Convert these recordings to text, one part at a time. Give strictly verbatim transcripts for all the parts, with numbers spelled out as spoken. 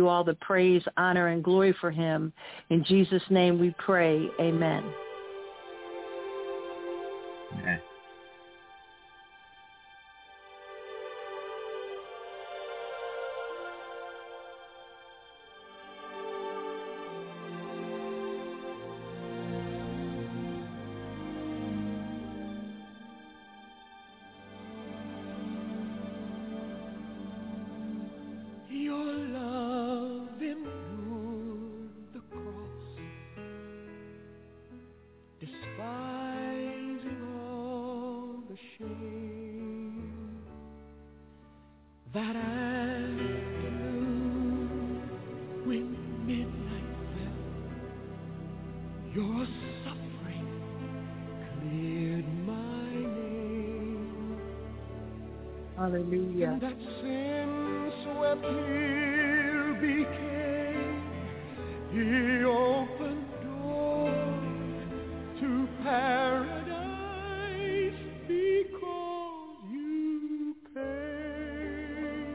you all the praise, honor, and glory for him. In Jesus' name we pray. Amen. Amen. That afternoon when midnight fell, your suffering cleared my name. Hallelujah. And that sin-swept hill became the open door to paradise because you came.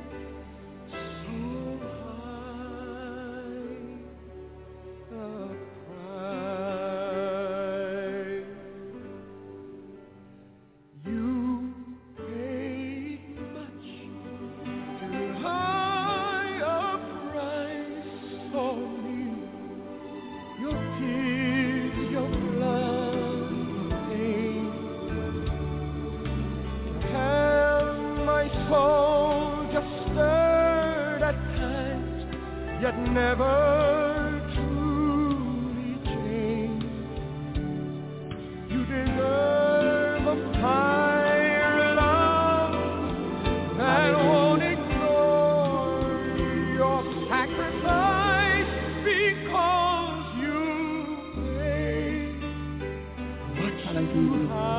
Yet never truly changed. You deserve a higher love that won't ignore your sacrifice because you paid much too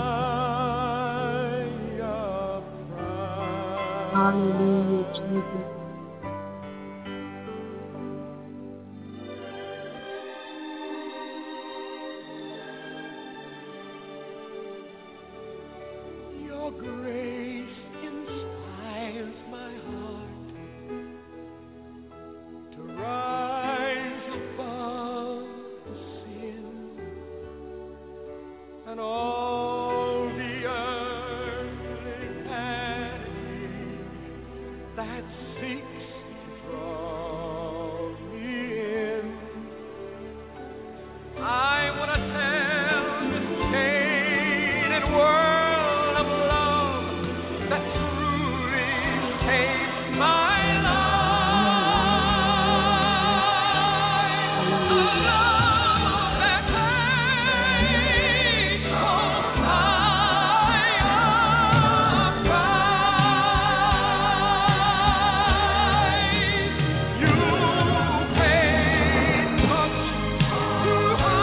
high a price. Hallelujah, Jesus. Your grace inspires my heart to rise above the sin and all the earthly vanity that seeks to draw me in. I want to tell the jaded world that truly saves my life. A love that pays so high a price. You paid much too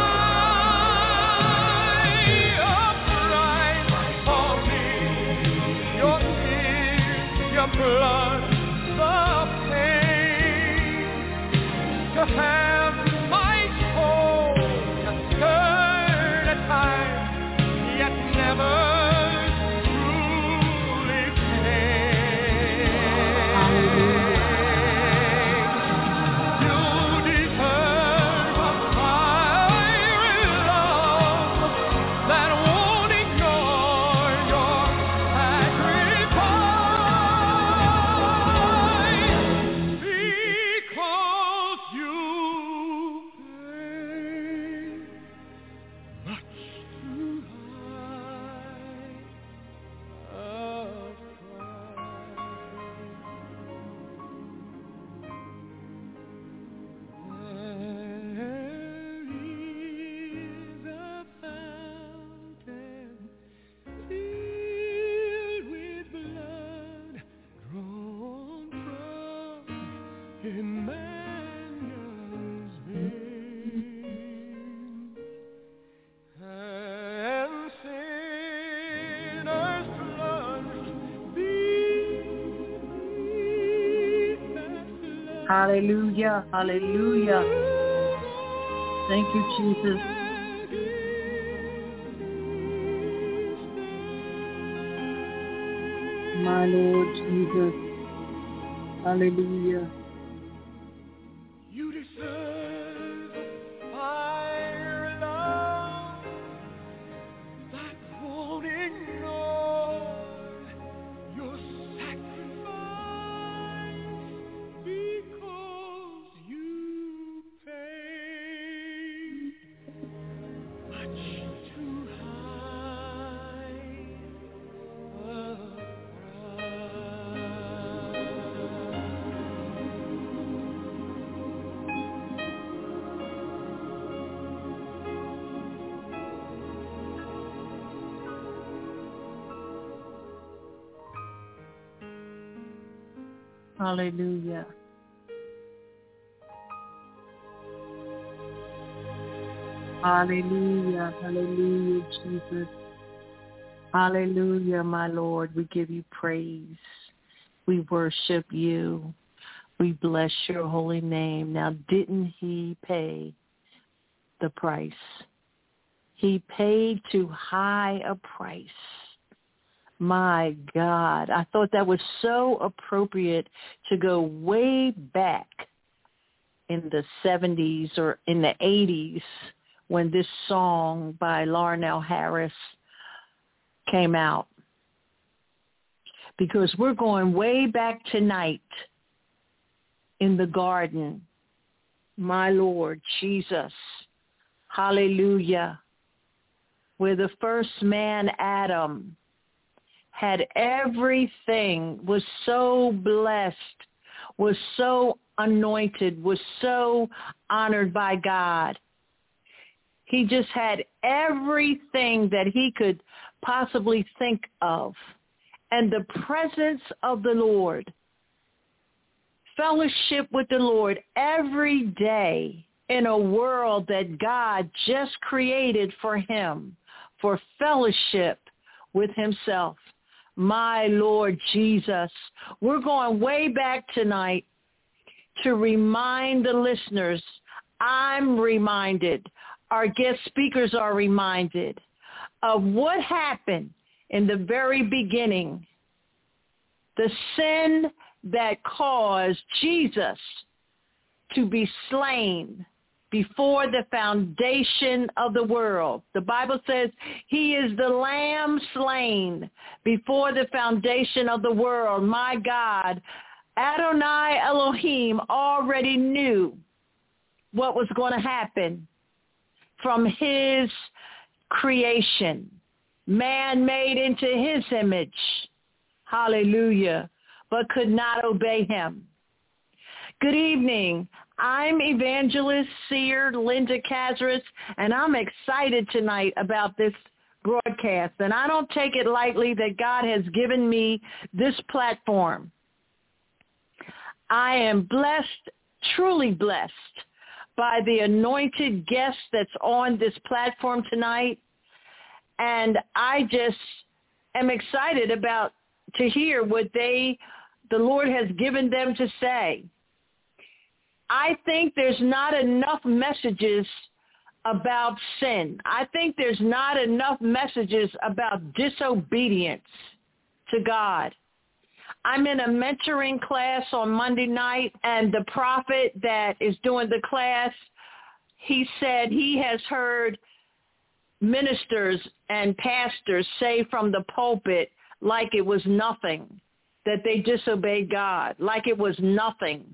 high a price for me. Your tears, your blood, the pain to have my soul just turn at times, yet never truly change. You deserve a higher love that won't ignore your sacrifice because you paid much too high a Emmanuel's vein, and sinners plunged beneath that flood. Hallelujah. Hallelujah. Thank you, Jesus. My Lord Jesus. Hallelujah. You deserve fire love that won't ignore your sacrifice, because you paid much too high a Hallelujah. Hallelujah. Hallelujah, Jesus. Hallelujah, my Lord. We give you praise. We worship you. We bless your holy name. Now, didn't he pay the price? He paid too high a price. My God, I thought that was so appropriate to go way back in the seventies or in the eighties when this song by Larnell Harris came out. Because we're going way back tonight in the garden. My Lord Jesus, hallelujah, where the first man, Adam, had everything, was so blessed, was so anointed, was so honored by God. He just had everything that he could possibly think of. And the presence of the Lord, fellowship with the Lord every day in a world that God just created for him, for fellowship with himself. My Lord Jesus, we're going way back tonight to remind the listeners. I'm reminded, our guest speakers are reminded of what happened in the very beginning, the sin that caused Jesus to be slain before the foundation of the world. The Bible says he is the lamb slain before the foundation of the world. My God, Adonai Elohim already knew what was going to happen from his creation, man made into his image. Hallelujah. But could not obey him. Good evening. I'm Evangelist Seer Linda Cazares, and I'm excited tonight about this broadcast. And I don't take it lightly that God has given me this platform. I am blessed, truly blessed, by the anointed guest that's on this platform tonight. And I just am excited about to hear what they, the Lord has given them to say. I think there's not enough messages about sin. I think there's not enough messages about disobedience to God. I'm in a mentoring class on Monday night, and the prophet that is doing the class, he said he has heard ministers and pastors say from the pulpit like it was nothing, that they disobeyed God, like it was nothing.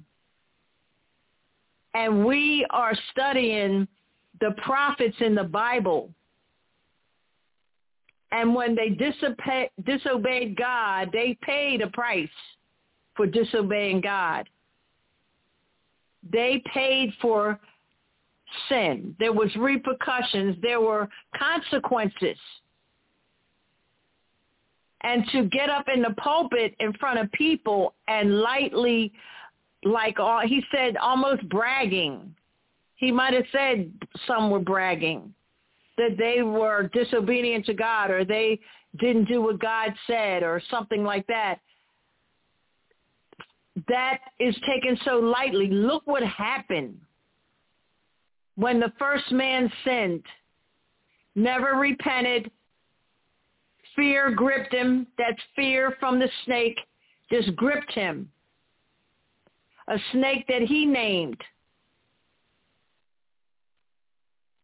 And we are studying the prophets in the Bible. And when they disobey, disobeyed God, they paid a price for disobeying God. They paid for sin. There was repercussions. There were consequences. And to get up in the pulpit in front of people and lightly, like all, he said, almost bragging. He might have said some were bragging, that they were disobedient to God, or they didn't do what God said, or something like that. That is taken so lightly. Look what happened when the first man sinned. Never repented. Fear gripped him. That fear from the snake just gripped him. A snake that he named.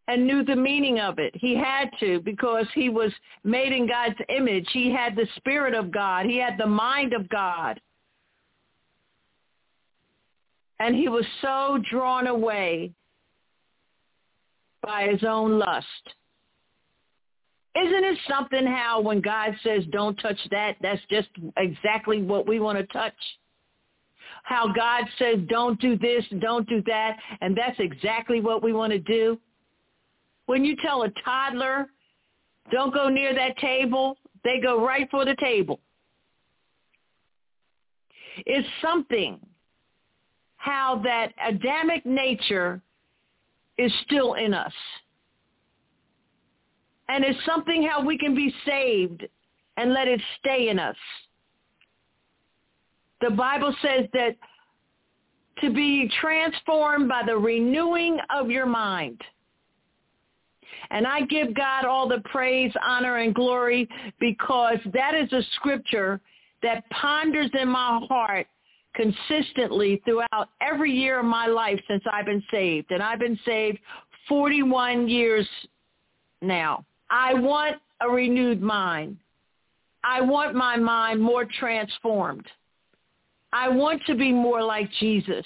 and knew the meaning of it. He had to, because he was made in God's image. He had the Spirit of God. He had the mind of God. And he was so drawn away by his own lust. Isn't it something how when God says don't touch that, that's just exactly what we want to touch? How God says don't do this, don't do that, and that's exactly what we want to do? When you tell a toddler, don't go near that table, they go right for the table. It's something how that Adamic nature is still in us. And it's something how we can be saved and let it stay in us. The Bible says that to be transformed by the renewing of your mind. And I give God all the praise, honor, and glory, because that is a scripture that ponders in my heart consistently throughout every year of my life since I've been saved. And I've been saved forty-one years now. I want a renewed mind. I want my mind more transformed. I want to be more like Jesus.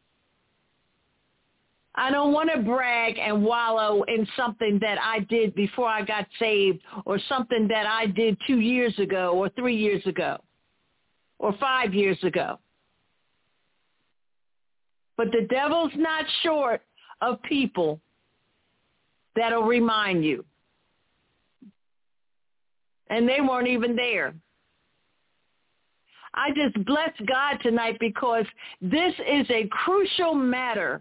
I don't want to brag and wallow in something that I did before I got saved, or something that I did two years ago or three years ago or five years ago. But the devil's not short of people that'll remind you. And they weren't even there. I just bless God tonight, because this is a crucial matter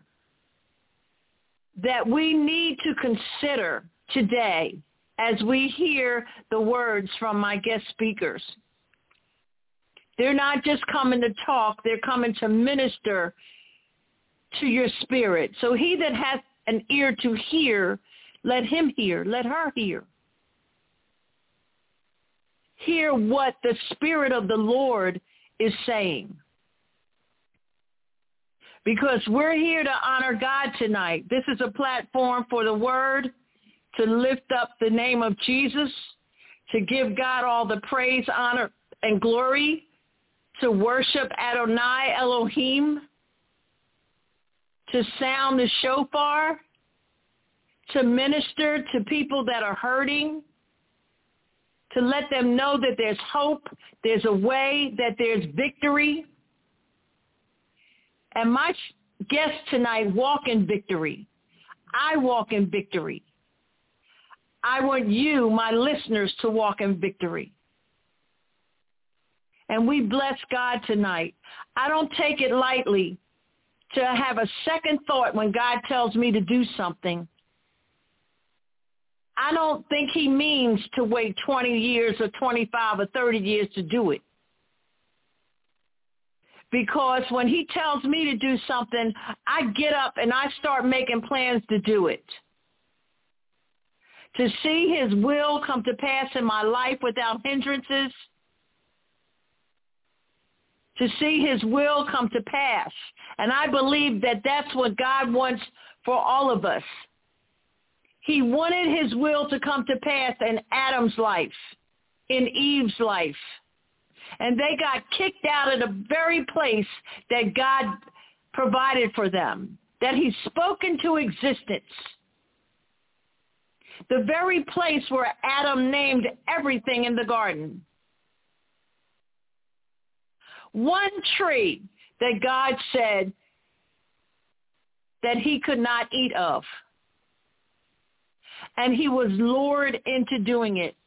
that we need to consider today as we hear the words from my guest speakers. They're not just coming to talk, they're coming to minister to your spirit. So he that hath an ear to hear, let him hear, let her hear. Hear what the Spirit of the Lord is saying. Because we're here to honor God tonight. This is a platform for the Word, to lift up the name of Jesus, to give God all the praise, honor, and glory, to worship Adonai Elohim, to sound the shofar, to minister to people that are hurting, to let them know that there's hope, there's a way, that there's victory. And my guests tonight walk in victory. I walk in victory. I want you, my listeners, to walk in victory. And we bless God tonight. I don't take it lightly to have a second thought when God tells me to do something. I don't think he means to wait twenty years or twenty-five or thirty years to do it. Because when he tells me to do something, I get up and I start making plans to do it. To see his will come to pass in my life without hindrances. To see his will come to pass. And I believe that that's what God wants for all of us. He wanted his will to come to pass in Adam's life, in Eve's life. And they got kicked out of the very place that God provided for them, that he spoke into existence. The very place where Adam named everything in the garden. One tree that God said that he could not eat of. And he was lured into doing it.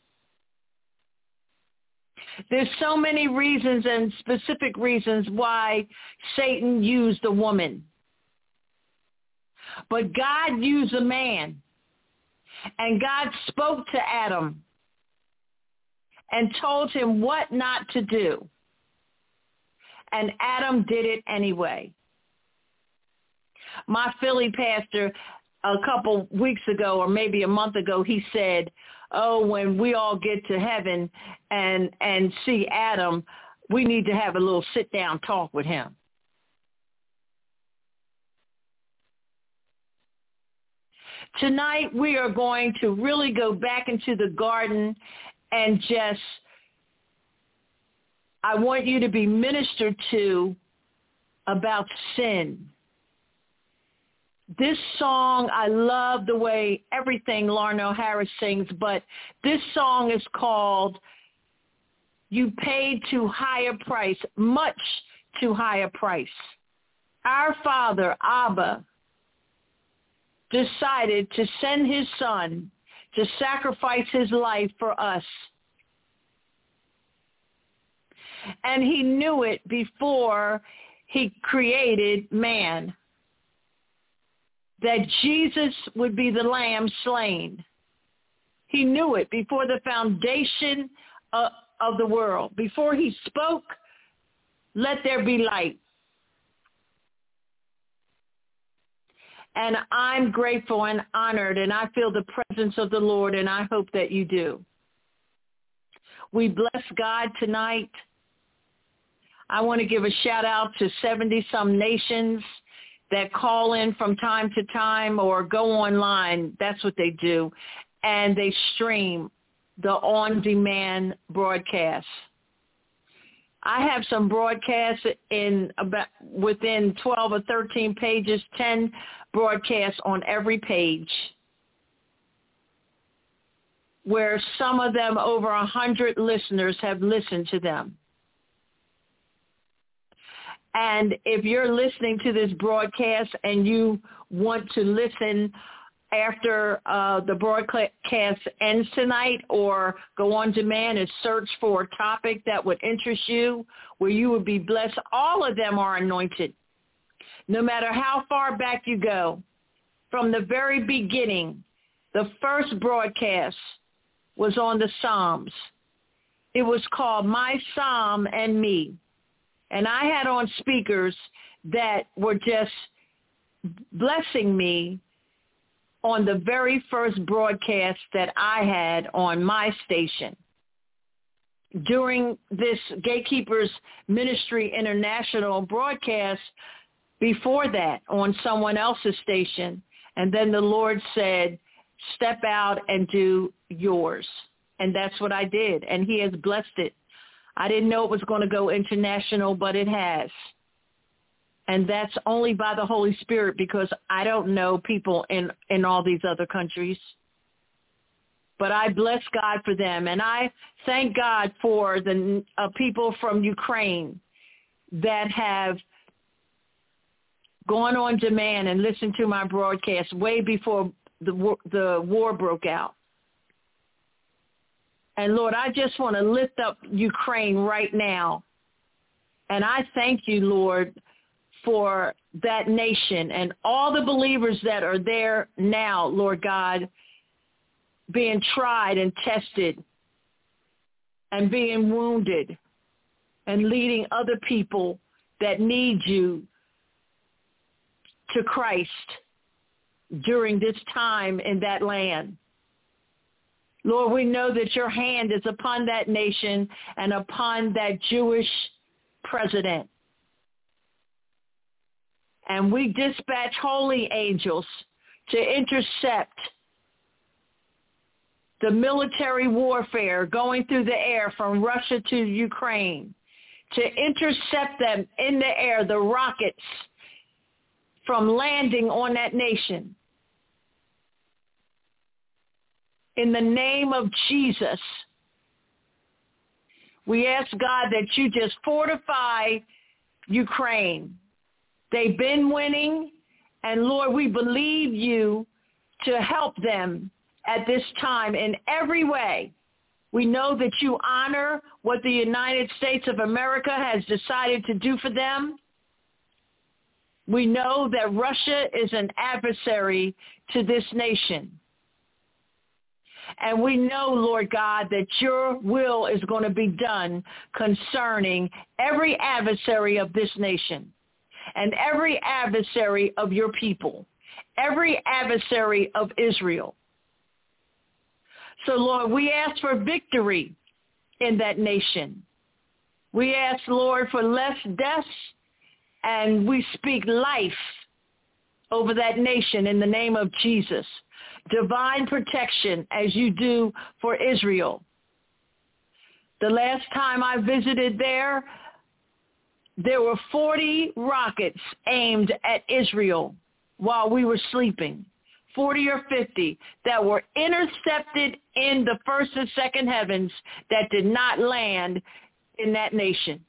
There's so many reasons and specific reasons why Satan used a woman. But God used a man. And God spoke to Adam and told him what not to do. And Adam did it anyway. My Philly pastor, a couple weeks ago or maybe a month ago, he said, oh, when we all get to heaven and and see Adam, we need to have a little sit-down talk with him. Tonight we are going to really go back into the garden and just, I want you to be ministered to about sin. This song, I love the way everything Larnell Harris sings, but this song is called You Paid Too High a Price, Much Too High a Price. Our Father, Abba, decided to send his son to sacrifice his life for us. And he knew it before he created man, that Jesus would be the lamb slain. He knew it before the foundation of, of the world. Before he spoke, let there be light. And I'm grateful and honored, and I feel the presence of the Lord, and I hope that you do. We bless God tonight. I want to give a shout out to seventy-some nations that call in from time to time or go online. That's what they do. And they stream the on-demand broadcast. I have some broadcasts in about within twelve or thirteen pages, ten broadcasts on every page, where some of them, over a hundred listeners have listened to them. And if you're listening to this broadcast and you want to listen after uh, the broadcast ends tonight, or go on demand and search for a topic that would interest you, where you would be blessed, all of them are anointed. No matter how far back you go, from the very beginning, the first broadcast was on the Psalms. It was called My Psalm and Me. And I had on speakers that were just blessing me on the very first broadcast that I had on my station. During this Gatekeepers Ministry International broadcast, before that on someone else's station, and then the Lord said, step out and do yours. And that's what I did, and he has blessed it. I didn't know it was going to go international, but it has. And that's only by the Holy Spirit, because I don't know people in, in all these other countries. But I bless God for them, and I thank God for the uh, people from Ukraine that have gone on demand and listened to my broadcast way before the the war broke out. And Lord, I just want to lift up Ukraine right now. And I thank you, Lord, for that nation and all the believers that are there now, Lord God, being tried and tested and being wounded and leading other people that need you to Christ during this time in that land. Lord, we know that your hand is upon that nation and upon that Jewish president. And we dispatch holy angels to intercept the military warfare going through the air from Russia to Ukraine, to intercept them in the air, the rockets from landing on that nation. In the name of Jesus, we ask God that you just fortify Ukraine. They've been winning, and Lord, we believe you to help them at this time in every way. We know that you honor what the United States of America has decided to do for them. We know that Russia is an adversary to this nation. And we know, Lord God, that your will is going to be done concerning every adversary of this nation and every adversary of your people, every adversary of Israel. So, Lord, we ask for victory in that nation. We ask, Lord, for less deaths, and we speak life over that nation in the name of Jesus. Divine protection as you do for Israel. The last time I visited there, there were forty rockets aimed at Israel while we were sleeping, forty or fifty that were intercepted in the first and second heavens that did not land in that nation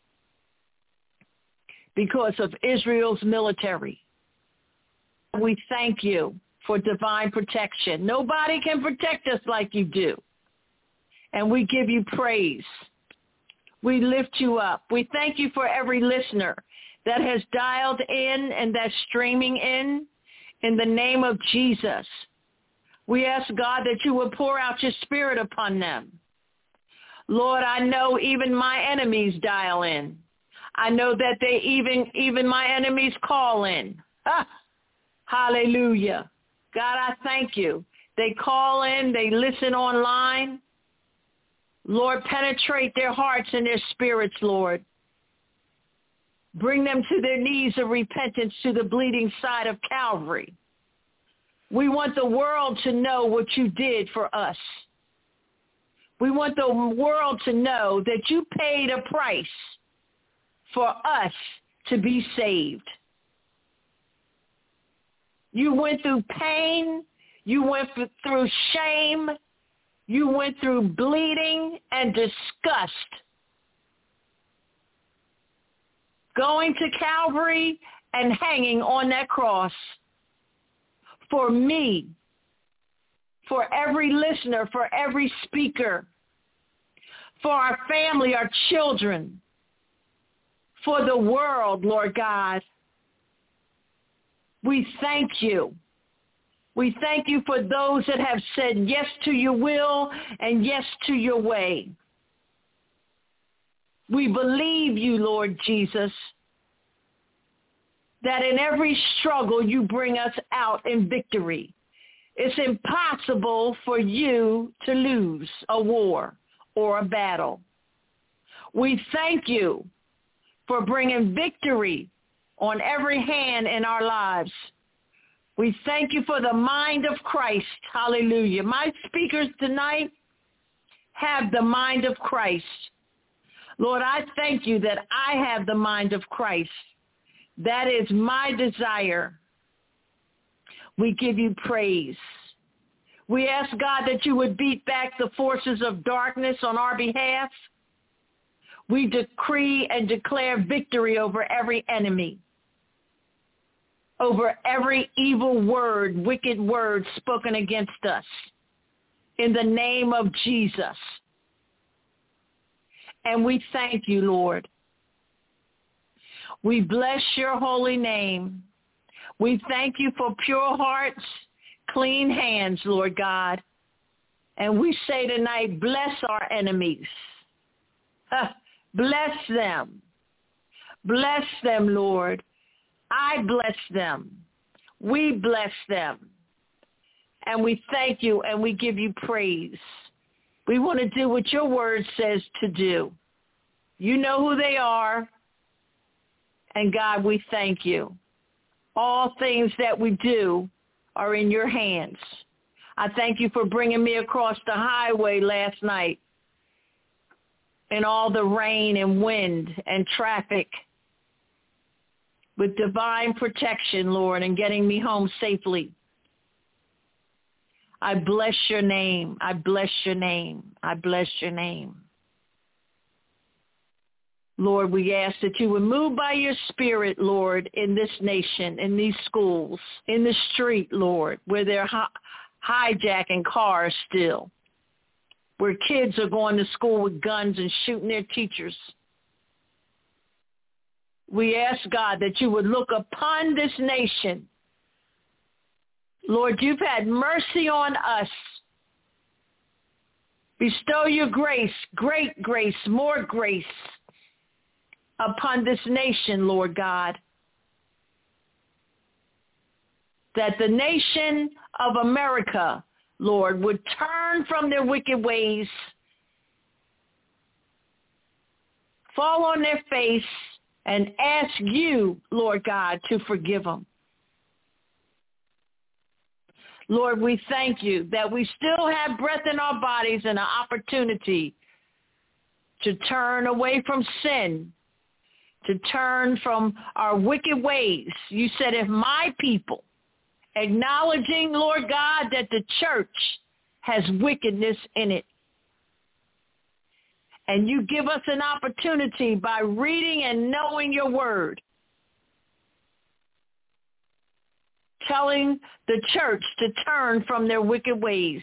because of Israel's military. We thank you for divine protection. Nobody can protect us like you do. And we give you praise. We lift you up. We thank you for every listener that has dialed in and that's streaming in, in the name of Jesus. We ask, God, that you would pour out your spirit upon them. Lord, I know even my enemies dial in. I know that they even, even my enemies call in. Ah, hallelujah. God, I thank you. They call in, they listen online. Lord, penetrate their hearts and their spirits, Lord. Bring them to their knees of repentance to the bleeding side of Calvary. We want the world to know what you did for us. We want the world to know that you paid a price for us to be saved. You went through pain. You went through shame. You went through bleeding and disgust. Going to Calvary and hanging on that cross for me, for every listener, for every speaker, for our family, our children, for the world, Lord God. We thank you. We thank you for those that have said yes to your will and yes to your way. We believe you, Lord Jesus, that in every struggle you bring us out in victory. It's impossible for you to lose a war or a battle. We thank you for bringing victory on every hand in our lives. We thank you for the mind of Christ. Hallelujah. My speakers tonight have the mind of Christ. Lord, I thank you that I have the mind of Christ. That is my desire. We give you praise. We ask, God, that you would beat back the forces of darkness on our behalf. We decree and declare victory over every enemy, over every evil word, wicked word spoken against us, in the name of Jesus. And we thank you, Lord. We bless your holy name. We thank you for pure hearts, clean hands, Lord God. And we say tonight, bless our enemies. Huh. Bless them. Bless them, Lord. I bless them. We bless them. And we thank you and we give you praise. We want to do what your word says to do. You know who they are. And God, we thank you. All things that we do are in your hands. I thank you for bringing me across the highway last night in all the rain and wind and traffic with divine protection, Lord, and getting me home safely. I bless your name. I bless your name. I bless your name. Lord, we ask that you would move by your spirit, Lord, in this nation, in these schools, in the street, Lord, where they're hi- hijacking cars still, where kids are going to school with guns and shooting their teachers. We ask, God, that you would look upon this nation. Lord, you've had mercy on us. Bestow your grace, great grace, more grace upon this nation, Lord God. That the nation of America, Lord, would turn from their wicked ways, fall on their face, and ask you, Lord God, to forgive them. Lord, we thank you that we still have breath in our bodies and an opportunity to turn away from sin, to turn from our wicked ways. You said, if my people, acknowledging, Lord God, that the church has wickedness in it, and you give us an opportunity by reading and knowing your word, telling the church to turn from their wicked ways.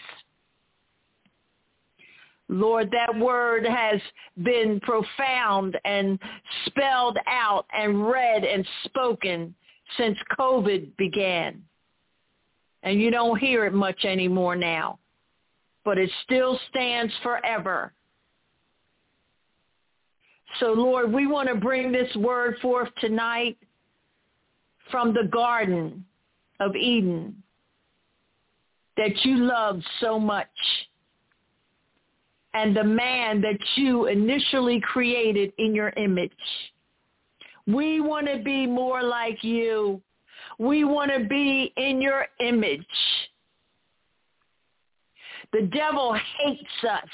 Lord, that word has been profound and spelled out and read and spoken since COVID began. And you don't hear it much anymore now, but it still stands forever. So, Lord, we want to bring this word forth tonight from the Garden of Eden that you loved so much, and the man that you initially created in your image. We want to be more like you. We want to be in your image. The devil hates us.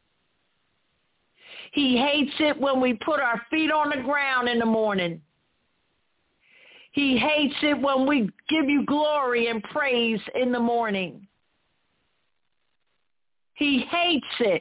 He hates it when we put our feet on the ground in the morning. He hates it when we give you glory and praise in the morning. He hates it.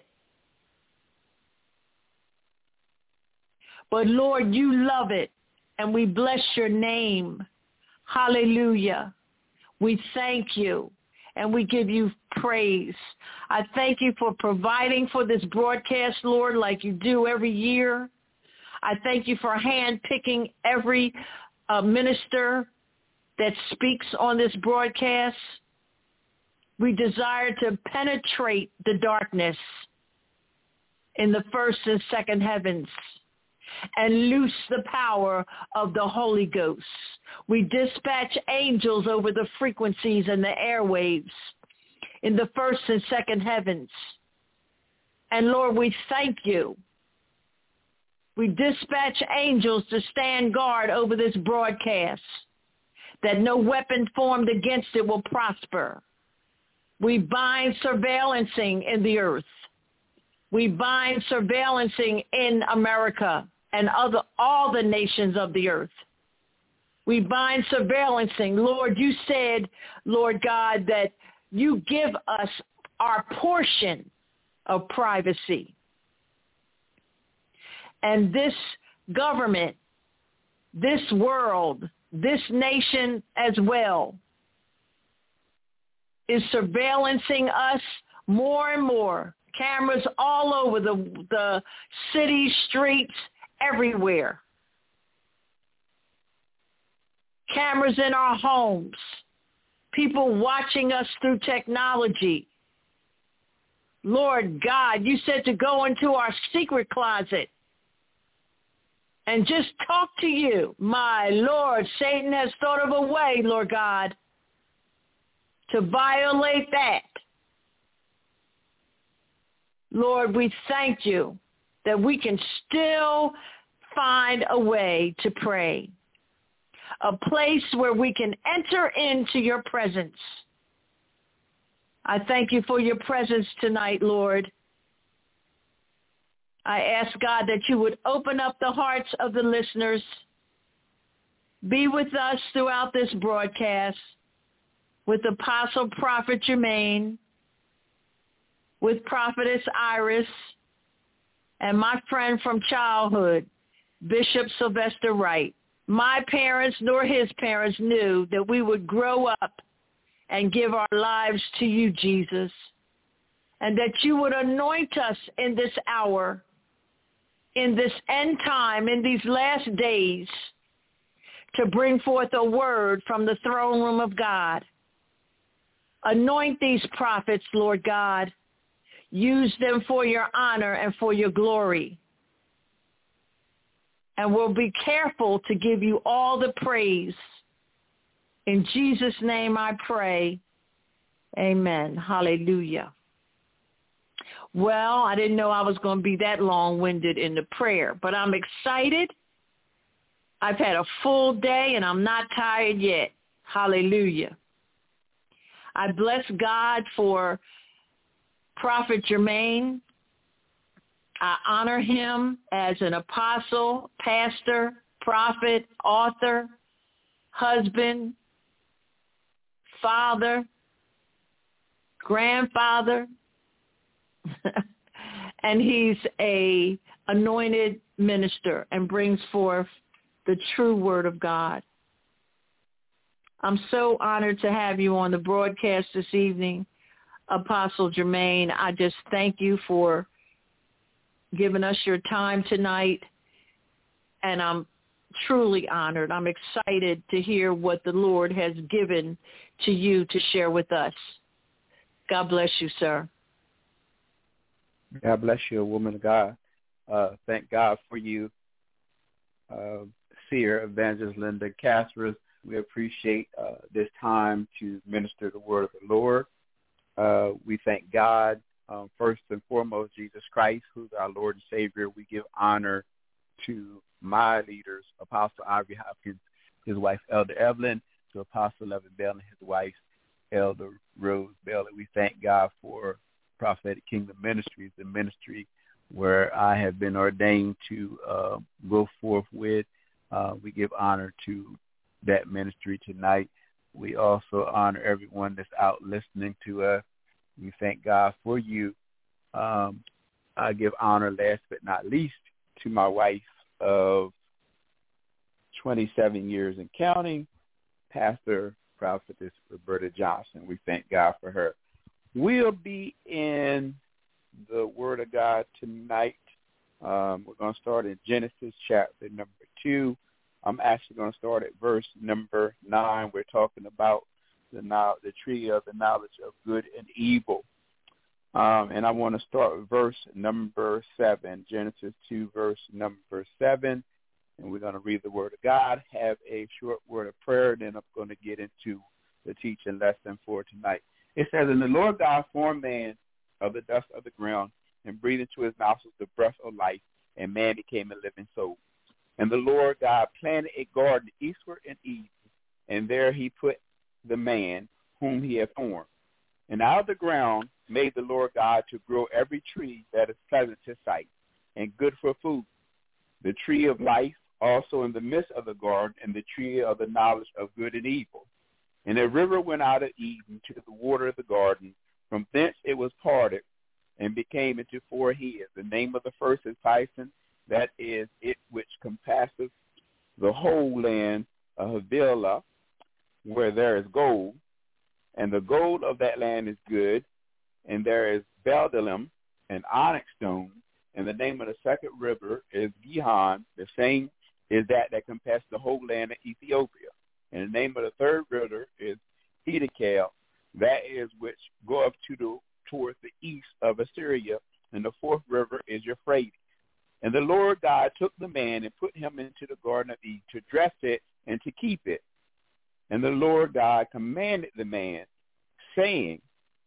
But Lord, you love it, and we bless your name. Hallelujah. We thank you, and we give you praise. I thank you for providing for this broadcast, Lord, like you do every year. I thank you for handpicking every uh, minister that speaks on this broadcast. We desire to penetrate the darkness in the first and second heavens and loose the power of the Holy Ghost. We dispatch angels over the frequencies and the airwaves in the first and second heavens. And Lord, we thank you. We dispatch angels to stand guard over this broadcast, that no weapon formed against it will prosper. We bind surveillancing in the earth. We bind surveillancing in America and other all the nations of the earth. We bind surveillancing. Lord, you said, Lord God, that you give us our portion of privacy. And this government, this world, this nation as well, is surveillancing us more and more. Cameras all over the, the city, streets, everywhere. Cameras in our homes. People watching us through technology. Lord God, you said to go into our secret closet and just talk to you. My Lord, Satan has thought of a way, Lord God, to violate that. Lord, we thank you that we can still find a way to pray, a place where we can enter into your presence. I thank you for your presence tonight, Lord. I ask, God, that you would open up the hearts of the listeners. Be with us throughout this broadcast with Apostle Prophet Jermaine, with Prophetess Iris, and my friend from childhood, Bishop Sylvester Wright. My parents nor his parents knew that we would grow up and give our lives to you, Jesus, and that you would anoint us in this hour, in this end time, in these last days, to bring forth a word from the throne room of God. Anoint these prophets, Lord God. Use them for your honor and for your glory. And we'll be careful to give you all the praise. In Jesus' name I pray. Amen. Hallelujah. Well, I didn't know I was going to be that long-winded in the prayer, but I'm excited. I've had a full day, and I'm not tired yet. Hallelujah. I bless God for Prophet Jermaine. I honor him as an apostle, pastor, prophet, author, husband, father, grandfather, and he's a anointed minister and brings forth the true word of God. I'm so honored to have you on the broadcast this evening, Apostle Jermaine. I just thank you for giving us your time tonight, and I'm truly honored. I'm excited to hear what the Lord has given to you to share with us. God bless you, sir. God bless you, woman of God. Uh, thank God for you, uh, Seer Evangelist Linda Casperas. We appreciate uh, this time to minister the word of the Lord. Uh, we thank God, um, first and foremost, Jesus Christ, who's our Lord and Savior. We give honor to my leaders, Apostle Ivory Hopkins, his wife, Elder Evelyn, to Apostle Levin Bell and his wife, Elder Rose Bell. And we thank God for Prophetic Kingdom Ministries, the ministry where I have been ordained to uh, go forth with. Uh, we give honor to that ministry tonight. We also honor everyone that's out listening to us. We thank God for you. Um, I give honor, last but not least, to my wife of twenty-seven years and counting, Pastor Prophetess Roberta Johnson. We thank God for her. We'll be in the Word of God tonight. Um, we're going to start in Genesis chapter number two. I'm actually going to start at verse number nine. We're talking about the the tree of the knowledge of good and evil. Um, and I want to start with verse number seven, Genesis two, verse number seven. And we're going to read the Word of God, have a short word of prayer, and then I'm going to get into the teaching lesson for tonight. It says, "And the Lord God formed man of the dust of the ground and breathed into his nostrils the breath of life, and man became a living soul. And the Lord God planted a garden eastward and east, and there he put the man whom he had formed. And out of the ground made the Lord God to grow every tree that is pleasant to sight and good for food, the tree of life also in the midst of the garden, and the tree of the knowledge of good and evil. And a river went out of Eden to the water of the garden. From thence it was parted and became into four heads. The name of the first is Pison, that is it which compasseth the whole land of Havilah, where there is gold. And the gold of that land is good. And there is Bdellium and onyx stone. And the name of the second river is Gihon. The same is that that compasseth the whole land of Ethiopia. And the name of the third river is Hiddekel, that is which goeth to the towards the east of Assyria. And the fourth river is Euphrates. And the Lord God took the man and put him into the garden of Eden to dress it and to keep it. And the Lord God commanded the man, saying,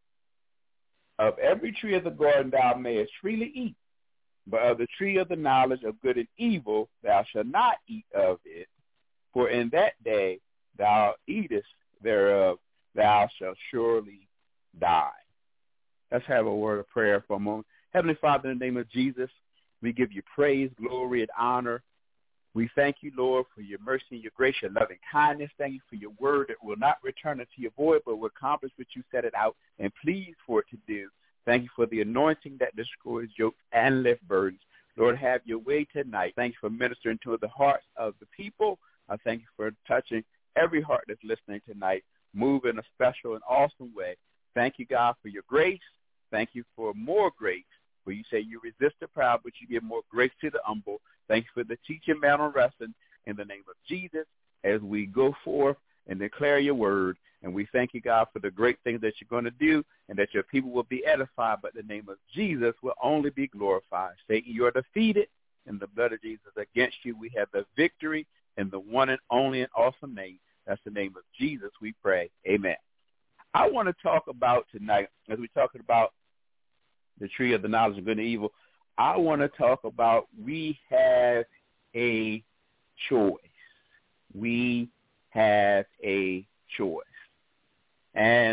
Of every tree of the garden thou mayest freely eat, but of the tree of the knowledge of good and evil thou shalt not eat of it. For in that day thou eatest thereof, thou shalt surely die." Let's have a word of prayer for a moment. Heavenly Father, in the name of Jesus, we give you praise, glory, and honor. We thank you, Lord, for your mercy and your grace, your loving kindness. Thank you for your word that will not return unto your void, but will accomplish what you set it out and please for it to do. Thank you for the anointing that destroys yokes and lift burdens. Lord, have your way tonight. Thank you for ministering to the hearts of the people. I thank you for touching every heart that's listening tonight. Move in a special and awesome way. Thank you, God, for your grace. Thank you for more grace. For you say you resist the proud, but you give more grace to the humble. Thank you for the teaching, man, on wrestling in the name of Jesus as we go forth and declare your word. And we thank you, God, for the great things that you're going to do and that your people will be edified, but the name of Jesus will only be glorified. Satan, you are defeated. In the blood of Jesus against you, we have the victory in the one and only and awesome name. That's the name of Jesus we pray. Amen. I want to talk about tonight, as we're talking about the tree of the knowledge of good and evil, I want to talk about we have a choice. We have a choice. And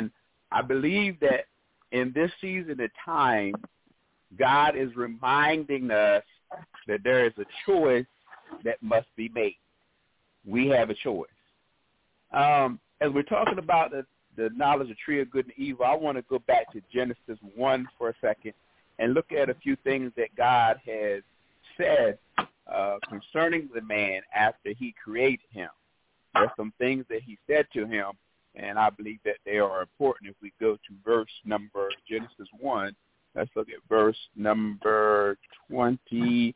I believe that in this season of time, God is reminding us that there is a choice that must be made. We have a choice. Um, as we're talking about the, the knowledge of tree of good and evil, I want to go back to Genesis one for a second and look at a few things that God has said uh, concerning the man after he created him. There's some things that he said to him, and I believe that they are important. If we go to verse number, Genesis one, let's look at verse number twenty-six.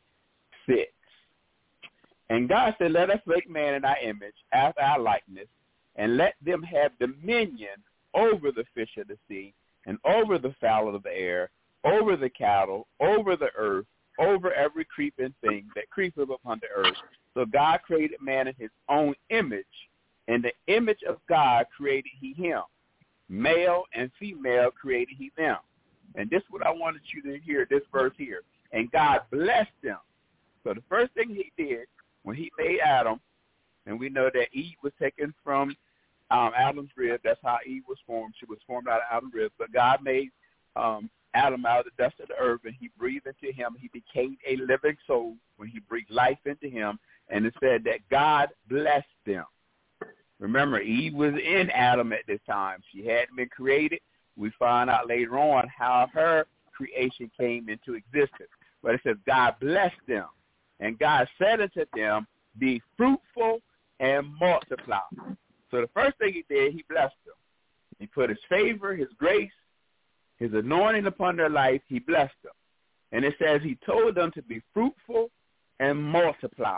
And God said, let us make man in our image, after our likeness, and let them have dominion over the fish of the sea, and over the fowl of the air, over the cattle, over the earth, over every creeping thing that creepeth upon the earth. So God created man in his own image. In the image of God created he him. Male and female created he them. And this is what I wanted you to hear, this verse here. And God blessed them. So the first thing he did when he made Adam, and we know that Eve was taken from um, Adam's rib. That's how Eve was formed. She was formed out of Adam's rib. But God made um, Adam out of the dust of the earth, and he breathed into him. He became a living soul when he breathed life into him. And it said that God blessed them. Remember, Eve was in Adam at this time. She hadn't been created. We find out later on how her creation came into existence. But it says God blessed them. And God said unto them, be fruitful and multiply. So the first thing he did, he blessed them. He put his favor, his grace, his anointing upon their life. He blessed them. And it says he told them to be fruitful and multiply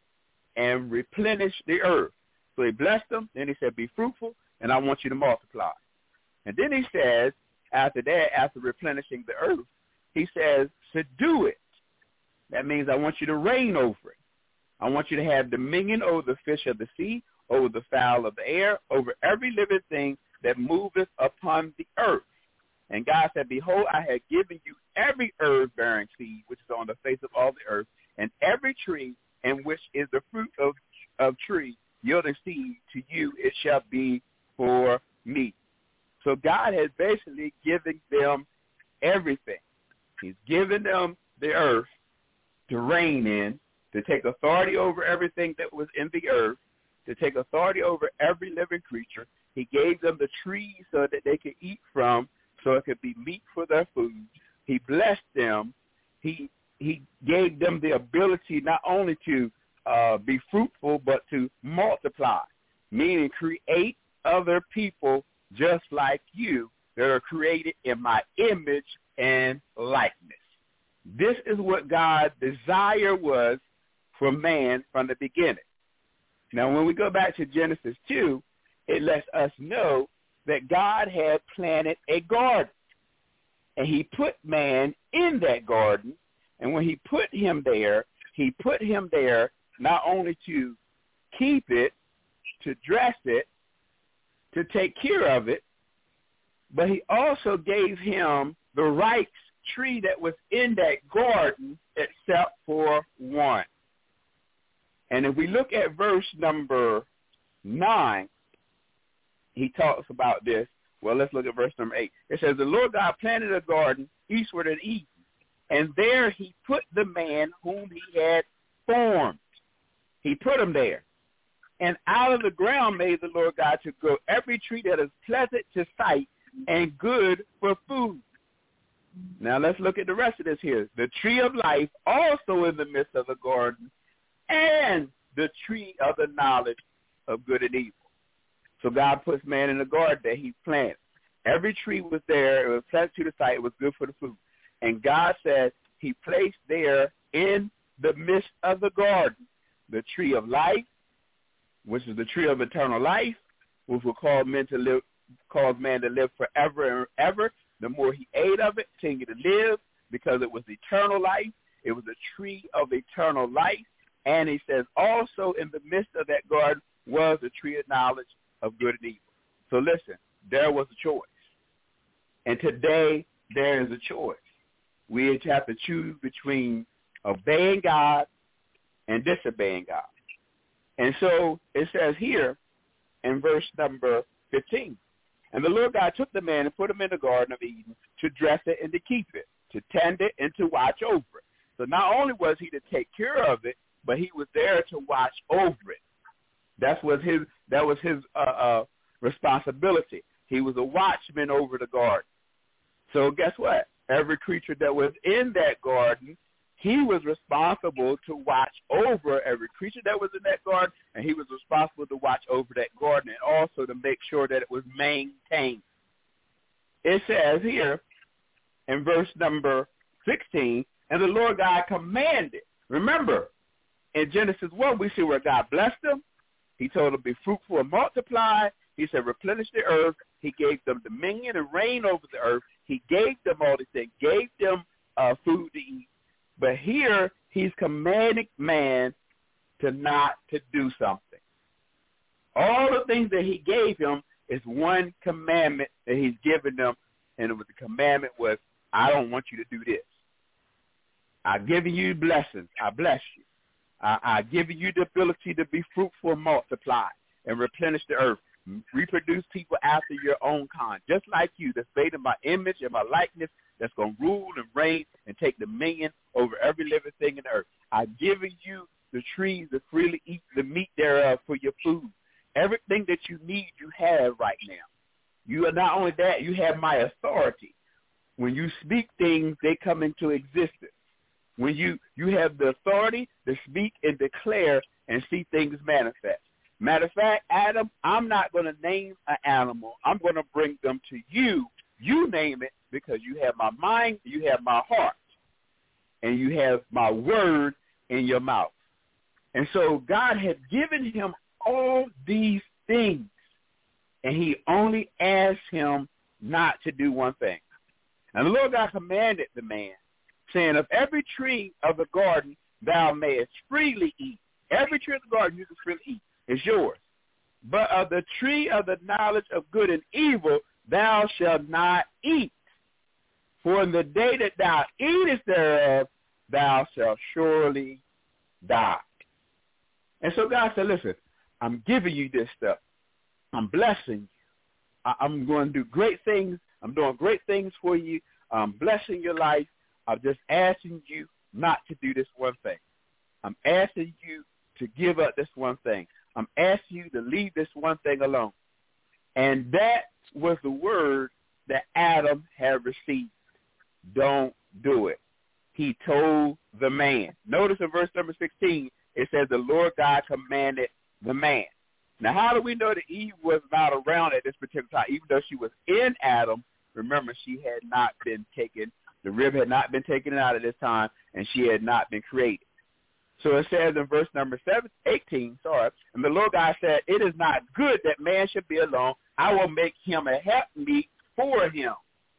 and replenish the earth. So he blessed them. Then he said, be fruitful, and I want you to multiply. And then he says, after that, after replenishing the earth, he says, subdue it. That means I want you to reign over it. I want you to have dominion over the fish of the sea, over the fowl of the air, over every living thing that moveth upon the earth. And God said, behold, I have given you every herb-bearing seed, which is on the face of all the earth, and every tree in which is the fruit of, of tree, yielding seed, to you it shall be for me. So God has basically given them everything. He's given them the earth to reign in, to take authority over everything that was in the earth, to take authority over every living creature. He gave them the trees so that they could eat from, so it could be meat for their food. He blessed them. He he gave them the ability not only to uh, be fruitful, but to multiply, meaning create other people just like you that are created in my image and likeness. This is what God's desire was for man from the beginning. Now, when we go back to Genesis two, it lets us know that God had planted a garden, and he put man in that garden, and when he put him there, he put him there not only to keep it, to dress it, to take care of it, but he also gave him the right tree that was in that garden except for one. And if we look at verse number nine, he talks about this. Well, let's look at verse number eight. It says, the Lord God planted a garden eastward of Eden, and there he put the man whom he had formed. He put him there. And out of the ground made the Lord God to grow every tree that is pleasant to sight and good for food. Now let's look at the rest of this here. The tree of life also in the midst of the garden, and the tree of the knowledge of good and evil. So God puts man in the garden that he planted. Every tree was there. It was pleasant to the sight. It was good for the food. And God said he placed there in the midst of the garden the tree of life, which is the tree of eternal life, which will cause men to live, cause man to live forever and ever. The more he ate of it, continue to live, because it was eternal life. It was a tree of eternal life. And he says also in the midst of that garden was the tree of knowledge of good and evil. So listen, there was a choice. And today there is a choice. We have to choose between obeying God and disobeying God. And so it says here in verse number fifteen, And the Lord God took the man and put him in the Garden of Eden to dress it and to keep it, to tend it and to watch over it. So not only was he to take care of it, but he was there to watch over it. That was his, that was his uh, uh, responsibility. He was a watchman over the garden. So guess what? Every creature that was in that garden, he was responsible to watch over every creature that was in that garden, and he was responsible to watch over that garden and also to make sure that it was maintained. It says here in verse number sixteen, and the Lord God commanded. Remember, in Genesis one, we see where God blessed them. He told them, be fruitful and multiply. He said, replenish the earth. He gave them dominion and reign over the earth. He gave them all these things, gave them uh, food to eat. But here he's commanding man to not to do something. All the things that he gave him is one commandment that he's given them, and it was, the commandment was, I don't want you to do this. I've given you blessings. I bless you. I, I've given you the ability to be fruitful and multiply and replenish the earth. Reproduce people after your own kind, just like you, that's made in my image and my likeness, that's going to rule and reign and take dominion over every living thing in the earth. I've given you the trees to freely eat the meat thereof for your food. Everything that you need, you have right now. You are not only that, you have my authority. When you speak things, they come into existence. When you, you have the authority to speak and declare and see things manifest. Matter of fact, Adam, I'm not going to name an animal. I'm going to bring them to you. You name it because you have my mind, you have my heart, and you have my word in your mouth. And so God had given him all these things, and he only asked him not to do one thing. And the Lord God commanded the man, saying, of every tree of the garden thou mayest freely eat. Every tree of the garden you can freely eat. Is yours. But of the tree of the knowledge of good and evil thou shalt not eat. For in the day that thou eatest thereof, thou shalt surely die. And so God said, listen, I'm giving you this stuff. I'm blessing you. I- I'm going to do great things. I'm doing great things for you. I'm blessing your life. I'm just asking you not to do this one thing. I'm asking you to give up this one thing. I'm asking you to leave this one thing alone. And that was the word that Adam had received. Don't do it. He told the man. Notice in verse number sixteen, it says the Lord God commanded the man. Now, how do we know that Eve was not around at this particular time? Even though she was in Adam, remember, she had not been taken, the rib had not been taken out at this time, and she had not been created. So it says in verse number seven, eighteen, sorry, and the Lord God said, it is not good that man should be alone. I will make him a helpmeet for him.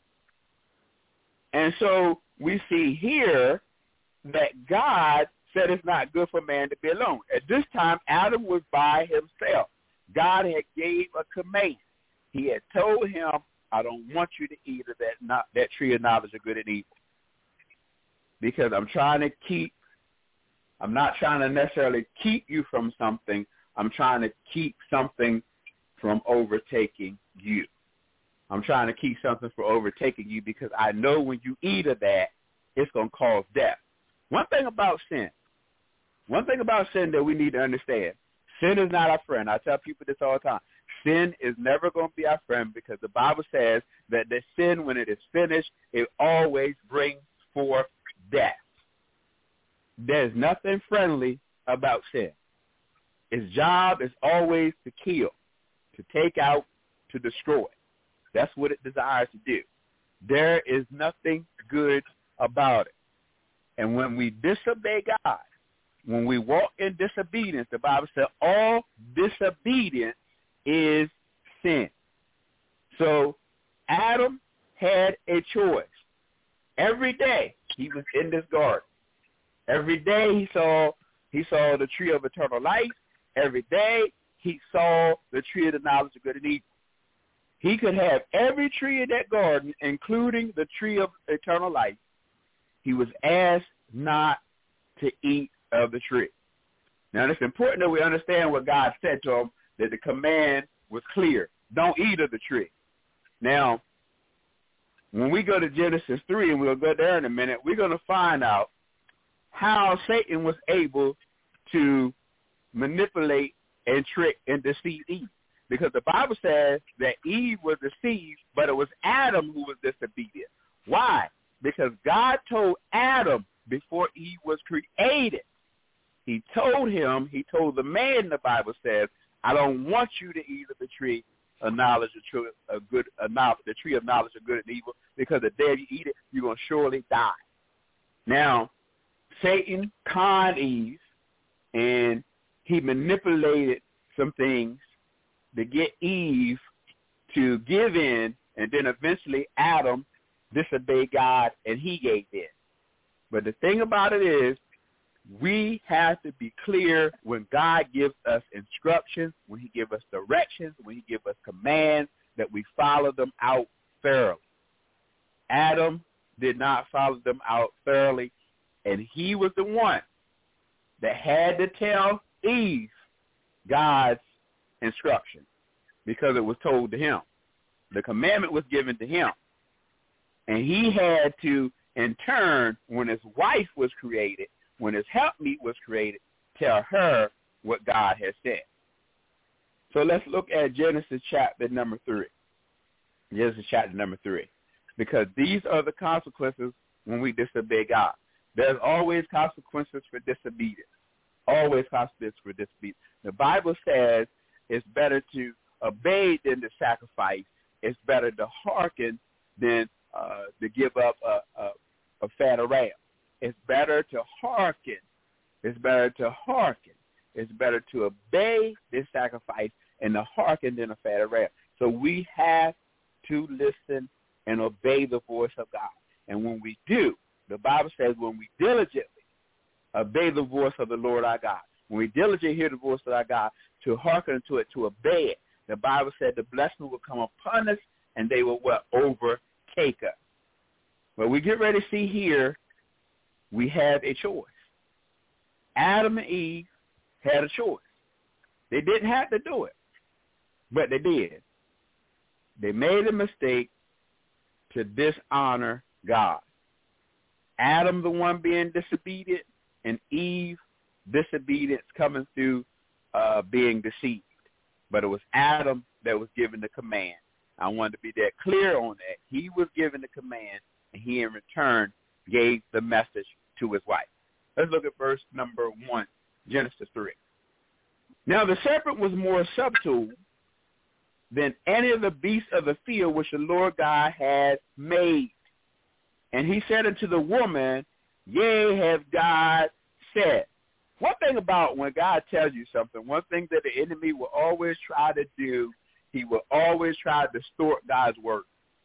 And so we see here that God said it's not good for man to be alone. At this time, Adam was by himself. God had gave a command. He had told him, I don't want you to eat of that, not, that tree of knowledge of good and evil, because I'm trying to keep I'm not trying to necessarily keep you from something. I'm trying to keep something from overtaking you. I'm trying to keep something from overtaking you because I know when you eat of that, it's going to cause death. One thing about sin, one thing about sin that we need to understand, sin is not our friend. I tell people this all the time. Sin is never going to be our friend because the Bible says that the sin, when it is finished, it always brings forth death. There's nothing friendly about sin. Its job is always to kill, to take out, to destroy. That's what it desires to do. There is nothing good about it. And when we disobey God, when we walk in disobedience, the Bible says all disobedience is sin. So Adam had a choice. Every day he was in this garden. Every day he saw he saw the tree of eternal life. Every day he saw the tree of the knowledge of good and evil. He could have every tree in that garden, including the tree of eternal life. He was asked not to eat of the tree. Now, it's important that we understand what God said to him, that the command was clear. Don't eat of the tree. Now, when we go to Genesis three, and we'll go there in a minute, we're going to find out how Satan was able to manipulate and trick and deceive Eve. Because the Bible says that Eve was deceived, but it was Adam who was disobedient. Why? Because God told Adam before Eve was created, he told him, he told the man, the Bible says, I don't want you to eat of the tree of knowledge of true, of good, of knowledge, the tree of knowledge of good and evil, because the day you eat it, you're going to surely die. Now, Satan conned Eve, and he manipulated some things to get Eve to give in, and then eventually Adam disobeyed God, and he gave in. But the thing about it is, we have to be clear when God gives us instructions, when he gives us directions, when he gives us commands, that we follow them out thoroughly. Adam did not follow them out thoroughly, and he was the one that had to tell Eve God's instruction because it was told to him. The commandment was given to him. And he had to, in turn, when his wife was created, when his helpmeet was created, tell her what God has said. So let's look at Genesis chapter number three. Genesis chapter number three. Because these are the consequences when we disobey God. There's always consequences for disobedience. Always consequences for disobedience. The Bible says it's better to obey than to sacrifice. It's better to hearken than uh, to give up a, a, a fat of ram. It's better to hearken. It's better to hearken. It's better to obey than sacrifice, and to hearken than a fat of ram. So we have to listen and obey the voice of God. And when we do, the Bible says when we diligently obey the voice of the Lord our God, when we diligently hear the voice of our God, to hearken to it, to obey it, the Bible said the blessing will come upon us, and they will what? Overtake us. But we get ready to see here, we have a choice. Adam and Eve had a choice. They didn't have to do it, but they did. They made a mistake to dishonor God. Adam, the one being disobedient, and Eve, disobedience coming through uh, being deceived. But it was Adam that was given the command. I wanted to be that clear on that. He was given the command, and he in return gave the message to his wife. Let's look at verse number one, Genesis three. Now the serpent was more subtle than any of the beasts of the field which the Lord God had made. And he said unto the woman, yea, have God said. One thing about when God tells you something, one thing that the enemy will always try to do, he will always try to distort God's word.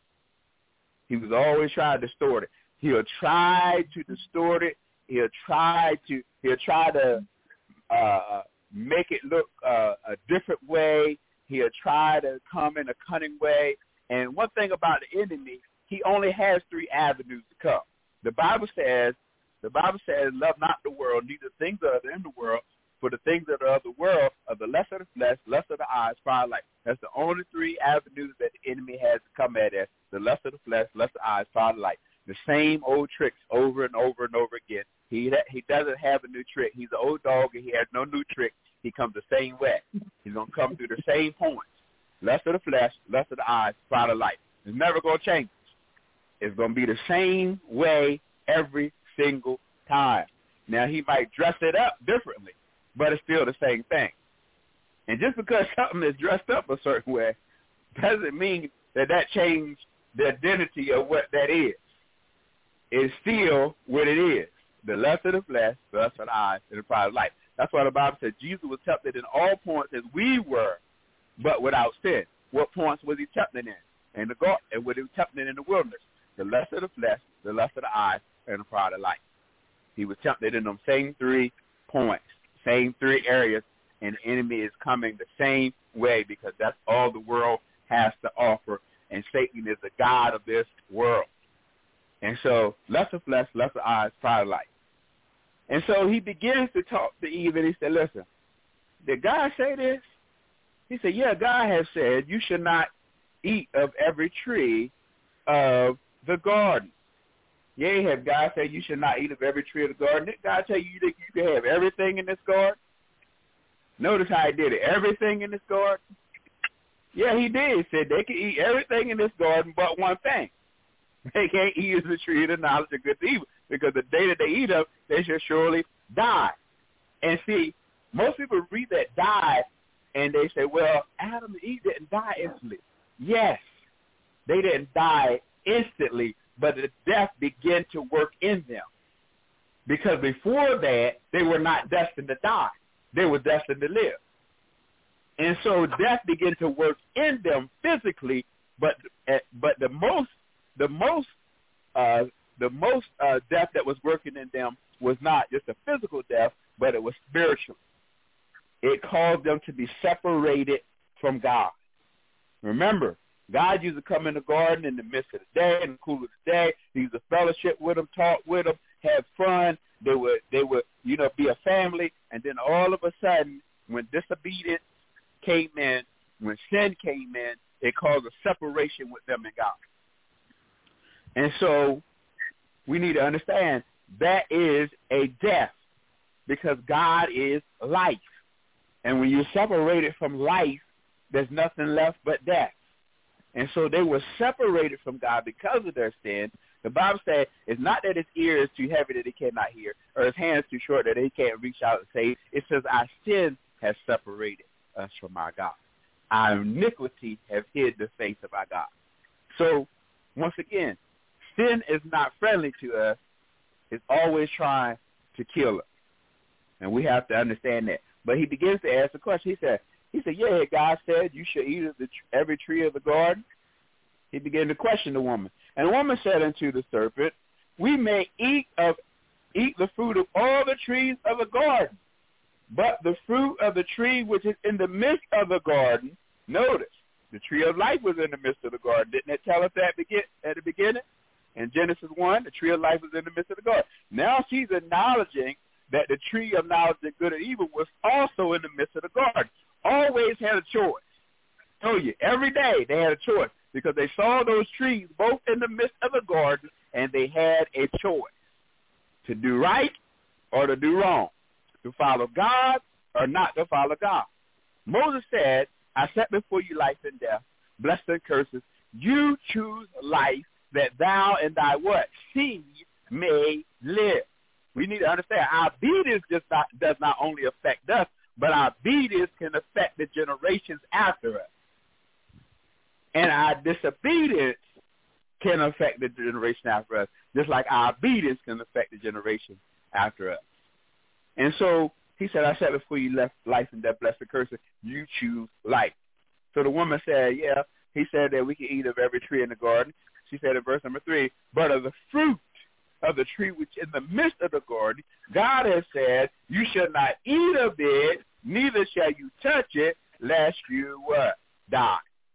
He was always trying to distort it. He'll try to distort it. He'll try to he'll try to uh, make it look uh, a different way. He'll try to come in a cunning way. And one thing about the enemy, he only has three avenues to come. The Bible says, the Bible says, love not the world, neither things that are in the world, for the things that are of the world are the lust of the flesh, lust of the eyes, pride of life. That's the only three avenues that the enemy has to come at us, the lust of the flesh, lust of the eyes, pride of life. The same old tricks over and over and over again. He he doesn't have a new trick. He's an old dog, and he has no new trick. He comes the same way. He's going to come through the same points. Lust of the flesh, lust of the eyes, pride of life. It's never going to change. It's going to be the same way every single time. Now, he might dress it up differently, but it's still the same thing. And just because something is dressed up a certain way doesn't mean that that changed the identity of what that is. It's still what it is, the lust of the flesh, the lust of the eyes, and the pride of life. That's why the Bible said Jesus was tempted in all points as we were, but without sin. What points was he tempted in? In the garden, and what he was tempted in the wilderness. The lust of the flesh, the lust of the eyes, and the pride of life. He was tempted in them same three points, same three areas, and the enemy is coming the same way because that's all the world has to offer, and Satan is the god of this world. And so, lust of flesh, lust of eyes, pride of life. And so he begins to talk to Eve, and he said, listen, did God say this? He said, yeah, God has said you should not eat of every tree of the garden. Yea, have God said you should not eat of every tree of the garden? Did God tell you that you can have everything in this garden? Notice how he did it. Everything in this garden? Yeah, he did. He said they can eat everything in this garden but one thing. They can't eat of the tree of the knowledge of good and evil, because the day that they eat of, they shall surely die. And see, most people read that die, and they say, well, Adam and Eve didn't die instantly. Yes, they didn't die instantly, but the death began to work in them. Because before that, they were not destined to die. They were destined to live. And so death began to work in them physically, but but the most the most uh, the most uh, death that was working in them was not just a physical death, but it was spiritual. It caused them to be separated from God. Remember, God used to come in the garden in the midst of the day, in the cool of the day. He used to fellowship with them, talk with them, have fun. They would, they would, you know, be a family. And then all of a sudden, when disobedience came in, when sin came in, it caused a separation with them and God. And so we need to understand that is a death, because God is life. And when you're separated from life, there's nothing left but death. And so they were separated from God because of their sin. The Bible says it's not that his ear is too heavy that he cannot hear, or his hand is too short that he can't reach out and save. It says our sin has separated us from our God. Our iniquity have hid the face of our God. So, once again, sin is not friendly to us. It's always trying to kill us. And we have to understand that. But he begins to ask the question. He said, he said, yeah, God said you should eat of the, every tree of the garden. He began to question the woman. And the woman said unto the serpent, we may eat of eat the fruit of all the trees of the garden, but the fruit of the tree which is in the midst of the garden, notice, the tree of life was in the midst of the garden. Didn't it tell us that at the beginning? In Genesis one, the tree of life was in the midst of the garden. Now she's acknowledging that the tree of knowledge of good and evil was also in the midst of the garden. Always had a choice. I told you, every day they had a choice, because they saw those trees both in the midst of the garden, and they had a choice to do right or to do wrong, to follow God or not to follow God. Moses said, I set before you life and death, blessed and curses. You choose life, that thou and thy what? Seed may live. We need to understand our obedience just not, does not only affect us, but our obedience can affect the generations after us. And our disobedience can affect the generation after us, just like our obedience can affect the generation after us. And so he said, I said before you left life and death, blessed and cursed, you choose life. So the woman said, yeah, he said that we can eat of every tree in the garden. She said in verse number three, but of the fruit of the tree which in the midst of the garden, God has said, you shall not eat of it, neither shall you touch it, lest you what? Die.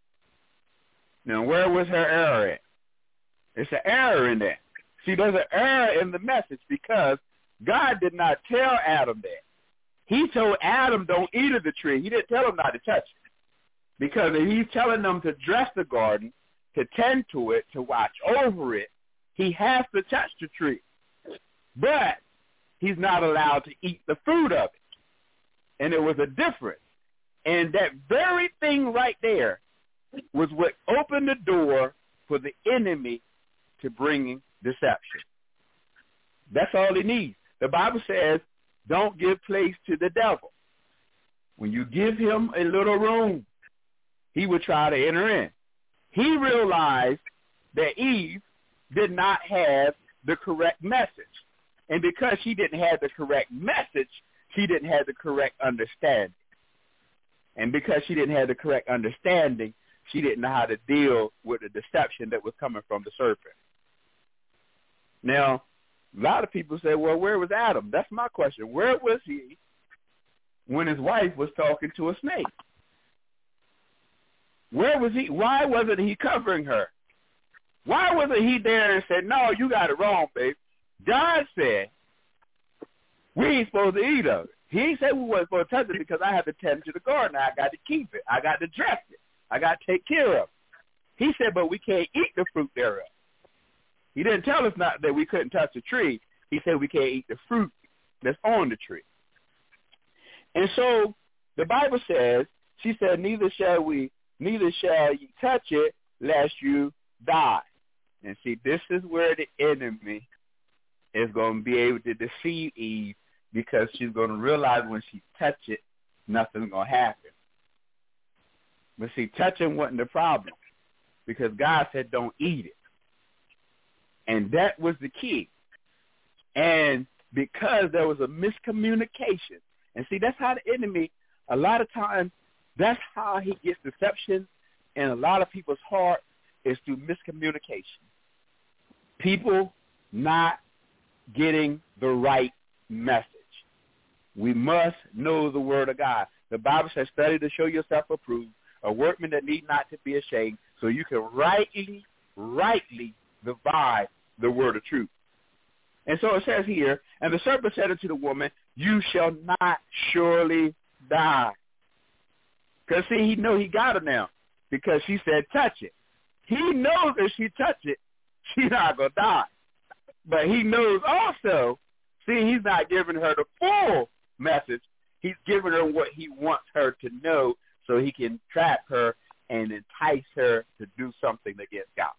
Now, where was her error at? It's an error in that. See, there's an error in the message, because God did not tell Adam that. He told Adam, don't eat of the tree. He didn't tell him not to touch it. Because if he's telling them to dress the garden, to tend to it, to watch over it, he has to touch the tree. But he's not allowed to eat the fruit of it. And there was a difference. And that very thing right there was what opened the door for the enemy to bring deception. That's all he needs. The Bible says, don't give place to the devil. When you give him a little room, he will try to enter in. He realized that Eve did not have the correct message. And because she didn't have the correct message, she didn't have the correct understanding. And because she didn't have the correct understanding, she didn't know how to deal with the deception that was coming from the serpent. Now, a lot of people say, well, where was Adam? That's my question. Where was he when his wife was talking to a snake? Where was he? Why wasn't he covering her? Why wasn't he there and said, no, you got it wrong, babe? God said, we ain't supposed to eat of it. He ain't said we wasn't supposed to touch it because I have to tend to the garden. I got to keep it. I got to dress it. I got to take care of it. He said, but we can't eat the fruit thereof. He didn't tell us not that we couldn't touch the tree. He said we can't eat the fruit that's on the tree. And so the Bible says, she said, neither shall we, neither shall you touch it, lest you die. And see, this is where the enemy is going to be able to deceive Eve, because she's going to realize when she touch it, nothing's going to happen. But see, touching wasn't the problem, because God said don't eat it. And that was the key. And because there was a miscommunication, and see, that's how the enemy, a lot of times, that's how he gets deception in a lot of people's heart, is through miscommunication. People not getting the right message. We must know the word of God. The Bible says, study to show yourself approved, a workman that need not to be ashamed, so you can rightly, rightly divide the word of truth. And so it says here, and the serpent said unto the woman, you shall not surely die. Because, see, he know he got her now, because she said touch it. He knows if she touch it, she's not going to die. But he knows also, see, he's not giving her the full message. He's giving her what he wants her to know, so he can trap her and entice her to do something against God.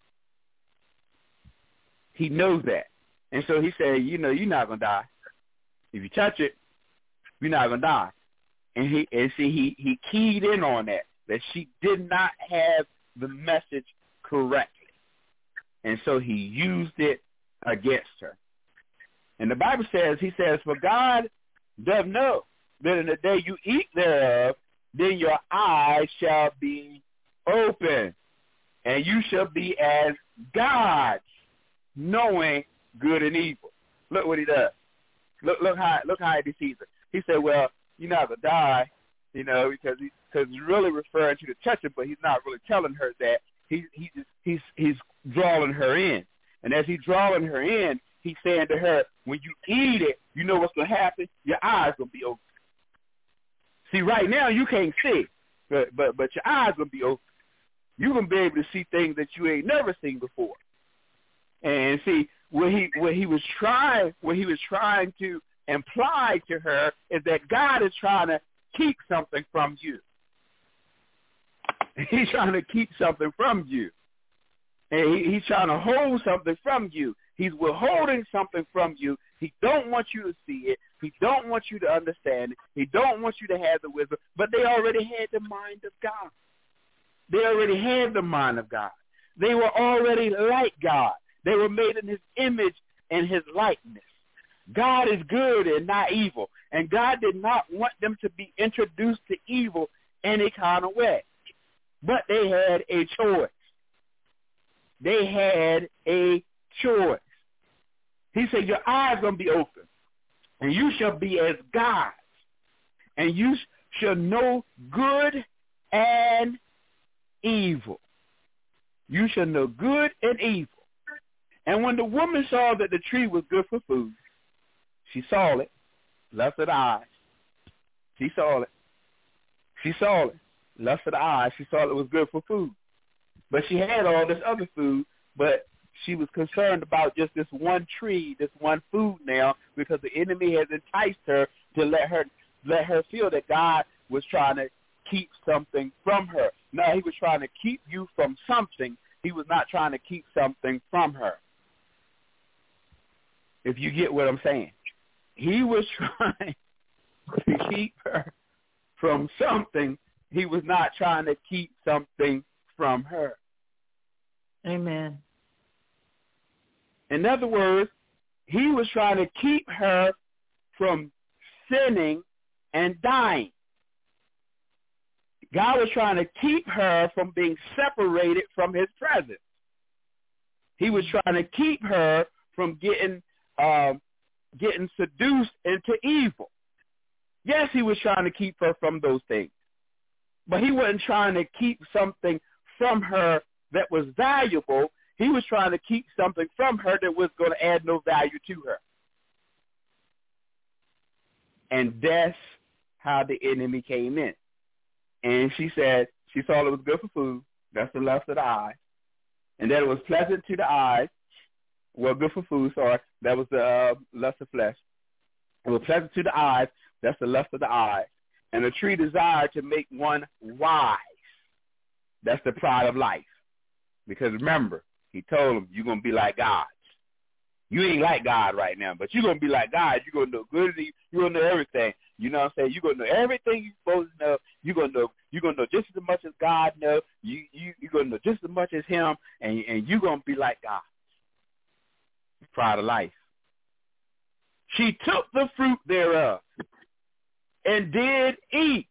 He knows that. And so he said, you know, you're not going to die. If you touch it, you're not going to die. And he and see, he, he keyed in on that, that she did not have the message correctly. And so he used it against her. And the Bible says, he says, for God doth know that in the day you eat thereof, then your eyes shall be open, and you shall be as gods, knowing good and evil. Look what he does. Look, look how look how he deceives her. He said, well, you're not going to die, you know, because he, cause he's really referring to the touching, but he's not really telling her that. He, he just, he's, he's drawing her in. And as he's drawing her in, he's saying to her, when you eat it, you know what's going to happen? Your eyes going to be open. See, right now you can't see, but, but, but your eyes going to be open. You're going to be able to see things that you ain't never seen before. And see, what he what he was trying what he was trying to imply to her is that God is trying to keep something from you. He's trying to keep something from you. And he, he's trying to hold something from you. He's withholding something from you. He don't want you to see it. He don't want you to understand it. He don't want you to have the wisdom. But they already had the mind of God. They already had the mind of God. They were already like God. They were made in his image and his likeness. God is good and not evil. And God did not want them to be introduced to evil any kind of way. But they had a choice. They had a choice. He said, your eyes are going to be open, and you shall be as gods, and you shall know good and evil. You shall know good and evil. And when the woman saw that the tree was good for food, she saw it, lust of the eyes. She saw it. She saw it, lust of the eyes. She saw it was good for food. But she had all this other food, but she was concerned about just this one tree, this one food now, because the enemy has enticed her to let her let her feel that God was trying to keep something from her. No, he was trying to keep you from something. He was not trying to keep something from her. If you get what I'm saying. He was trying to keep her from something. He was not trying to keep something from her. Amen. In other words, he was trying to keep her from sinning and dying. God was trying to keep her from being separated from his presence. He was trying to keep her from getting um, getting seduced into evil. Yes, he was trying to keep her from those things. But he wasn't trying to keep something from her that was valuable. He was trying to keep something from her that was going to add no value to her. And that's how the enemy came in. And she said, she saw it was good for food. That's the lust of the eye. and that it was pleasant to the eyes, well, good for food, sorry, that was the uh, lust of flesh. It was pleasant to the eyes, that's the lust of the eye, and a tree desired to make one wise. That's the pride of life. Because remember, he told him, you're going to be like God. You ain't like God right now, but you're going to be like God. You're going to know good and evil. You're going to know everything. You know what I'm saying? You're going to know everything you're supposed to know. You're going to know you're going to know just as much as God knows. You, you, you're going to know just as much as him, and, and you're going to be like God. Pride of life. She took the fruit thereof and did eat.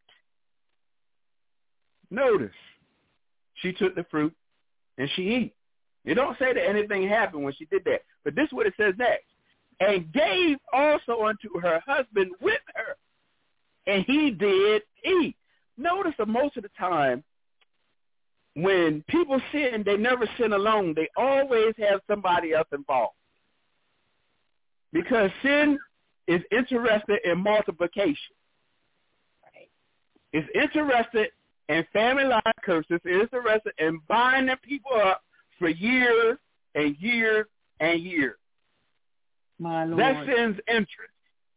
Notice, she took the fruit and she ate. It don't say that anything happened when she did that. But this is what it says next. And gave also unto her husband with her, and he did eat. Notice that most of the time when people sin, they never sin alone. They always have somebody else involved. Because sin is interested in multiplication. It's interested in family line curses. It's interested in binding people up for years and years and years. My Lord. That's sin's interest.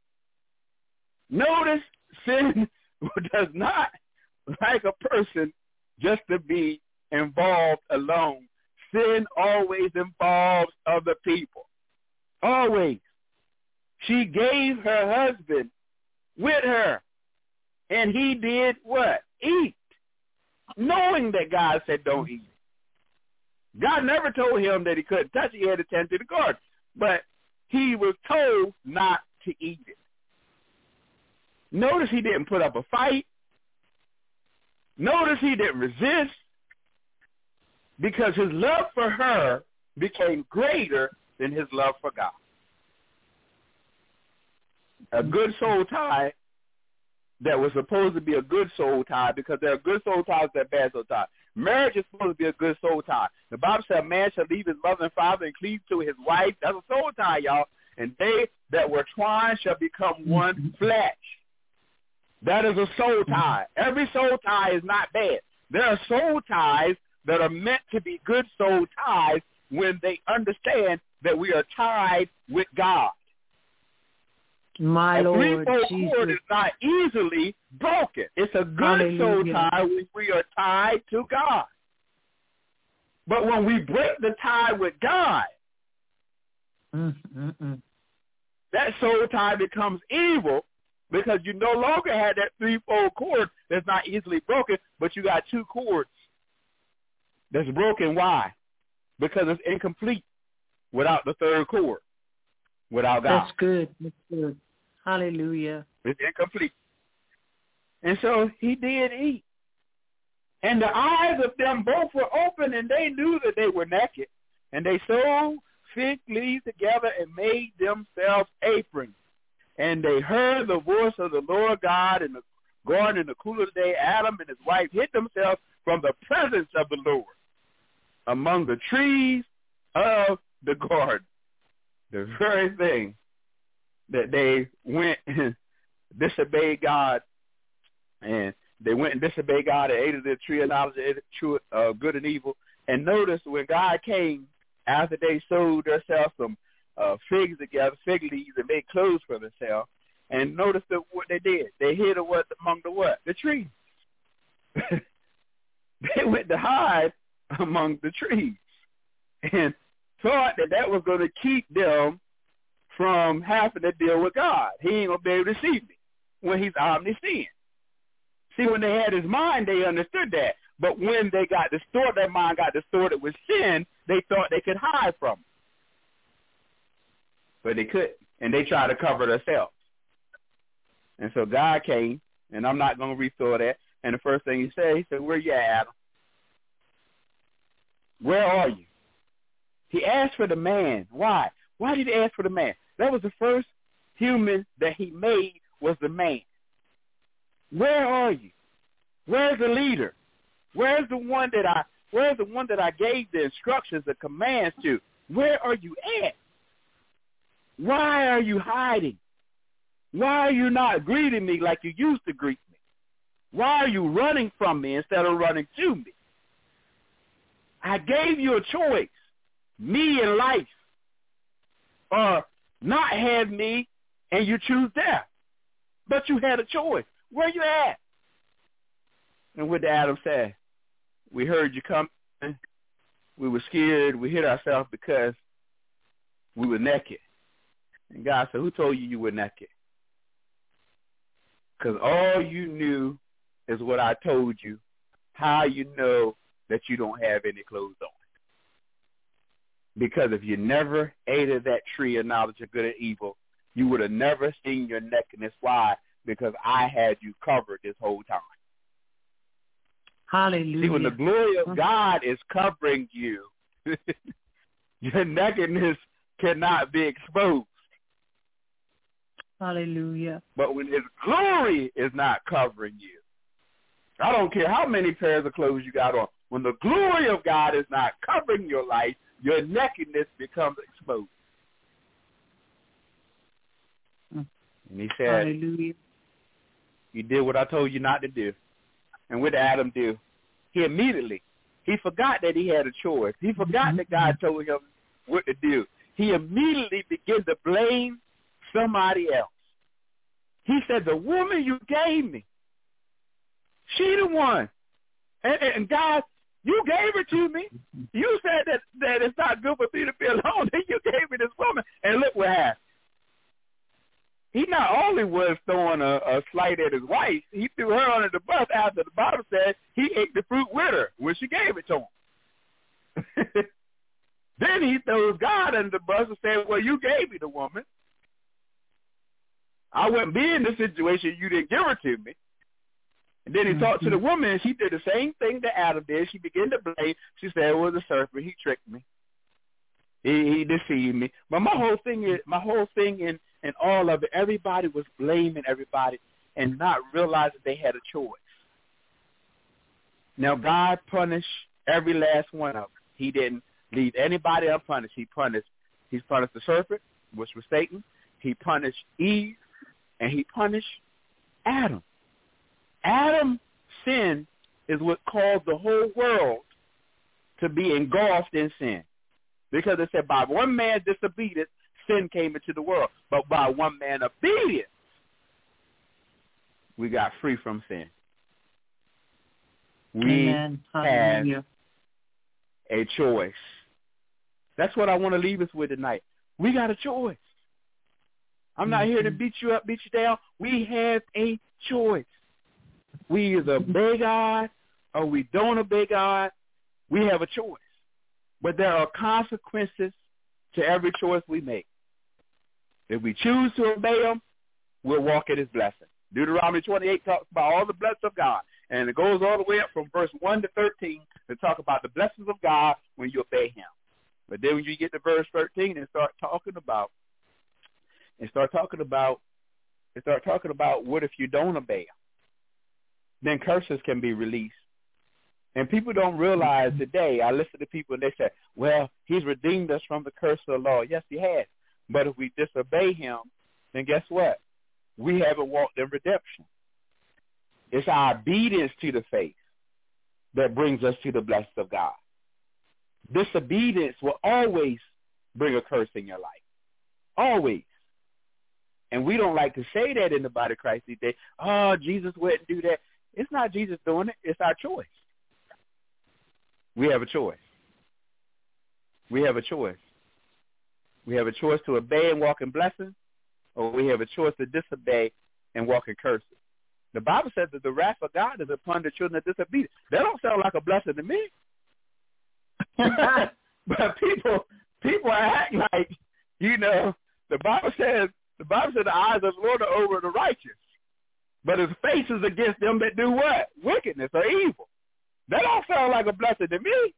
Notice sin does not like a person just to be involved alone. Sin always involves other people. Always. She gave her husband with her, and he did what? Eat. Knowing that God said don't eat. God never told him that he couldn't touch it. He had to tend to the garden. But he was told not to eat it. Notice he didn't put up a fight. Notice he didn't resist, because his love for her became greater than his love for God. A good soul tie that was supposed to be a good soul tie, because there are good soul ties that are bad soul ties. Marriage is supposed to be a good soul tie. The Bible said a man shall leave his mother and father and cleave to his wife. That's a soul tie, y'all. And they that were twined shall become one flesh. That is a soul tie. Every soul tie is not bad. There are soul ties that are meant to be good soul ties when they understand that we are tied with God. My a Lord threefold Jesus. cord is not easily broken. It's a good Hallelujah. soul tie when we are tied to God. But when we break the tie with God, Mm-mm-mm. that soul tie becomes evil, because you no longer have that threefold cord that's not easily broken, but you got two cords that's broken. Why? Because it's incomplete without the third cord, without God. That's good. That's good. Hallelujah. It's incomplete. And so he did eat. And the eyes of them both were open, and they knew that they were naked. And they sewed fig leaves together and made themselves aprons. And they heard the voice of the Lord God in the garden in the cool of the day. Adam and his wife hid themselves from the presence of the Lord among the trees of the garden. The very thing that they went and disobeyed God, and they went and disobeyed God and ate of the tree of knowledge of uh, good and evil. And notice when God came, after they sewed themselves some uh, figs together, fig leaves, and made clothes for themselves, and notice that what they did. They hid what, among the what? The trees. They went to hide among the trees and thought that that was going to keep them from having to deal with God. He ain't going to be able to see me when he's omniscient. See, when they had his mind, they understood that. But when they got distorted, their mind got distorted with sin, they thought they could hide from him. But they couldn't. And they tried to cover themselves. And so God came, and I'm not going to restore that. And the first thing he said, he said, where you at, Adam? Where are you? He asked for the man. Why? Why did he ask for the man? That was the first human that he made, was the man. Where are you? Where's the leader? Where's the one that I where's the one that I gave the instructions, the commands to? Where are you at? Why are you hiding? Why are you not greeting me like you used to greet me? Why are you running from me instead of running to me? I gave you a choice, me and life, or not have me and you choose death. But you had a choice. Where you at? And what did Adam say? We heard you coming. We were scared. We hid ourselves because we were naked. And God said, who told you you were naked? Because all you knew is what I told you. How you know that you don't have any clothes on? Because if you never ate of that tree of knowledge of good and evil, you would have never seen your nakedness. Why? Because I had you covered this whole time. Hallelujah. See, when the glory of God is covering you, your nakedness cannot be exposed. Hallelujah. But when his glory is not covering you, I don't care how many pairs of clothes you got on. When the glory of God is not covering your life, your nakedness becomes exposed. And he said, hallelujah. You did what I told you not to do. And what did Adam do? He immediately, he forgot that he had a choice. He forgot mm-hmm. that God told him what to do. He immediately began to blame somebody else. He said, the woman you gave me, she the one. And, and God, you gave her to me. You said that, that it's not good for me to be alone. Then you gave me this woman. And look what happened. He not only was throwing a, a slight at his wife, he threw her under the bus after the Bible said he ate the fruit with her when she gave it to him. Then he throws God under the bus and said, well, you gave me the woman. I wouldn't be in this situation. You didn't give her to me. And then he mm-hmm. talked to the woman, and she did the same thing that Adam did. She began to blame. She said, it was a serpent. He tricked me. He, he deceived me. But my whole thing is, my whole thing in, in all of it, everybody was blaming everybody and not realizing they had a choice. Now, God punished every last one of them. He didn't leave anybody unpunished. He punished, he's punished the serpent, which was Satan. He punished Eve, and he punished Adam. Adam's sin is what caused the whole world to be engulfed in sin. Because it said by one man's disobedience, sin came into the world. But by one man's obedience, we got free from sin. We Amen. have a choice. That's what I want to leave us with tonight. We got a choice. I'm not mm-hmm. here to beat you up, beat you down. We have a choice. We either obey God or we don't obey God. We have a choice. But there are consequences to every choice we make. If we choose to obey him, we'll walk in his blessing. Deuteronomy twenty-eight talks about all the blessings of God. And it goes all the way up from verse one to thirteen to talk about the blessings of God when you obey him. But then when you get to verse thirteen and start talking about, and start talking about, and start talking about what if you don't obey him? Then curses can be released. And people don't realize today, I listen to people and they say, well, he's redeemed us from the curse of the law. Yes, he has. But if we disobey him, then guess what? We haven't walked in redemption. It's our obedience to the faith that brings us to the blessings of God. Disobedience will always bring a curse in your life. Always. And we don't like to say that in the body of Christ these days. Oh, Jesus wouldn't do that. It's not Jesus doing it. It's our choice. We have a choice. We have a choice. We have a choice to obey and walk in blessing, or we have a choice to disobey and walk in curses. The Bible says that the wrath of God is upon the children of disobedience. That don't sound like a blessing to me. But people people act like, you know, the Bible says, the Bible says the eyes of the Lord are over the righteous, but his face is against them that do what? Wickedness or evil. That don't sound like a blessing to me.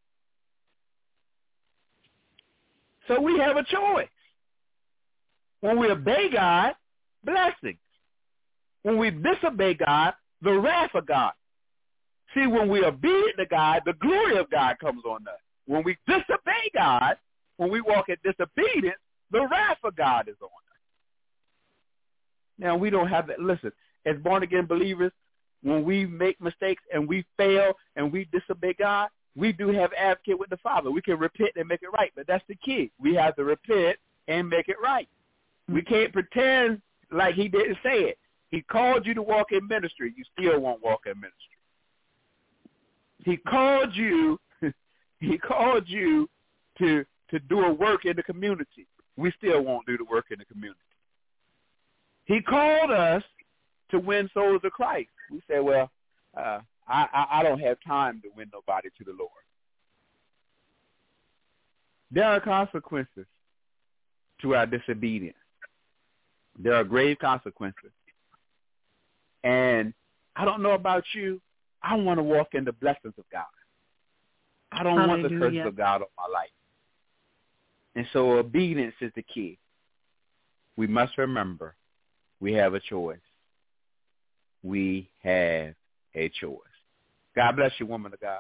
So we have a choice. When we obey God, blessings. When we disobey God, the wrath of God. See, when we obey to God, the glory of God comes on us. When we disobey God, when we walk in disobedience, the wrath of God is on us. Now, we don't have that. Listen, as born-again believers, when we make mistakes and we fail and we disobey God, we do have advocate with the Father. We can repent and make it right, but that's the key. We have to repent and make it right. We can't pretend like he didn't say it. He called you to walk in ministry. You still won't walk in ministry. He called you, he called you to to do a work in the community. We still won't do the work in the community. He called us to win souls to Christ. We say, well, uh, I, I, I don't have time to win nobody to the Lord. There are consequences to our disobedience. There are grave consequences. And I don't know about you. I want to walk in the blessings of God. I don't Hallelujah. want the curses of God on my life. And so obedience is the key. We must remember we have a choice. We have a choice. God bless you, woman of God.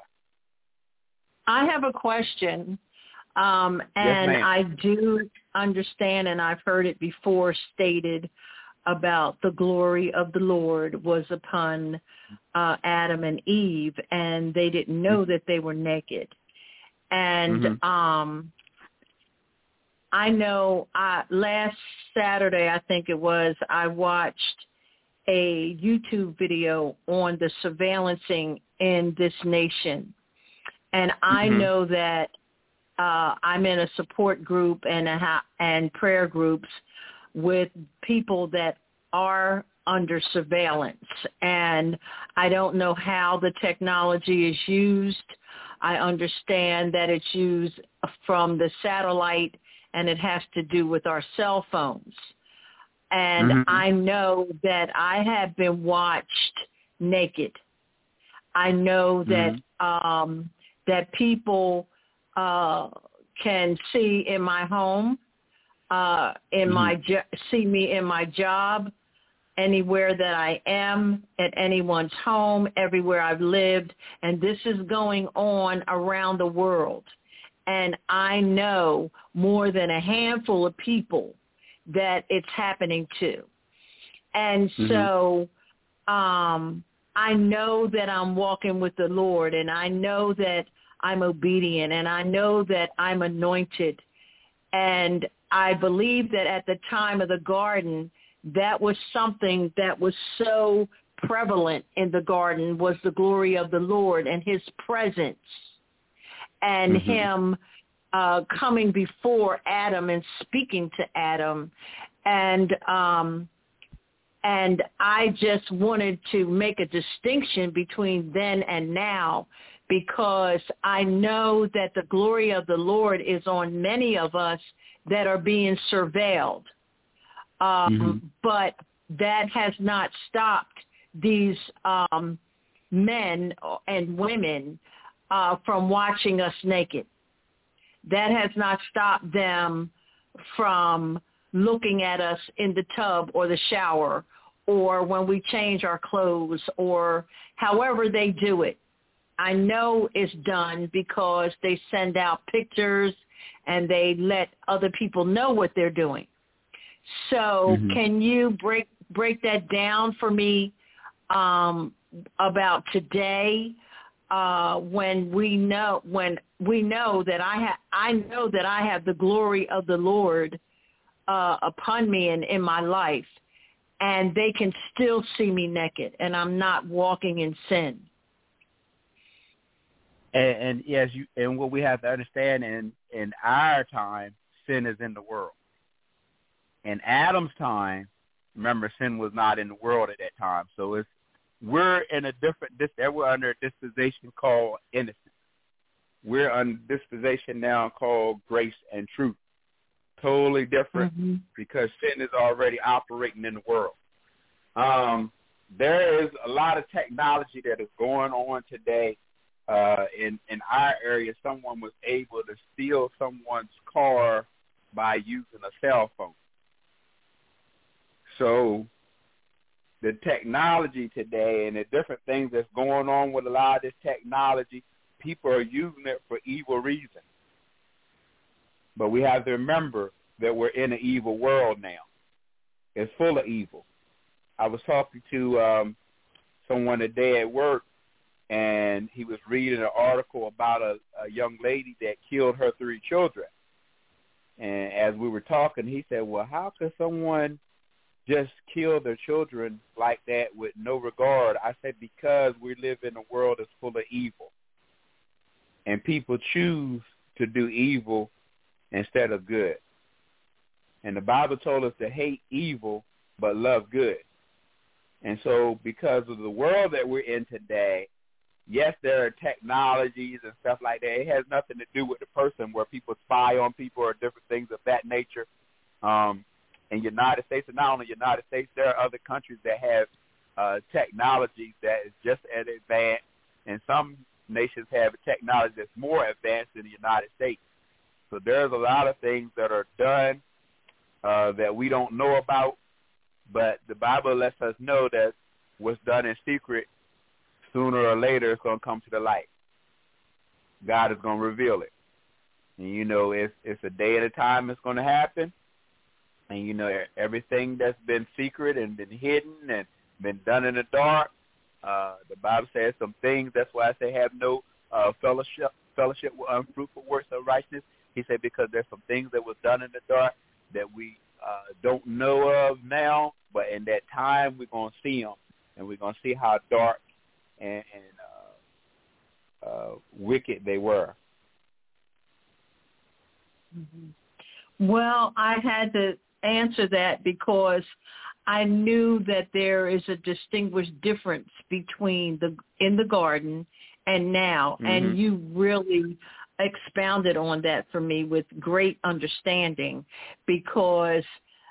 I have a question, um, and yes, I do understand, and I've heard it before stated about the glory of the Lord was upon uh, Adam and Eve, and they didn't know that they were naked. And mm-hmm. um, I know uh, last Saturday, I think it was, I watched a YouTube video on the surveillancing in this nation. And I mm-hmm. know that uh, I'm in a support group and a ha- and prayer groups with people that are under surveillance. And I don't know how the technology is used. I understand that it's used from the satellite and it has to do with our cell phones. And mm-hmm. I know that I have been watched naked. I know that mm-hmm. um, that people uh, can see in my home, uh, in mm-hmm. my jo- see me in my job, anywhere that I am, at anyone's home, everywhere I've lived, and this is going on around the world. And I know more than a handful of people that it's happening to. And mm-hmm. so um, I know that I'm walking with the Lord, and I know that I'm obedient, and I know that I'm anointed. And I believe that at the time of the garden, that was something that was so prevalent in the garden, was the glory of the Lord and his presence and mm-hmm. him uh, coming before Adam and speaking to Adam. And um, and I just wanted to make a distinction between then and now, because I know that the glory of the Lord is on many of us that are being surveilled. Um, mm-hmm. But that has not stopped these um, men and women uh, from watching us naked. That has not stopped them from looking at us in the tub or the shower, or when we change our clothes, or however they do it. I know it's done because they send out pictures and they let other people know what they're doing. So mm-hmm. can you break break that down for me um, about today, uh, when we know when we know that I have I know that I have the glory of the Lord uh, upon me and in my life, and they can still see me naked, and I'm not walking in sin. And, and yes, you and what we have to understand in in our time, sin is in the world. In Adam's time, remember, sin was not in the world at that time. So it's we're in a different, we're under a dispensation called innocence. We're under a dispensation now called grace and truth. Totally different mm-hmm. because sin is already operating in the world. Um, there is a lot of technology that is going on today. Uh, in, in our area, someone was able to steal someone's car by using a cell phone. So the technology today and the different things that's going on with a lot of this technology, people are using it for evil reasons. But we have to remember that we're in an evil world now. It's full of evil. I was talking to um, someone today at work, and he was reading an article about a, a young lady that killed her three children. And as we were talking, he said, well, how could someone just kill their children like that with no regard? I said, because we live in a world that's full of evil, and people choose to do evil instead of good. And the Bible told us to hate evil but love good. And so because of the world that we're in today, yes, there are technologies and stuff like that. It has nothing to do with the person, where people spy on people or different things of that nature. Um, in the United States, and not only the United States, there are other countries that have uh, technology that is just as advanced, and some nations have a technology that's more advanced than the United States. So there's a lot of things that are done uh, that we don't know about, but the Bible lets us know that what's done in secret, sooner or later, it's going to come to the light. God is going to reveal it. And, you know, it's, it's a day at a time it's going to happen. And, you know, everything that's been secret and been hidden and been done in the dark, uh, the Bible says some things. That's why I say have no uh, fellowship fellowship with unfruitful works of righteousness. He said because there's some things that was done in the dark that we uh, don't know of now, but in that time we're going to see them, and we're going to see how dark and, and uh, uh, wicked they were. Mm-hmm. Well, I had to answer that because I knew that there is a distinguished difference between the in the garden and now, mm-hmm. and you really expounded on that for me with great understanding, because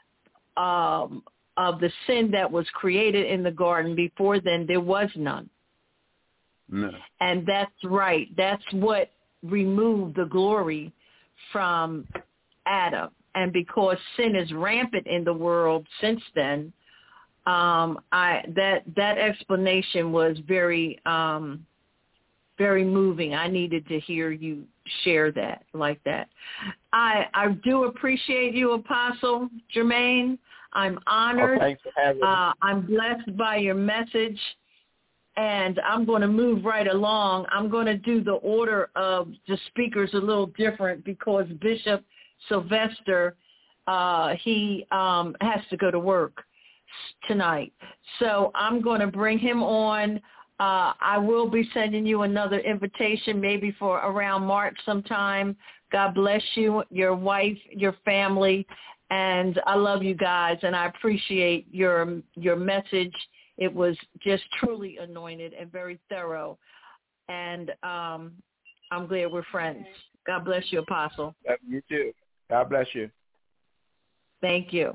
um, of the sin that was created in the garden. Before then, there was none. No. And that's right. That's what removed the glory from Adam. And because sin is rampant in the world since then, um, I that that explanation was very, um, very moving. I needed to hear you share that like that. I I do appreciate you, Apostle Jermaine. I'm honored. Oh, thanks for having me. Uh, I'm blessed by your message. And I'm going to move right along. I'm going to do the order of the speakers a little different because Bishop Sylvester, uh, he um, has to go to work tonight. So I'm going to bring him on. Uh, I will be sending you another invitation maybe for around March sometime. God bless you, your wife, your family, and I love you guys, and I appreciate your your message. It was just truly anointed and very thorough, and um, I'm glad we're friends. God bless you, Apostle. You too. God bless you. Thank you.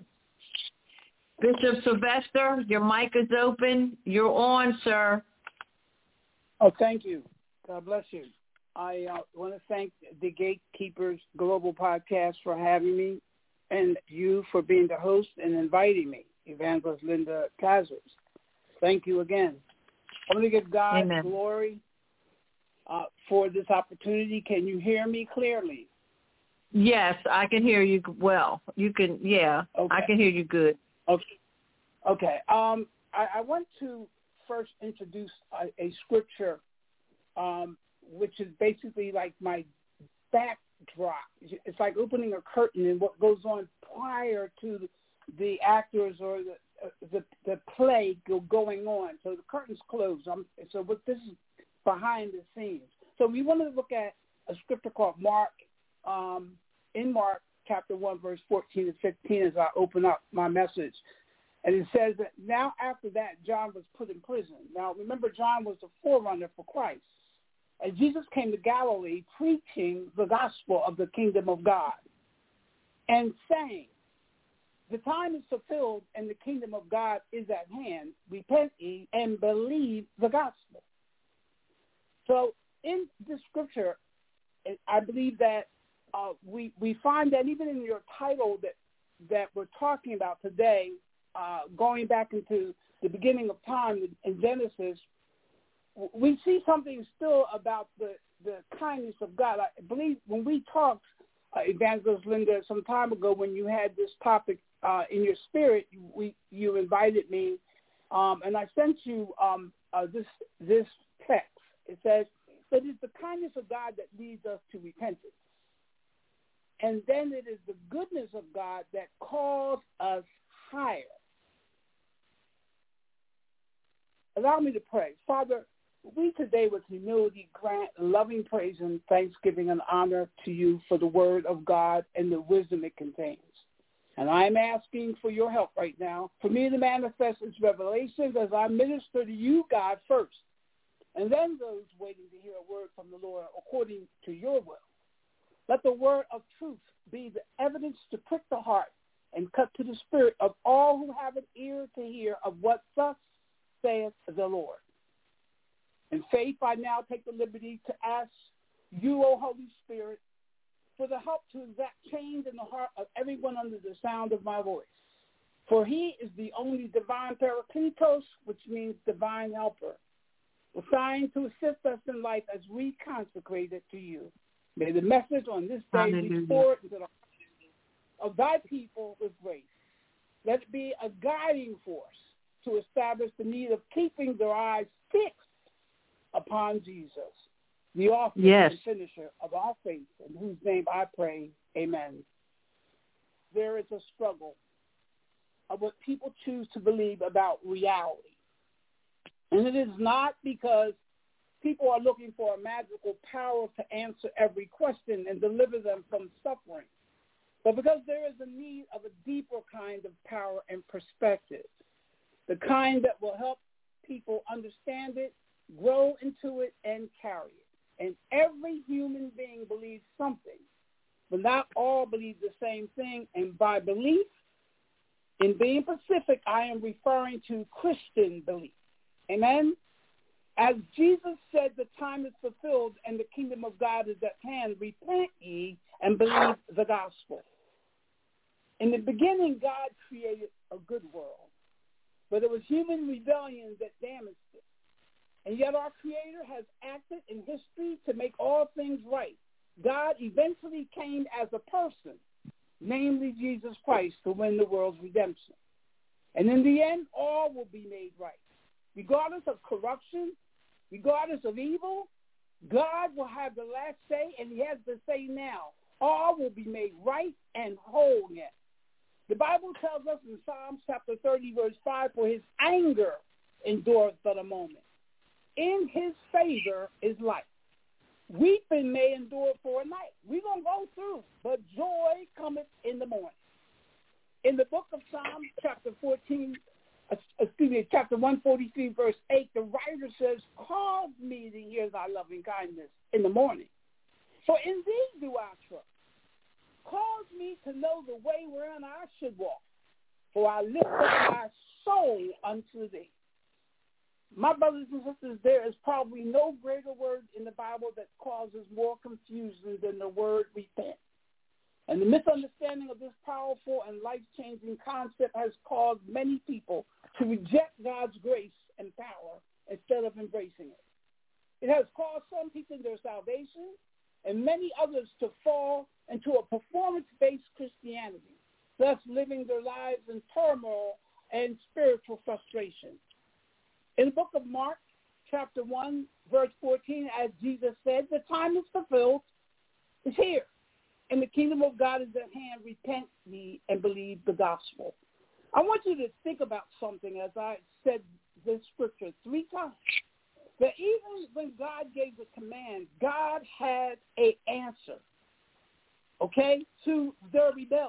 Bishop Sylvester, your mic is open. You're on, sir. Oh, thank you. God bless you. I uh, want to thank the Gatekeepers Global Podcast for having me, and you for being the host and inviting me, Evangelist Linda Kazers. Thank you again. I'm going to give God Amen. glory uh, for this opportunity. Can you hear me clearly? Yes, I can hear you well. You can, yeah, okay. I can hear you good. Okay. Okay. Um, I, I want to first introduce a, a scripture, um, which is basically like my backdrop. It's like opening a curtain and what goes on prior to the actors or the uh, the, the play go, going on. So the curtain's closed. Um, so what this is behind the scenes. So we wanted to look at a scripture called Mark, um, in Mark chapter one, verse fourteen and fifteen as I open up my message. And it says that now after that, John was put in prison. Now, remember, John was the forerunner for Christ. And Jesus came to Galilee preaching the gospel of the kingdom of God and saying, the time is fulfilled and the kingdom of God is at hand. Repent ye and believe the gospel. So in this scripture, I believe that uh, we we find that even in your title that, that we're talking about today, uh, going back into the beginning of time in Genesis, we see something still about the, the kindness of God. I believe when we talked, uh, Evangelist Linda, some time ago when you had this topic uh, in your spirit, we, you invited me, um, and I sent you um, uh, this this text. It says, "But it's the kindness of God that leads us to repentance. And then it is the goodness of God that calls us higher." Allow me to pray. Father, we today with humility grant loving praise and thanksgiving and honor to you for the word of God and the wisdom it contains. And I'm asking for your help right now, for me to manifest its revelations as I minister to you, God, first, and then those waiting to hear a word from the Lord according to your will. Let the word of truth be the evidence to prick the heart and cut to the spirit of all who have an ear to hear of what thus saith the Lord. In faith, I now take the liberty to ask you, O Holy Spirit, for the help to exact change in the heart of everyone under the sound of my voice. For he is the only divine Parakletos, which means divine helper, assigned to assist us in life as we consecrate it to you. May the message on this day be poured into the heart of thy people with grace. Let it be a guiding force to establish the need of keeping their eyes fixed upon Jesus, the author yes. and finisher of our faith, in whose name I pray, amen. There is a struggle of what people choose to believe about reality. And it is not because people are looking for a magical power to answer every question and deliver them from suffering, but because there is a need of a deeper kind of power and perspective, the kind that will help people understand it, grow into it, and carry it. And every human being believes something, but not all believe the same thing. And by belief, in being specific, I am referring to Christian belief. Amen? As Jesus said, the time is fulfilled and the kingdom of God is at hand. Repent ye and believe the gospel. In the beginning, God created a good world, but it was human rebellion that damaged it. And yet our Creator has acted in history to make all things right. God eventually came as a person, namely Jesus Christ, to win the world's redemption. And in the end, all will be made right. Regardless of corruption, regardless of evil, God will have the last say, and he has the say now. All will be made right and whole again. The Bible tells us in Psalms chapter thirty, verse five, for his anger endureth but a moment. In his favor is life. Weeping may endure for a night. We're going to go through, but joy cometh in the morning. In the book of Psalms, chapter fourteen, excuse me, chapter one forty-three, verse eight, the writer says, cause me to hear thy loving kindness in the morning. For in thee do I trust. Cause me to know the way wherein I should walk. For I lift up my soul unto thee. My brothers and sisters, there is probably no greater word in the Bible that causes more confusion than the word repent. And the misunderstanding of this powerful and life-changing concept has caused many people to reject God's grace and power instead of embracing it. It has caused some people their salvation and many others to fall into a performance-based Christianity, thus living their lives in turmoil and spiritual frustration. In the book of Mark, chapter one, verse fourteen, as Jesus said, the time is fulfilled, is here, and the kingdom of God is at hand. Repent ye and believe the gospel. I want you to think about something as I said this scripture three times, that even when God gave the command, God had an answer, okay, to their rebellion.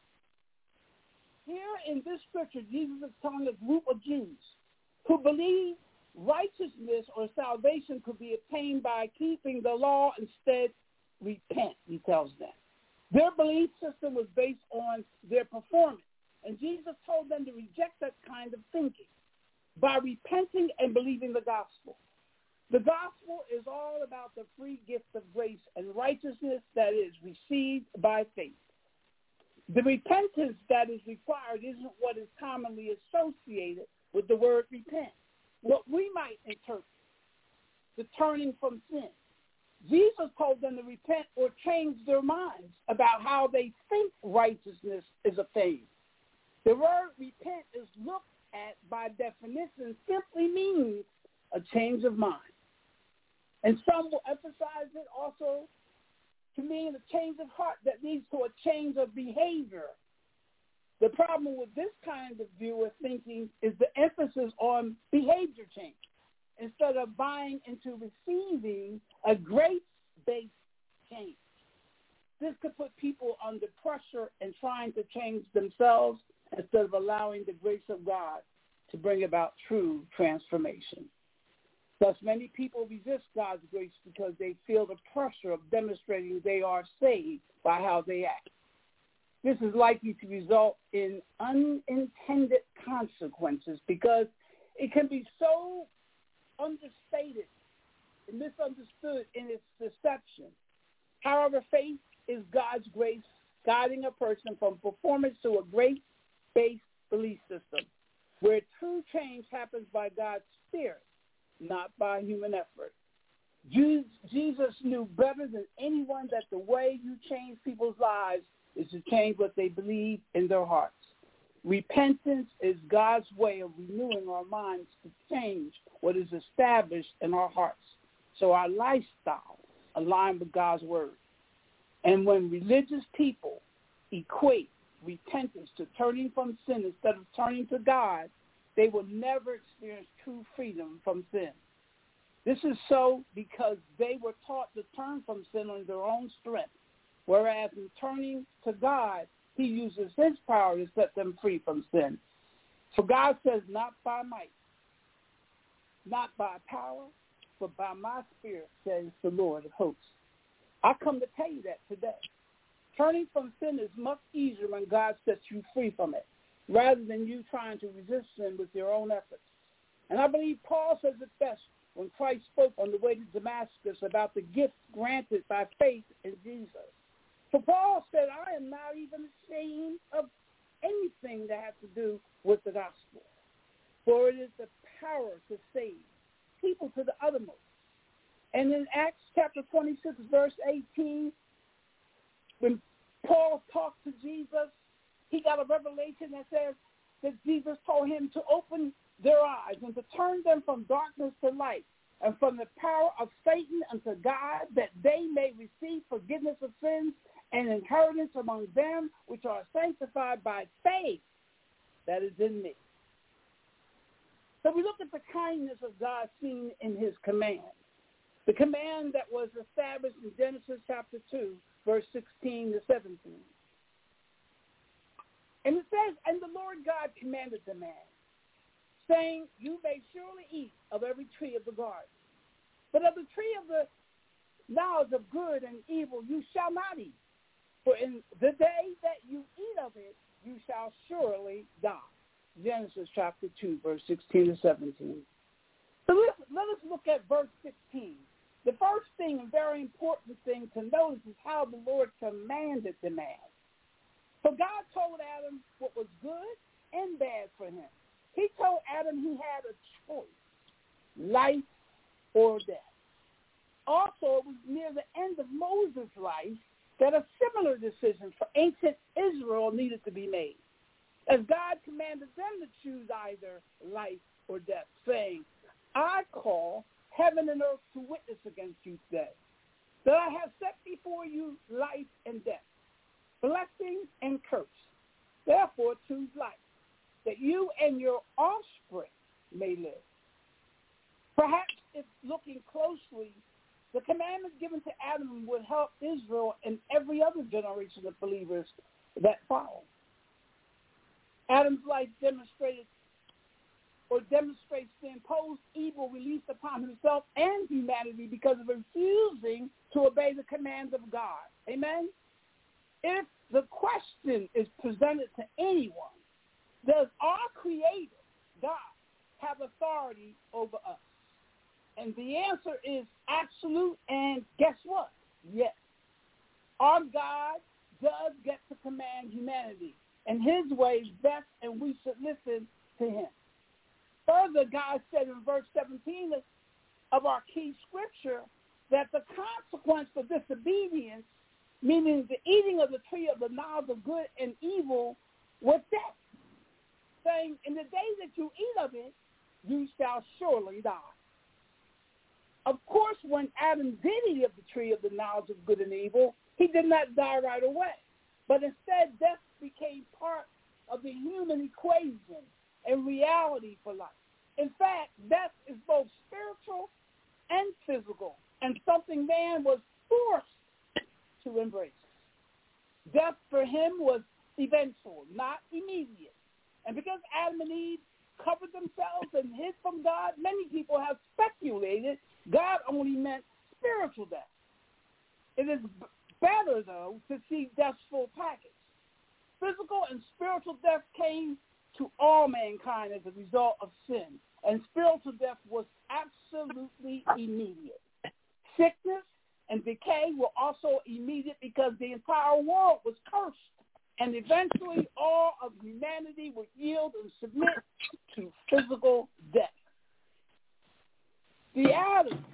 Here in this scripture, Jesus is telling a group of Jews who believe righteousness or salvation could be obtained by keeping the law. Instead, repent, he tells them. Their belief system was based on their performance, and Jesus told them to reject that kind of thinking by repenting and believing the gospel. The gospel is all about the free gift of grace and righteousness that is received by faith. The repentance that is required isn't what is commonly associated with the word repent, what we might interpret, the turning from sin. Jesus told them to repent or change their minds about how they think righteousness is obtained. The word repent is looked at by definition simply means a change of mind. And some will emphasize it also to mean a change of heart that leads to a change of behavior. The problem with this kind of view of thinking is the emphasis on behavior change instead of buying into receiving a grace-based change. This could put people under pressure and trying to change themselves instead of allowing the grace of God to bring about true transformation. Thus, many people resist God's grace because they feel the pressure of demonstrating they are saved by how they act. This is likely to result in unintended consequences because it can be so understated and misunderstood in its deception. However, faith is God's grace guiding a person from performance to a grace-based belief system where true change happens by God's Spirit, not by human effort. Jesus knew better than anyone that the way you change people's lives is to change what they believe in their hearts. Repentance is God's way of renewing our minds to change what is established in our hearts so our lifestyle align with God's word. And when religious people equate repentance to turning from sin instead of turning to God, they will never experience true freedom from sin. This is so because they were taught to turn from sin on their own strength, whereas in turning to God, he uses his power to set them free from sin. So God says, not by might, not by power, but by my Spirit, says the Lord of hosts. I come to tell you that today. Turning from sin is much easier when God sets you free from it, rather than you trying to resist sin with your own efforts. And I believe Paul says it best when Christ spoke on the way to Damascus about the gift granted by faith in Jesus. So Paul said, I am not even ashamed of anything that has to do with the gospel, for it is the power to save people to the uttermost. And in Acts chapter twenty-six, verse eighteen, when Paul talked to Jesus, he got a revelation that says that Jesus told him to open their eyes and to turn them from darkness to light and from the power of Satan unto God, that they may receive forgiveness of sins and inheritance among them which are sanctified by faith that is in me. So we look at the kindness of God seen in his command. The command that was established in Genesis chapter two, verse sixteen to seventeen. And it says, and the Lord God commanded the man, saying, you may surely eat of every tree of the garden, but of the tree of the knowledge of good and evil you shall not eat. For in the day that you eat of it, you shall surely die. Genesis chapter two, verse sixteen to seventeen. So let, let us look at verse sixteen. The first thing, and very important thing to notice, is how the Lord commanded the man. So God told Adam what was good and bad for him. He told Adam he had a choice, life or death. Also, it was near the end of Moses' life that a similar decision for ancient Israel needed to be made, as God commanded them to choose either life or death, saying, I call heaven and earth to witness against you today, that I have set before you life and death, blessing and curse. Therefore choose life, that you and your offspring may live. Perhaps if looking closely, the commandments given to Adam would help Israel and every other generation of believers that follow. Adam's life demonstrated or demonstrates the imposed evil released upon himself and humanity because of refusing to obey the commands of God. Amen? If the question is presented to anyone, does our Creator, God, have authority over us? And the answer is absolute, and guess what? Yes. Our God does get to command humanity, and his way is best, and we should listen to him. Further, God said in verse seventeen of our key scripture that the consequence for disobedience, meaning the eating of the tree of the knowledge of good and evil, was death, saying, in the day that you eat of it, you shall surely die. Of course, when Adam did eat of the tree of the knowledge of good and evil, he did not die right away. But instead, death became part of the human equation and reality for life. In fact, death is both spiritual and physical, and something man was forced to embrace. Death for him was eventual, not immediate. And because Adam and Eve covered themselves and hid from God, many people have speculated God only meant spiritual death. It is better, though, to see death's full package. Physical and spiritual death came to all mankind as a result of sin, and spiritual death was absolutely immediate. Sickness and decay were also immediate because the entire world was cursed, and eventually all of humanity would yield and submit to physical death. The Adam,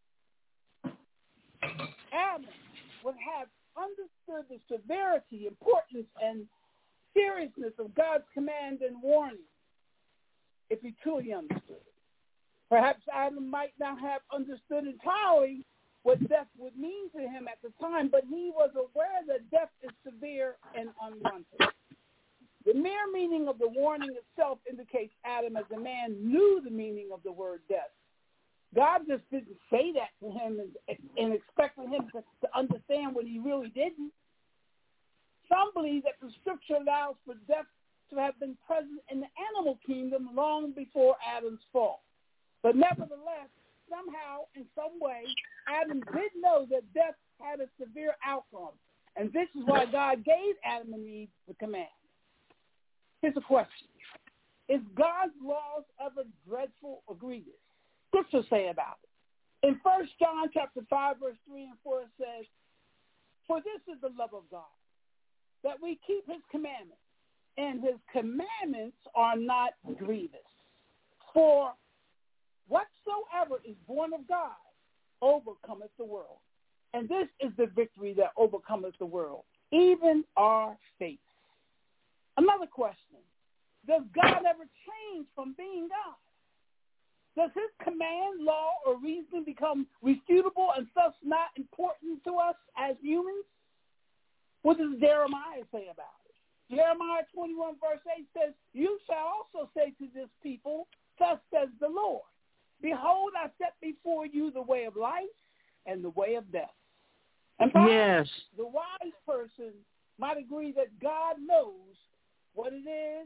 Adam would have understood the severity, importance, and seriousness of God's command and warning if he truly understood. Perhaps Adam might not have understood entirely what death would mean to him at the time, but he was aware that death is severe and unwanted. The mere meaning of the warning itself indicates Adam as a man knew the meaning of the word death. God just didn't say that to him and, and expected him to, to understand what he really didn't. Some believe that the scripture allows for death to have been present in the animal kingdom long before Adam's fall. But nevertheless, somehow, in some way, Adam did know that death had a severe outcome. And this is why God gave Adam and Eve the command. Here's a question. Is God's laws ever dreadful or grievous? Scripture say about it. In First John chapter five, verse three and four, it says, "For this is the love of God, that we keep his commandments, and his commandments are not grievous. For whatsoever is born of God overcometh the world. And this is the victory that overcometh the world, even our faith." Another question. Does God ever change from being God? Does his command, law, or reasoning become refutable and thus not important to us as humans? What does Jeremiah say about it? Jeremiah twenty-one verse eight says, "You shall also say to this people, thus says the Lord, behold, I set before you the way of life and the way of death." And perhaps yes. the wise person might agree that God knows what it is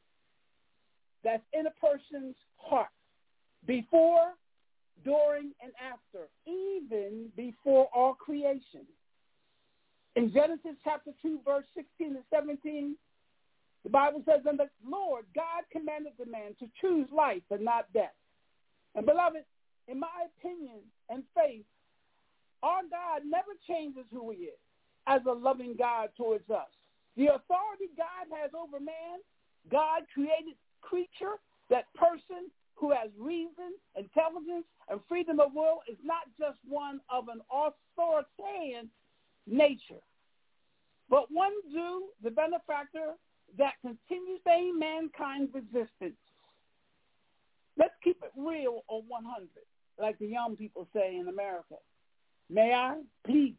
that's in a person's heart before, during, and after, even before all creation. In Genesis chapter two, verse sixteen to seventeen, the Bible says, "And the Lord God commanded the man to choose life and not death." And beloved, in my opinion and faith, our God never changes who he is as a loving God towards us. The authority God has over man, God created creature, that person who has reason, intelligence, and freedom of will, is not just one of an authoritarian nature, but one due the benefactor that continues to aid mankind's existence. Let's keep it real on one hundred, like the young people say in America. May I? Please.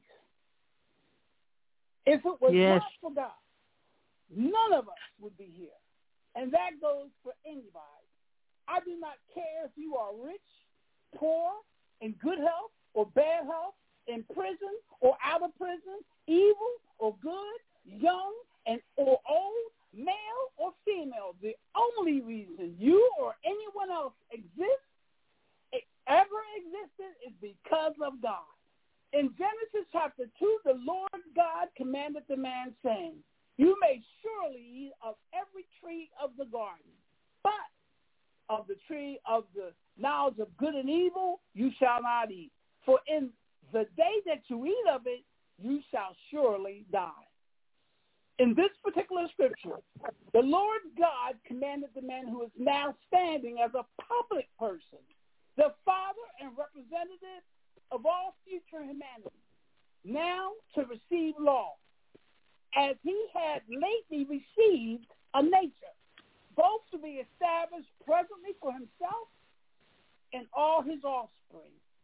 If it was yes. not for God, none of us would be here. And that goes for anybody. I do not care if you are rich, poor, in good health or bad health, in prison or out of prison, evil or good, young and or old, male or female. The only reason you or anyone else exists, ever existed, is because of God. In Genesis chapter two, the Lord God commanded the man, saying, "You may surely eat of every tree of the garden, but of the tree of the knowledge of good and evil you shall not eat. For in the day that you eat of it, you shall surely die." In this particular scripture, the Lord God commanded the man who is now standing as a public person, the father and representative of all future humanity, now to receive law, as he had lately received a nature, both to be established presently for himself and all his offspring,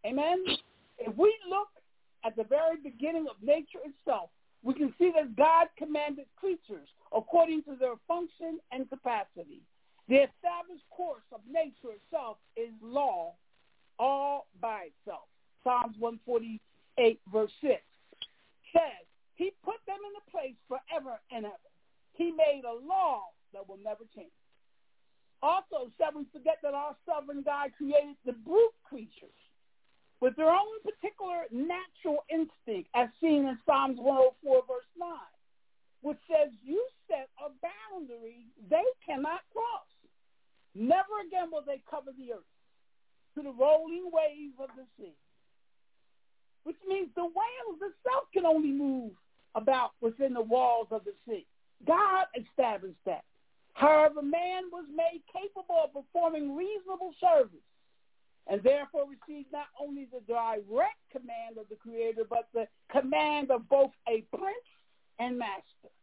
Amen? If we look at the very beginning of nature itself, we can see that God commanded creatures according to their function and capacity. The established course of nature itself is law all by itself. Psalms one forty-eight, verse six says, he put them in a place forever and ever. He made a law that will never change. Also, shall we forget that our sovereign God created the brute creatures with their own particular natural instinct, as seen in Psalms one oh four, verse nine, which says, you set a boundary they cannot cross. Never again will they cover the earth to the rolling waves of the sea, which means the whales itself can only move about within the walls of the sea. God established that. However, man was made capable of performing reasonable service and therefore received not only the direct command of the Creator, but the command of both a prince and master.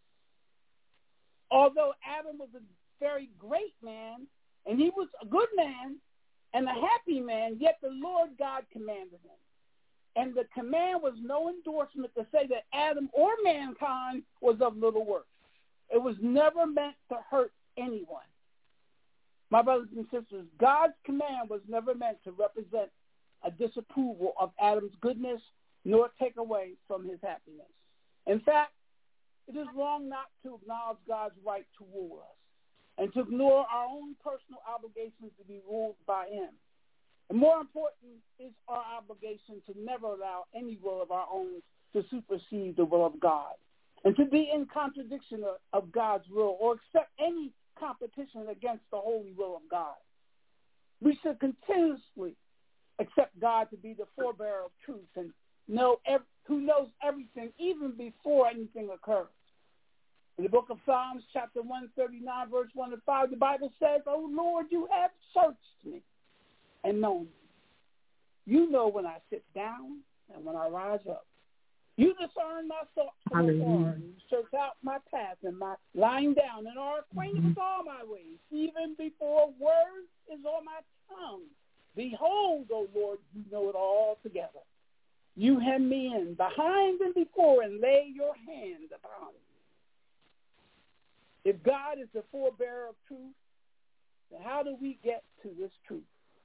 Although Adam was a very great man, and he was a good man and a happy man, yet the Lord God commanded him. And the command was no endorsement to say that Adam or mankind was of little worth. It was never meant to hurt anyone. My brothers and sisters, God's command was never meant to represent a disapproval of Adam's goodness nor take away from his happiness. In fact, it is wrong not to acknowledge God's right to rule us and to ignore our own personal obligations to be ruled by him. And more important is our obligation to never allow any will of our own to supersede the will of God and to be in contradiction of, of God's will or accept any competition against the holy will of God. We should continuously accept God to be the forebearer of truth and know every, who knows everything even before anything occurs. In the book of Psalms, chapter one thirty-nine, verse one to five, the Bible says, "O Lord, you have searched me and known me. You know when I sit down and when I rise up. You discern my thoughts from afar, and you search out my path and my lying down, and are acquainted with all my ways. Even before words is on my tongue. Behold, O Lord, you know it all together. You hem me in behind and before, and lay your hand upon me." If God is the forebearer of truth, then how do we get to this truth?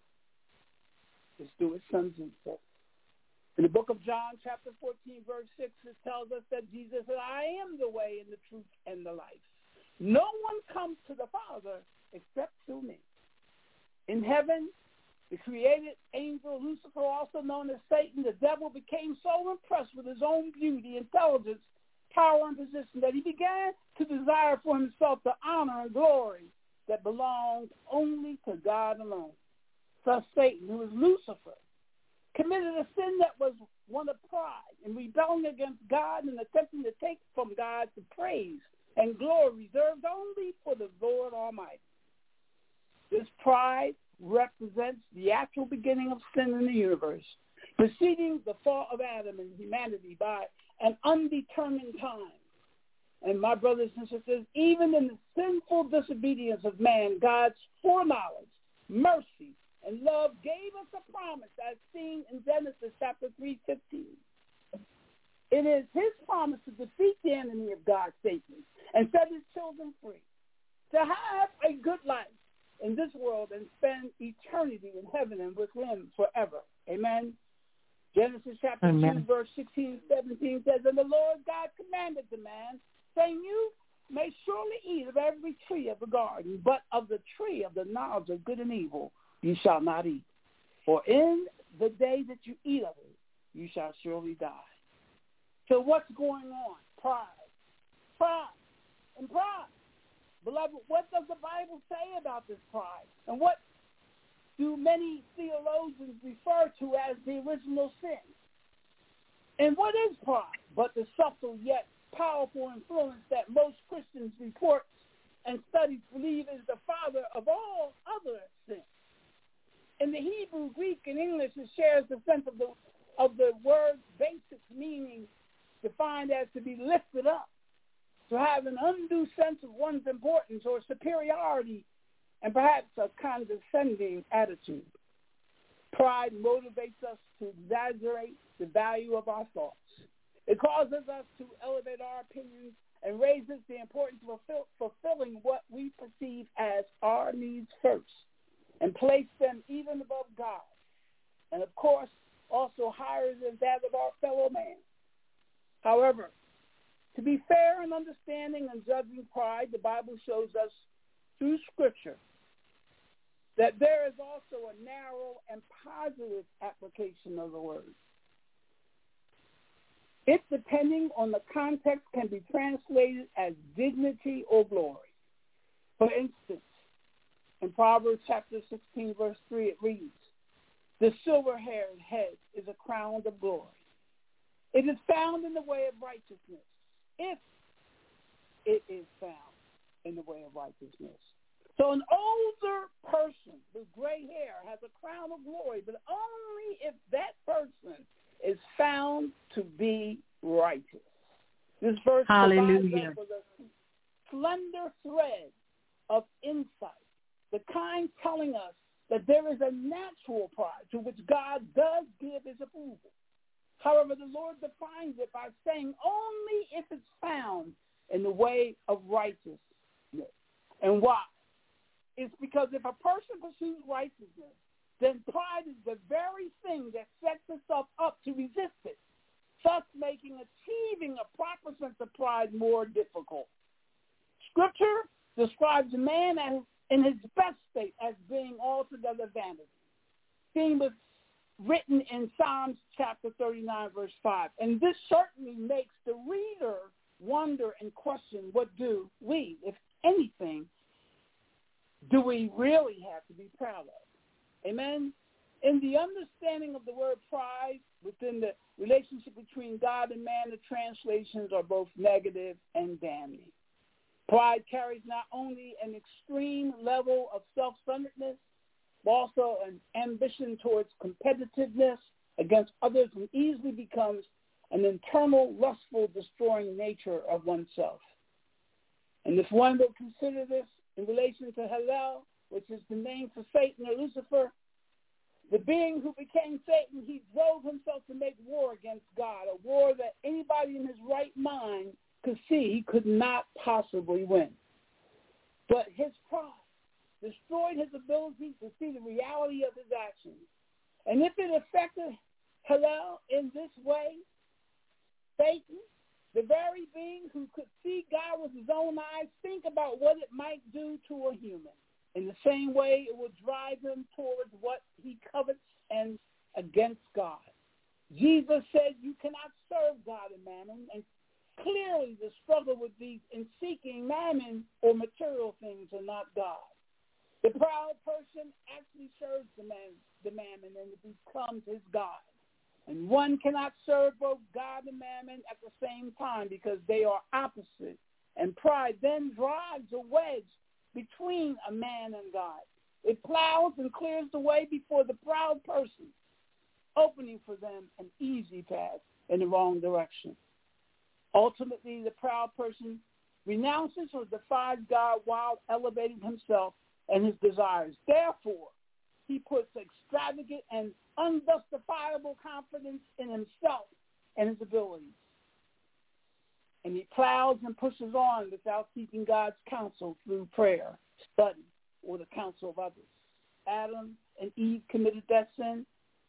It's through his son Jesus. In the book of John, chapter fourteen, verse six, it tells us that Jesus said, "I am the way and the truth and the life. No one comes to the Father except through me." In heaven, the created angel Lucifer, also known as Satan, the devil, became so impressed with his own beauty, intelligence, power, and position that he began to desire for himself the honor and glory that belonged only to God alone. Thus Satan, who is Lucifer, committed a sin that was one of pride in rebelling against God and attempting to take from God the praise and glory reserved only for the Lord Almighty. This pride represents the actual beginning of sin in the universe, preceding the fall of Adam and humanity by an undetermined time. And my brothers and sisters, even in the sinful disobedience of man, God's foreknowledge, mercy, and love gave us a promise as seen in Genesis chapter three fifteen. It is his promise to defeat the enemy of God, Satan, and set his children free, to have a good life in this world and spend eternity in heaven and with him forever. Amen. Genesis chapter Amen. two, verse sixteen and seventeen says, "And the Lord God commanded the man, saying, You may surely eat of every tree of the garden, but of the tree of the knowledge of good and evil you shall not eat. For in the day that you eat of it, you shall surely die." So what's going on? Pride. Pride. And pride. Beloved, what does the Bible say about this pride? And what do many theologians refer to as the original sin? And what is pride but the subtle yet powerful influence that most Christians report and studies believe is the father of all other sins? In the Hebrew, Greek, and English, it shares the sense of the of the word's basic meaning, defined as to be lifted up, to have an undue sense of one's importance or superiority, and perhaps a condescending attitude. Pride motivates us to exaggerate the value of our thoughts. It causes us to elevate our opinions and raises the importance of fulfill, fulfilling what we perceive as our needs first and place them even above God. And, of course, also higher than that of our fellow man. However, to be fair in understanding and judging pride, the Bible shows us through Scripture that there is also a narrow and positive application of the word. It, depending on the context, can be translated as dignity or glory. For instance, in Proverbs chapter sixteen, verse three, it reads, "The silver-haired head is a crown of glory. It is found in the way of righteousness, if it is found in the way of righteousness." So an older person with gray hair has a crown of glory, but only if that person is found to be righteous. This verse Hallelujah. provides us with a slender thread of insight, the kind telling us that there is a natural pride to which God does give his approval. However, the Lord defines it by saying only if it's found in the way of righteousness. And why? It's because if a person pursues righteousness, then pride is the very thing that sets itself up to resist it, thus making achieving a proper sense of pride more difficult. Scripture describes a man as, in his best state as being altogether vanity. Theme was written in Psalms chapter thirty-nine, verse five. And this certainly makes the reader wonder and question, what do we, if anything, do we really have to be proud of? Amen? In the understanding of the word pride within the relationship between God and man, the translations are both negative and damning. Pride carries not only an extreme level of self-centeredness, but also an ambition towards competitiveness against others, and easily becomes an internal, lustful, destroying nature of oneself. And if one will consider this in relation to Hallel, which is the name for Satan or Lucifer, the being who became Satan, he drove himself to make war against God, a war that anybody in his right mind could see he could not possibly win. But his pride destroyed his ability to see the reality of his actions. And if it affected Hallel in this way, Satan, the very being who could see God with his own eyes, think about what it might do to a human. In the same way, it will drive him towards what he covets and against God. Jesus said you cannot serve God and mammon, and clearly the struggle would be in seeking mammon or material things and not God. The proud person actually serves the, man, the mammon and it becomes his God. And one cannot serve both God and mammon at the same time because they are opposite. And pride then drives a wedge between a man and God. It plows and clears the way before the proud person, opening for them an easy path in the wrong direction. Ultimately, the proud person renounces or defies God while elevating himself and his desires. Therefore, he puts extravagant and unjustifiable confidence in himself and his abilities. And he plows and pushes on without seeking God's counsel through prayer, study, or the counsel of others. Adam and Eve committed that sin.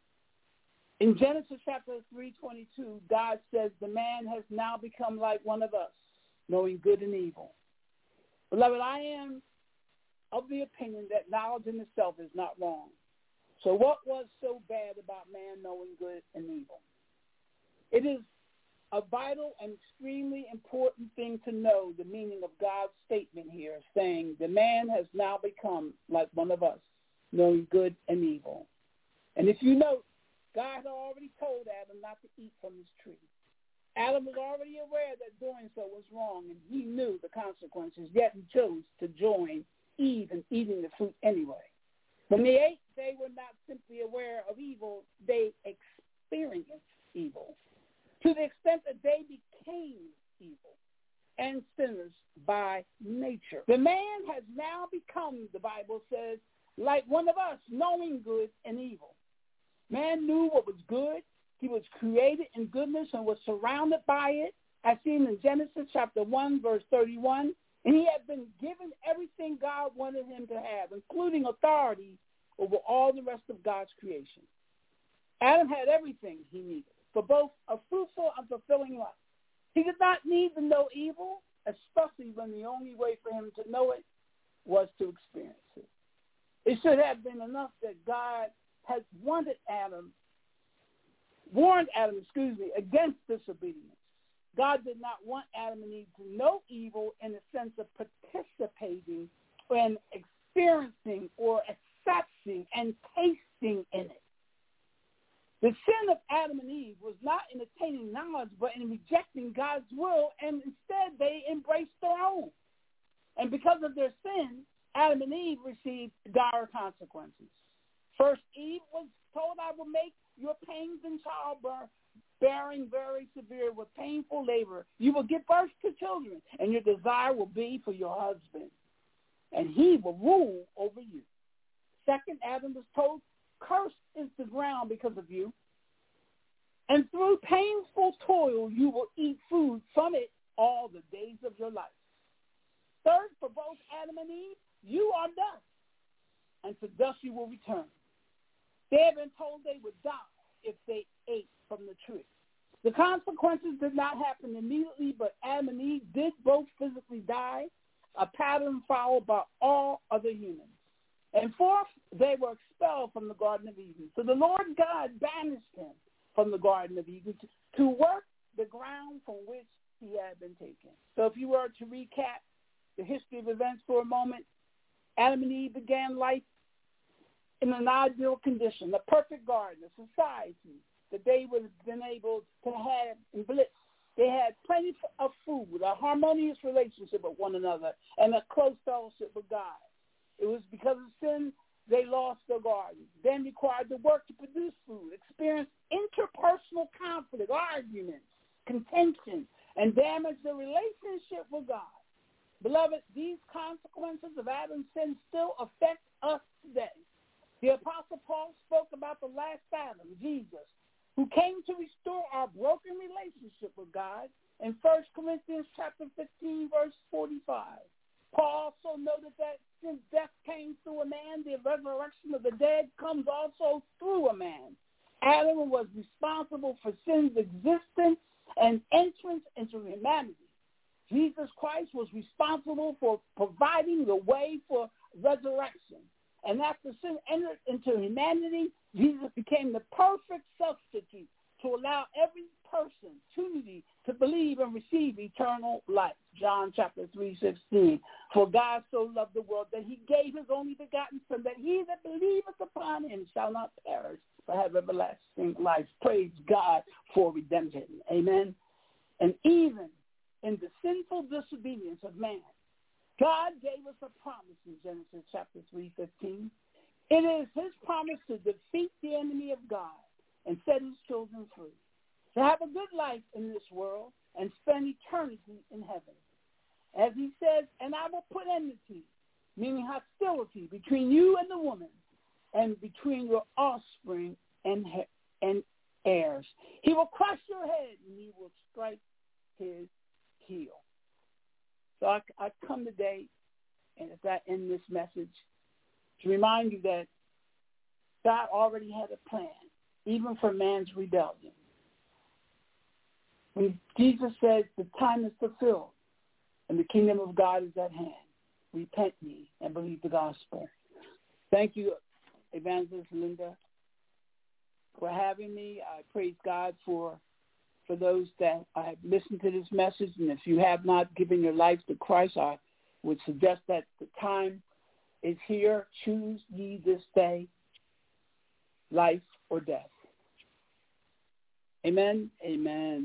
In Genesis chapter three twenty-two, God says the man has now become like one of us, knowing good and evil. Beloved, I am of the opinion that knowledge in itself is not wrong. So what was so bad about man knowing good and evil? It is a vital and extremely important thing to know the meaning of God's statement here, saying the man has now become like one of us, knowing good and evil. And if you note, God had already told Adam not to eat from this tree. Adam was already aware that doing so was wrong, and he knew the consequences, yet he chose to join Eve in eating the fruit anyway. When they ate, they were not simply aware of evil, they experienced evil, to the extent that they became evil and sinners by nature. The man has now become, the Bible says, like one of us, knowing good and evil. Man knew what was good. He was created in goodness and was surrounded by it, as seen in Genesis chapter one, verse thirty-one. And he had been given everything God wanted him to have, including authority over all the rest of God's creation. Adam had everything he needed for both a fruitful and fulfilling life. He did not need to know evil, especially when the only way for him to know it was to experience it. It should have been enough that God had wanted Adam, warned Adam, excuse me, against disobedience. God did not want Adam and Eve to know evil in the sense of participating and experiencing or accepting and tasting in it. The sin of Adam and Eve was not in attaining knowledge, but in rejecting God's will, and instead they embraced their own. And because of their sin, Adam and Eve received dire consequences. First, Eve was told, I will make your pains in childbirth bearing very severe with painful labor. You will give birth to children, and your desire will be for your husband, and he will rule over you. Second, Adam was told, cursed is the ground because of you, and through painful toil you will eat food from it all the days of your life. Third, for both Adam and Eve, you are dust, and to dust you will return. They had been told they would die if they ate from the tree. The consequences did not happen immediately, but Adam and Eve did both physically die, a pattern followed by all other humans. And fourth, they were expelled from the Garden of Eden. So the Lord God banished them from the Garden of Eden to, to work the ground from which he had been taken. So if you were to recap the history of events for a moment, Adam and Eve began life in an ideal condition, a perfect garden, a society that they would have been able to have in bliss. They had plenty of food, a harmonious relationship with one another, and a close fellowship with God. It was because of sin they lost their garden, then required to work to produce food, experienced interpersonal conflict, arguments, contention, and damaged their relationship with God. Beloved, these consequences of Adam's sin still affect us today. The Apostle Paul spoke about the last Adam, Jesus, who came to restore our broken relationship with God in First Corinthians chapter fifteen, verse forty-five. Paul also noted that since death came through a man, the resurrection of the dead comes also through a man. Adam was responsible for sin's existence and entrance into humanity. Jesus Christ was responsible for providing the way for resurrection. And after sin entered into humanity, Jesus became the perfect substitute to allow every person opportunity to believe and receive eternal life. John chapter three, sixteen. For God so loved the world that he gave his only begotten Son, that he that believeth upon him shall not perish, but have everlasting life. Praise God for redemption. Amen. And even in the sinful disobedience of man, God gave us a promise in Genesis chapter three, fifteen. It is his promise to defeat the enemy of God and set his children free, to have a good life in this world and spend eternity in heaven. As he says, and I will put enmity, meaning hostility, between you and the woman, and between your offspring and, and heirs. He will crush your head, and he will strike his heel. So I, I come today, and as I end this message, to remind you that God already had a plan, even for man's rebellion. When Jesus said the time is fulfilled and the kingdom of God is at hand, repent ye and believe the gospel. Thank you, Evangelist Linda, for having me. I praise God for for those that have listened to this message. And if you have not given your life to Christ, I would suggest that the time is here. Choose ye this day, life or death. Amen. Amen.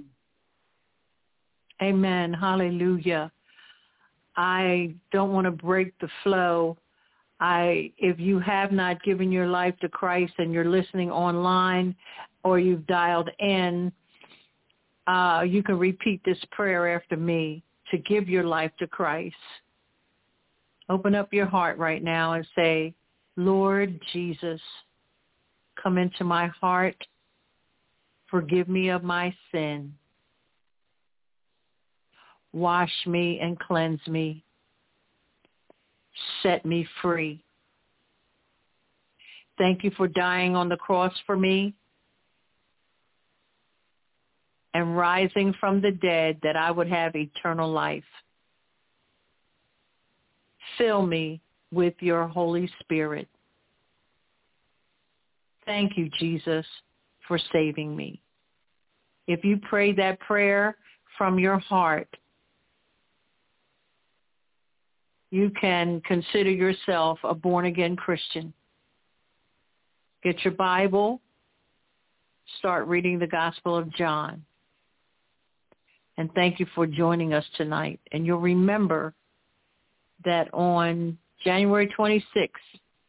Amen. Hallelujah. I don't want to break the flow. I, if you have not given your life to Christ and you're listening online or you've dialed in, uh, you can repeat this prayer after me to give your life to Christ. Open up your heart right now and say, Lord Jesus, come into my heart. Forgive me of my sin. Wash me and cleanse me. Set me free. Thank you for dying on the cross for me and rising from the dead that I would have eternal life. Fill me with your Holy Spirit. Thank you, Jesus, for saving me. If you pray that prayer from your heart, you can consider yourself a born-again Christian. Get your Bible, start reading the Gospel of John. And thank you for joining us tonight. And you'll remember that on January twenty-sixth,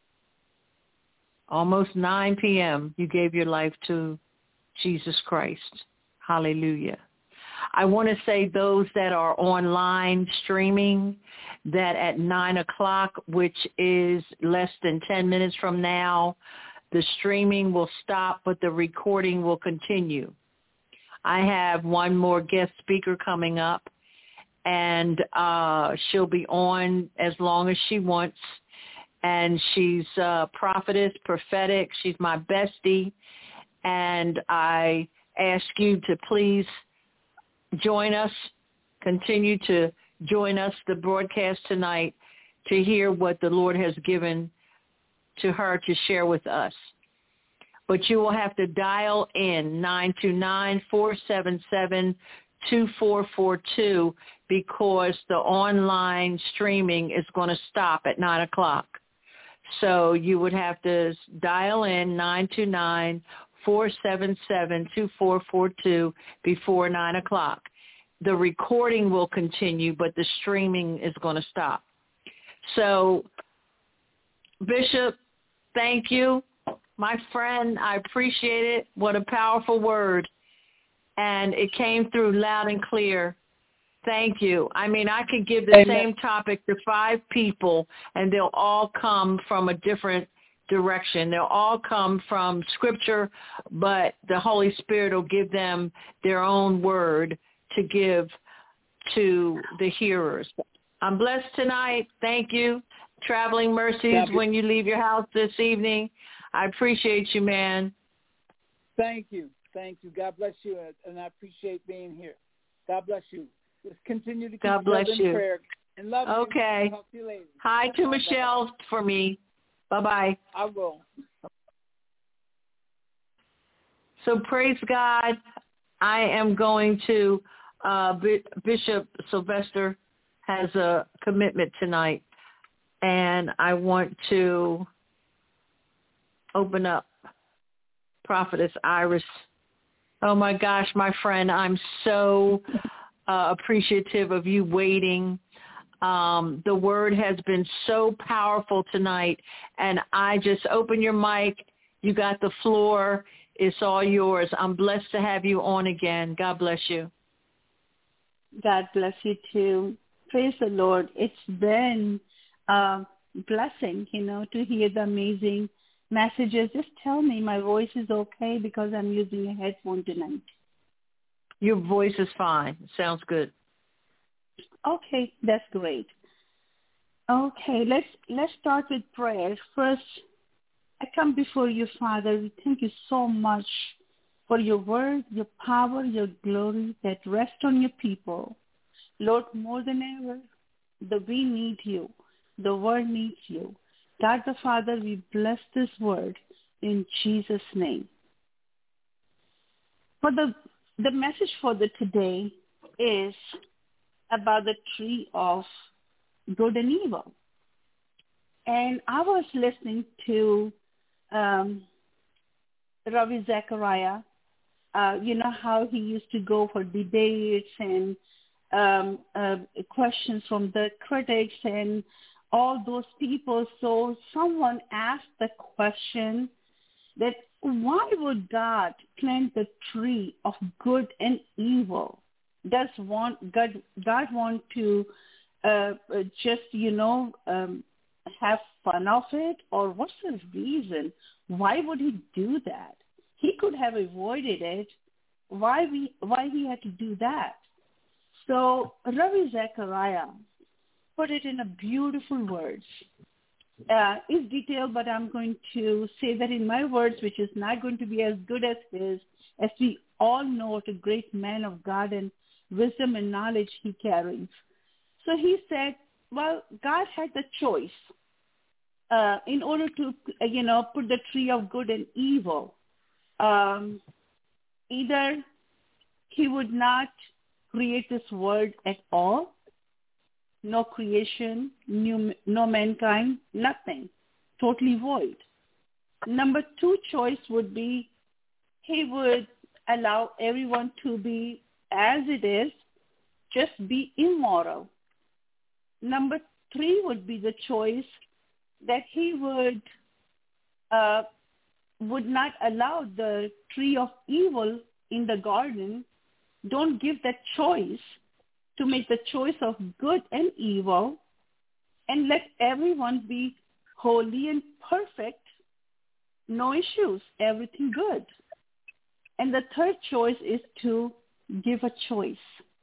almost nine p.m., you gave your life to Jesus Christ. Hallelujah. I want to say those that are online streaming, that at nine o'clock, which is less than ten minutes from now, the streaming will stop, but the recording will continue. I have one more guest speaker coming up, and uh, she'll be on as long as she wants. And she's a prophetess, prophetic. She's my bestie. And I ask you to please join us, continue to join us, the broadcast tonight, to hear what the Lord has given to her to share with us. But you will have to dial in nine two nine, four seven seven, two four four two because the online streaming is going to stop at nine o'clock. So you would have to dial in nine two nine, four seven seven, two four four two before nine o'clock. The recording will continue, but the streaming is going to stop. So, Bishop, thank you. My friend, I appreciate it. What a powerful word. And it came through loud and clear. Thank you. I mean, I could give the Amen. Same topic to five people, and they'll all come from a different direction. They'll all come from Scripture, but the Holy Spirit will give them their own word to give to the hearers. I'm blessed tonight. Thank you. Traveling mercies when you leave your house this evening. I appreciate you, man. Thank you. Thank you. God bless you, and I appreciate being here. God bless you. Just continue to keep God bless in you. prayer. And love okay. you. Talk to you later. Hi to Michelle for me. Bye-bye. I will. So praise God. I am going to, uh, B- Bishop Sylvester has a commitment tonight, and I want to open up Prophetess Iris. Oh, my gosh, my friend, I'm so uh, appreciative of you waiting. Um, the word has been so powerful tonight, and I just open your mic. You got the floor. It's all yours. I'm blessed to have you on again. God bless you. God bless you too. Praise the Lord. It's been a blessing, you know, to hear the amazing messages. Just tell me my voice is okay because I'm using a headphone tonight. Your voice is fine. Sounds good. Okay, that's great. Okay, let's let's start with prayer. First, I come before you, Father. We thank you so much for your word, your power, your glory that rest on your people. Lord, more than ever, the we need you. The word needs you. God the Father, we bless this word in Jesus' name. For the the message for the today is about the tree of good and evil. And I was listening to um, Ravi Zachariah, uh, you know how he used to go for debates and um, uh, questions from the critics and all those people. So someone asked the question that why would God plant the tree of good and evil? Does want God, God want to uh, just, you know, um, have fun of it, or what's the reason? Why would he do that? He could have avoided it. Why we? Why he had to do that? So Ravi Zachariah put it in a beautiful words. Uh, it's detailed, but I'm going to say that in my words, which is not going to be as good as his, as we all know what a great man of God and wisdom and knowledge he carries. So he said, well, God had the choice uh, in order to, uh, you know, put the tree of good and evil. Um, either he would not create this world at all, no creation, new, no mankind, nothing, totally void. Number two choice would be he would allow everyone to be as it is, just be immoral. Number three would be the choice that he would uh, would not allow the tree of evil in the garden. Don't give that choice to make the choice of good and evil, and let everyone be holy and perfect, no issues, everything good. And the third choice is to give a choice.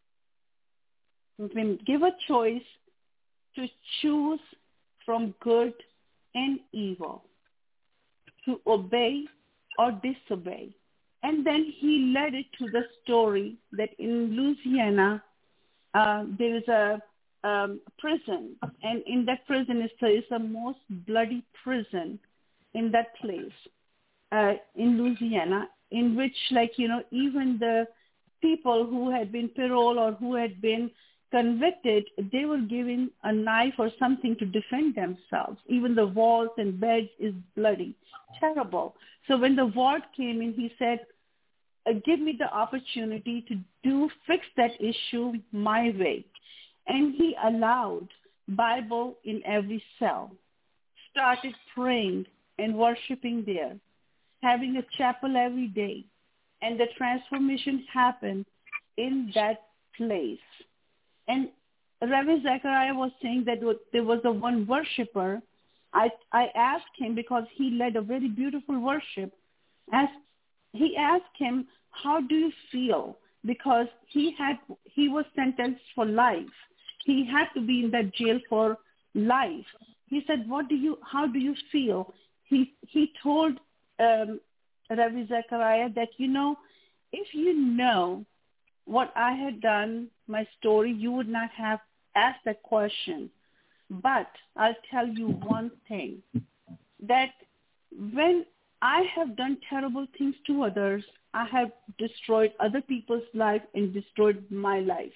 Give a choice to choose from good and evil, to obey or disobey. And then he led it to the story that in Louisiana, uh, there is a um, prison, and in that prison is the, is the most bloody prison in that place, uh, in Louisiana, in which, like, you know, even the people who had been paroled or who had been convicted, they were given a knife or something to defend themselves. Even the walls and beds is bloody. Terrible. So when the ward came in, he said, uh, give me the opportunity to do, fix that issue my way. And he allowed Bible in every cell, started praying and worshiping there, having a chapel every day. And the transformation happened in that place. And Ravi Zachariah was saying that there was a one worshiper. I I asked him, because he led a very beautiful worship, asked, he asked him, how do you feel? Because he had he was sentenced for life. He had to be in that jail for life. He said, what do you, how do you feel? He he told um, Ravi Zachariah that, you know, if you know what I had done, my story, you would not have asked that question. But I'll tell you one thing, that when I have done terrible things to others, I have destroyed other people's life and destroyed my life.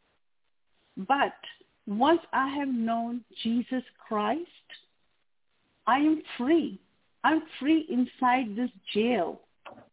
But once I have known Jesus Christ, I am free. I'm free inside this jail.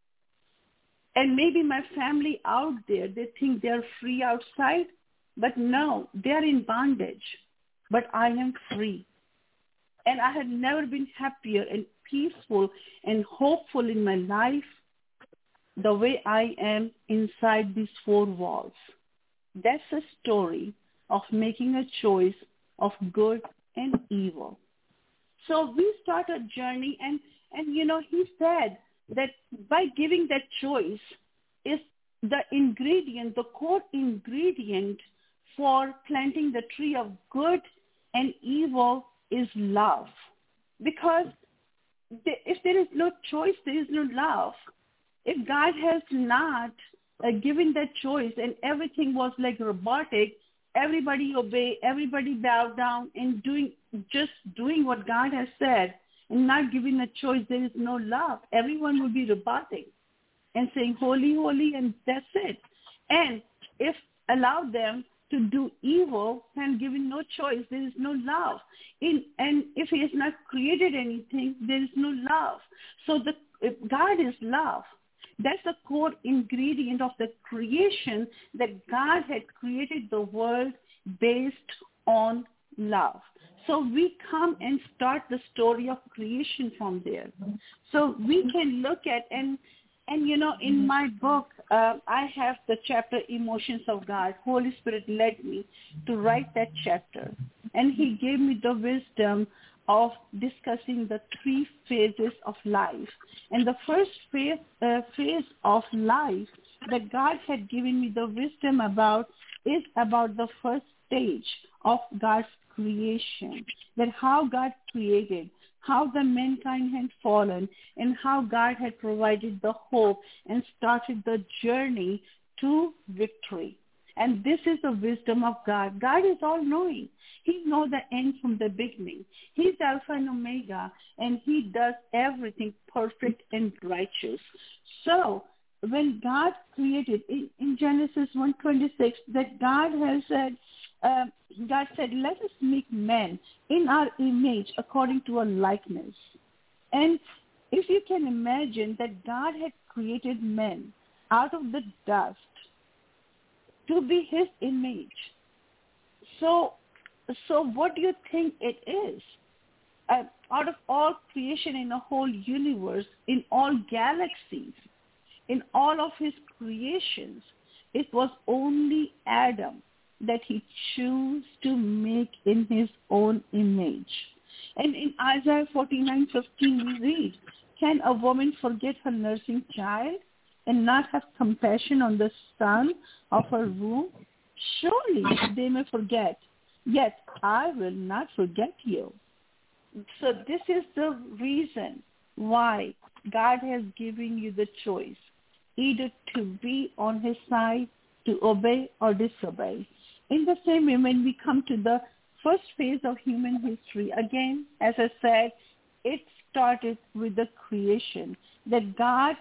And maybe my family out there, they think they're free outside, but no, they're in bondage. But I am free. And I have never been happier and peaceful and hopeful in my life the way I am inside these four walls. That's a story of making a choice of good and evil. So we start a journey, and, and you know, he said that by giving that choice is the ingredient, the core ingredient for planting the tree of good and evil is love. Because if there is no choice, there is no love. If God has not uh, given that choice and everything was like robotic, everybody obey, everybody bow down and doing just doing what God has said and not giving a choice, there is no love. Everyone will be robotic and saying holy, holy, and that's it. And if allow them to do evil and giving no choice, there is no love. In, and if he has not created anything, there is no love. So the if God is love. That's the core ingredient of the creation, that God had created the world based on love. So we come and start the story of creation from there. So we can look at, and, and you know, in my book, uh, I have the chapter Emotions of God. Holy Spirit led me to write that chapter. And he gave me the wisdom of discussing the three phases of life. And the first phase, uh, phase of life that God had given me the wisdom about is about the first stage of God's creation, that how God created, how the mankind had fallen, and how God had provided the hope and started the journey to victory. And this is the wisdom of God. God is all-knowing. He knows the end from the beginning. He's Alpha and Omega, and he does everything perfect and righteous. So when God created, in, in Genesis one twenty-six, that God has said, uh, God said, let us make men in our image according to our likeness. And if you can imagine that God had created men out of the dust to be his image. So, so what do you think it is? Uh, out of all creation in the whole universe, in all galaxies, in all of his creations, it was only Adam that he chose to make in his own image. And in Isaiah forty-nine fifteen we read, can a woman forget her nursing child and not have compassion on the son of her womb? Surely they may forget, yet I will not forget you. So this is the reason why God has given you the choice, either to be on his side, to obey or disobey. In the same way, when we come to the first phase of human history, again, as I said, it started with the creation, that God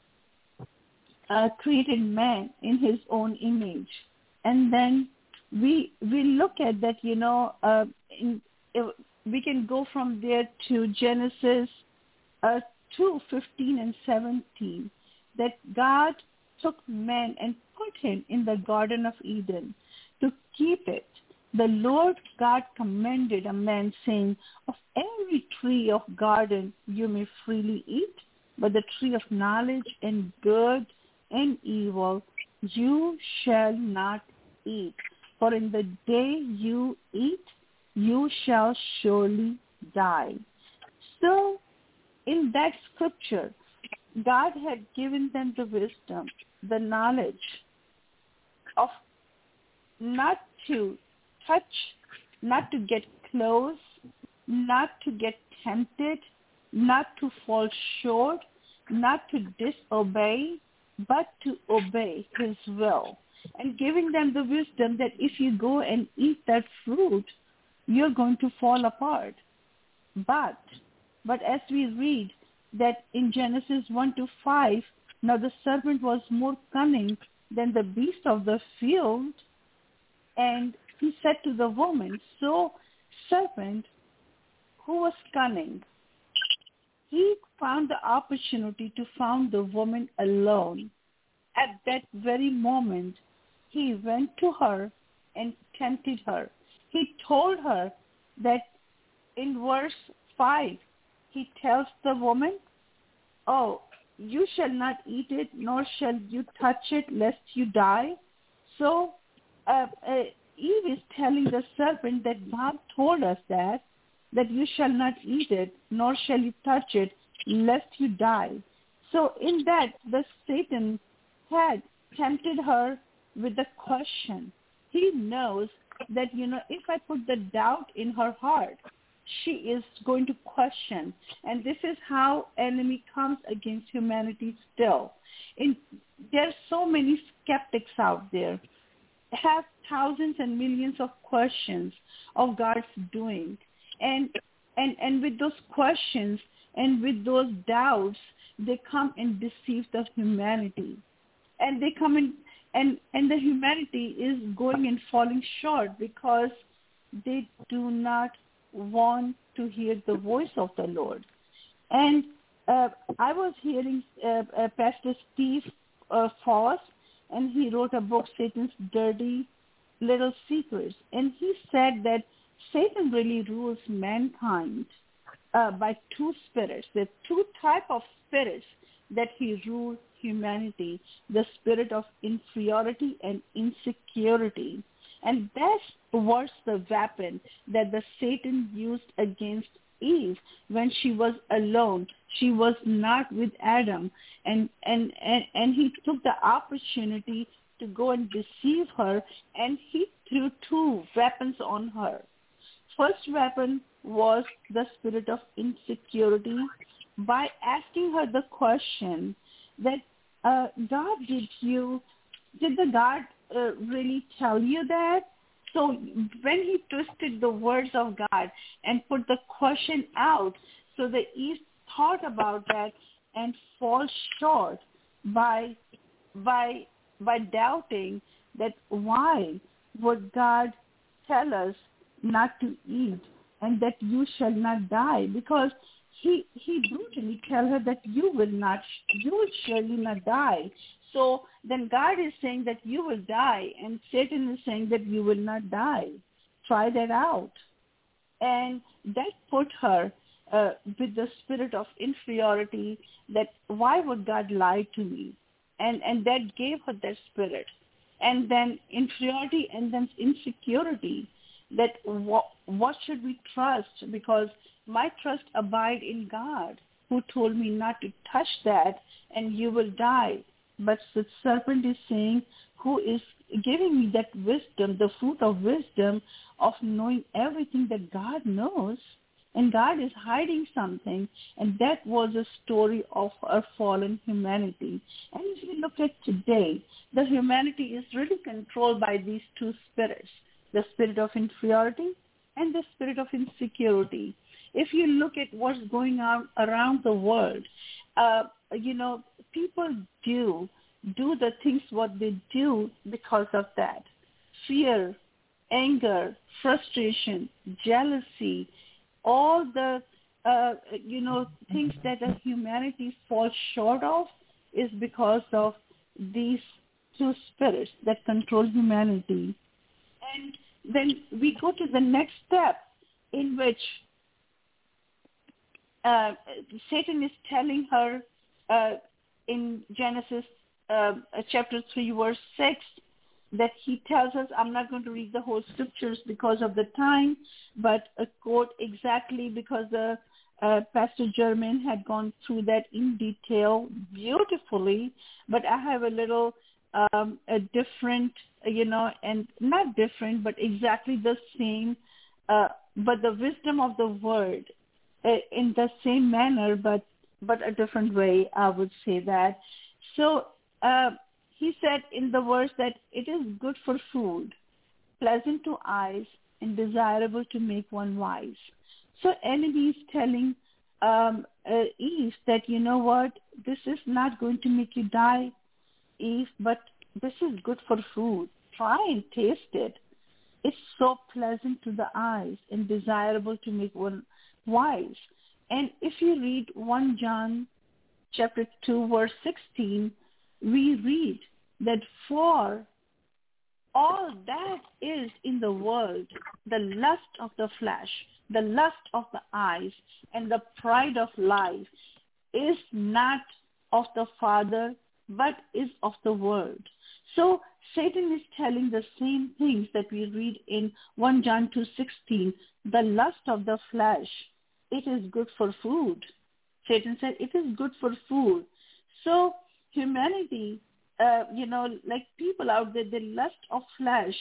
uh, created man in his own image. And then we we look at that, you know, uh, in, uh, we can go from there to Genesis uh, two, fifteen and seventeen, that God took man and put him in the Garden of Eden to keep it. The Lord God commanded a man, saying, of every tree of garden you may freely eat, but the tree of knowledge and good and evil you shall not eat. For in the day you eat, you shall surely die. So in that scripture, God had given them the wisdom, the knowledge of not to touch, not to get close, not to get tempted, not to fall short, not to disobey, but to obey his will. And giving them the wisdom that if you go and eat that fruit, you're going to fall apart. But, but as we read that in Genesis one to five, now the serpent was more cunning than the beast of the field, and he said to the woman, so serpent, who was cunning, he found the opportunity to find the woman alone. At that very moment, he went to her and tempted her. He told her that in verse five, he tells the woman, oh, you shall not eat it, nor shall you touch it, lest you die. So uh, uh, Eve is telling the serpent that God told us that, that you shall not eat it, nor shall you touch it, lest you die. So in that, the Satan had tempted her with the question. He knows that, you know, if I put the doubt in her heart, she is going to question. And this is how enemy comes against humanity still. In, there are so many skeptics out there, have thousands and millions of questions of God's doing. And, and, and with those questions and with those doubts, they come and deceive the humanity. And they come in, and, and the humanity is going and falling short because they do not want to hear the voice of the Lord. And uh, I was hearing uh, uh, Pastor Steve uh, Foss, and he wrote a book, Satan's Dirty Little Secrets. And he said that Satan really rules mankind uh, by two spirits. There are two types of spirits that he rules humanity, the spirit of inferiority and insecurity. And that's was the weapon that the Satan used against Eve when she was alone. She was not with Adam, and, and, and, and he took the opportunity to go and deceive her, and he threw two weapons on her. First weapon was the spirit of insecurity by asking her the question that, uh, God, did you, did the God uh, really tell you that? So when he twisted the words of God and put the question out, so that Eve thought about that and fall short by by by doubting that why would God tell us not to eat and that you shall not die? Because he he brutally tell her that you will not, you will surely not die. So then God is saying that you will die, and Satan is saying that you will not die. Try that out. And that put her uh, with the spirit of inferiority, that why would God lie to me? And and that gave her that spirit. And then inferiority and then insecurity, that what, what should we trust? Because my trust abide in God, who told me not to touch that, and you will die. But the serpent is saying, who is giving me that wisdom, the fruit of wisdom of knowing everything that God knows, and God is hiding something, and that was a story of our fallen humanity. And if you look at today, the humanity is really controlled by these two spirits, the spirit of inferiority and the spirit of insecurity. If you look at what's going on around the world, uh, you know, people do do the things what they do because of that. Fear, anger, frustration, jealousy, all the, uh, you know, things that the humanity falls short of is because of these two spirits that control humanity. And then we go to the next step, in which uh, Satan is telling her uh, in Genesis uh, chapter three, verse six, that he tells us, I'm not going to read the whole scriptures because of the time, but a quote exactly, because the uh, Pastor Germain had gone through that in detail beautifully, but I have a little um, a different, you know, and not different, but exactly the same, uh, but the wisdom of the word uh, in the same manner, but but a different way, I would say that. So uh, he said in the verse that it is good for food, pleasant to eyes, and desirable to make one wise. So enemy is telling um, uh, Eve that, you know what, this is not going to make you die, Eve, but this is good for food. Try and taste it. It's so pleasant to the eyes and desirable to make one wise. And if you read First John chapter two, verse sixteen, we read that for all that is in the world, the lust of the flesh, the lust of the eyes, and the pride of life is not of the Father, but is of the world. So Satan is telling the same things that we read in First John two sixteen, the lust of the flesh, it is good for food. Satan said it is good for food. So humanity, uh, you know, like people out there, they lust of flesh,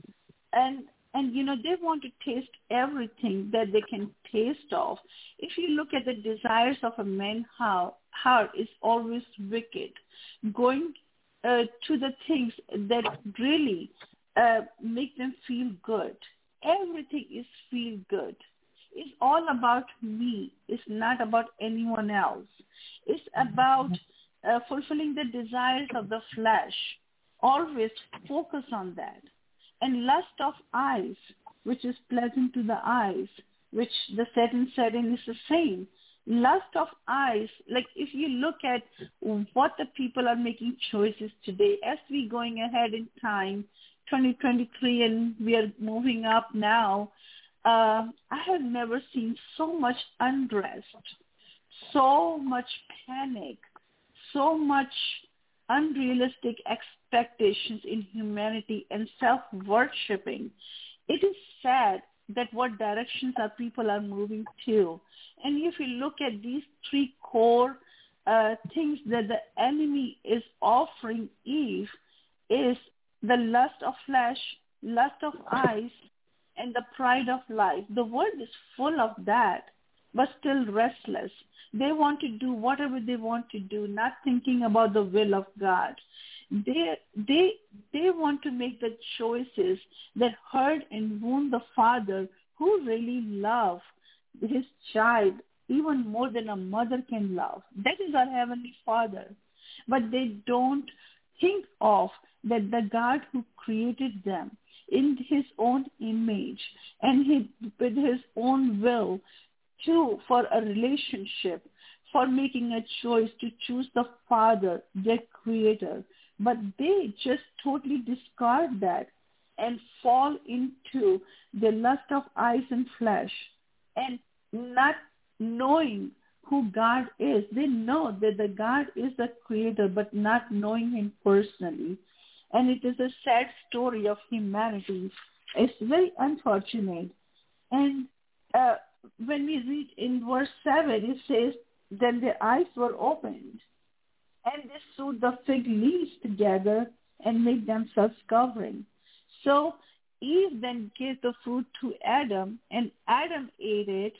and and you know they want to taste everything that they can taste of. If you look at the desires of a man's heart, is always wicked, going uh, to the things that really uh, make them feel good. Everything is feel good. It's all about me. It's not about anyone else. It's about uh, fulfilling the desires of the flesh. Always focus on that. And lust of eyes, which is pleasant to the eyes, which the Satan said in is the same. Lust of eyes, like if you look at what the people are making choices today, as we going ahead in time, twenty twenty-three, and we are moving up now, Uh, I have never seen so much unrest, so much panic, so much unrealistic expectations in humanity and self-worshipping. It is sad that what directions our people are moving to. And if you look at these three core uh, things that the enemy is offering Eve, is the lust of flesh, lust of eyes, and the pride of life. The world is full of that, but still restless. They want to do whatever they want to do, not thinking about the will of God. They they they want to make the choices that hurt and wound the father who really loves his child even more than a mother can love. That is our Heavenly Father. But they don't think of that the God who created them in his own image and he, with his own will to for a relationship, for making a choice to choose the Father, their creator. But they just totally discard that and fall into the lust of eyes and flesh and not knowing who God is. They know that the God is the creator, but not knowing him personally. And it is a sad story of humanity. It's very unfortunate. And uh, when we read in verse seven, it says, then their eyes were opened, and they sewed the fig leaves together and made themselves covering. So Eve then gave the fruit to Adam, and Adam ate it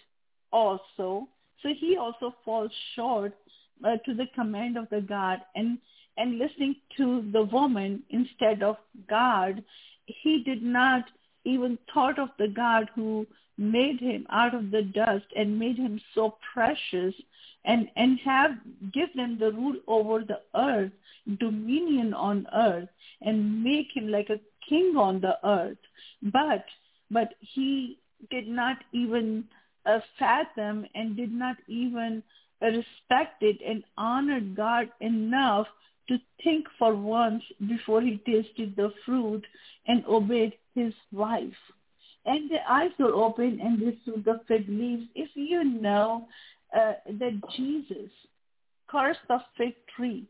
also. So he also falls short uh, to the command of the God, and, and listening to the woman instead of God, he did not even thought of the God who made him out of the dust and made him so precious and, and have give them the rule over the earth, dominion on earth, and make him like a king on the earth. But but he did not even uh, fathom and did not even uh, respect it and honored God enough to think for once before he tasted the fruit and obeyed his wife. And the eyes were open and they sewed the fig leaves. If you know uh, that Jesus cursed the fig tree,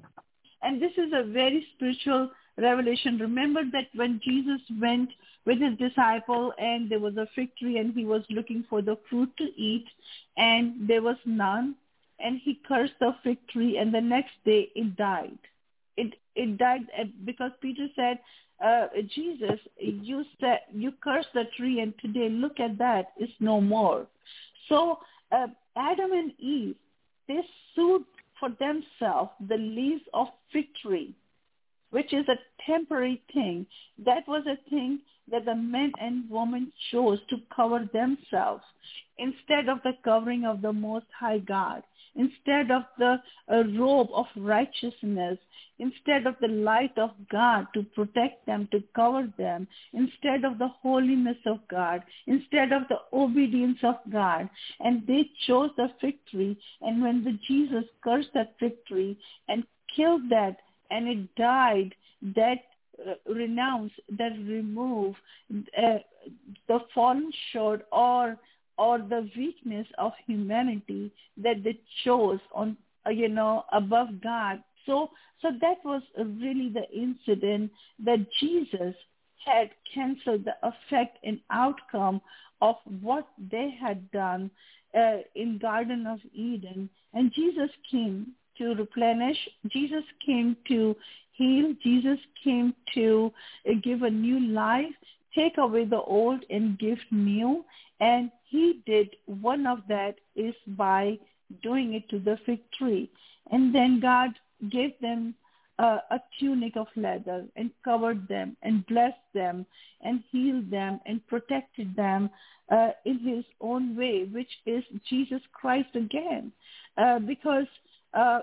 and this is a very spiritual revelation. Remember that when Jesus went with his disciple and there was a fig tree and he was looking for the fruit to eat and there was none, and he cursed the fig tree, and the next day it died. It it died because Peter said, uh, Jesus, you said you cursed the tree, and today look at that, it's no more. So uh, Adam and Eve, they sewed for themselves the leaves of fig tree, which is a temporary thing. That was a thing that the men and women chose to cover themselves instead of the covering of the Most High God, instead of the uh, robe of righteousness, instead of the light of God to protect them, to cover them, instead of the holiness of God, instead of the obedience of God. And they chose the fig tree, and when the Jesus cursed that fig tree and killed that, and it died, that uh, renounce, that remove uh, the fallen short or or the weakness of humanity that they chose on, uh, you know, above God. So, so that was really the incident that Jesus had canceled the effect and outcome of what they had done uh, in Garden of Eden. And Jesus came to replenish. Jesus came to heal. Jesus came to uh, give a new life, take away the old and give new. And he did one of that is by doing it to the fig tree. And then God gave them uh, a tunic of leather and covered them and blessed them and healed them and protected them uh, in his own way, which is Jesus Christ again. Uh, because uh,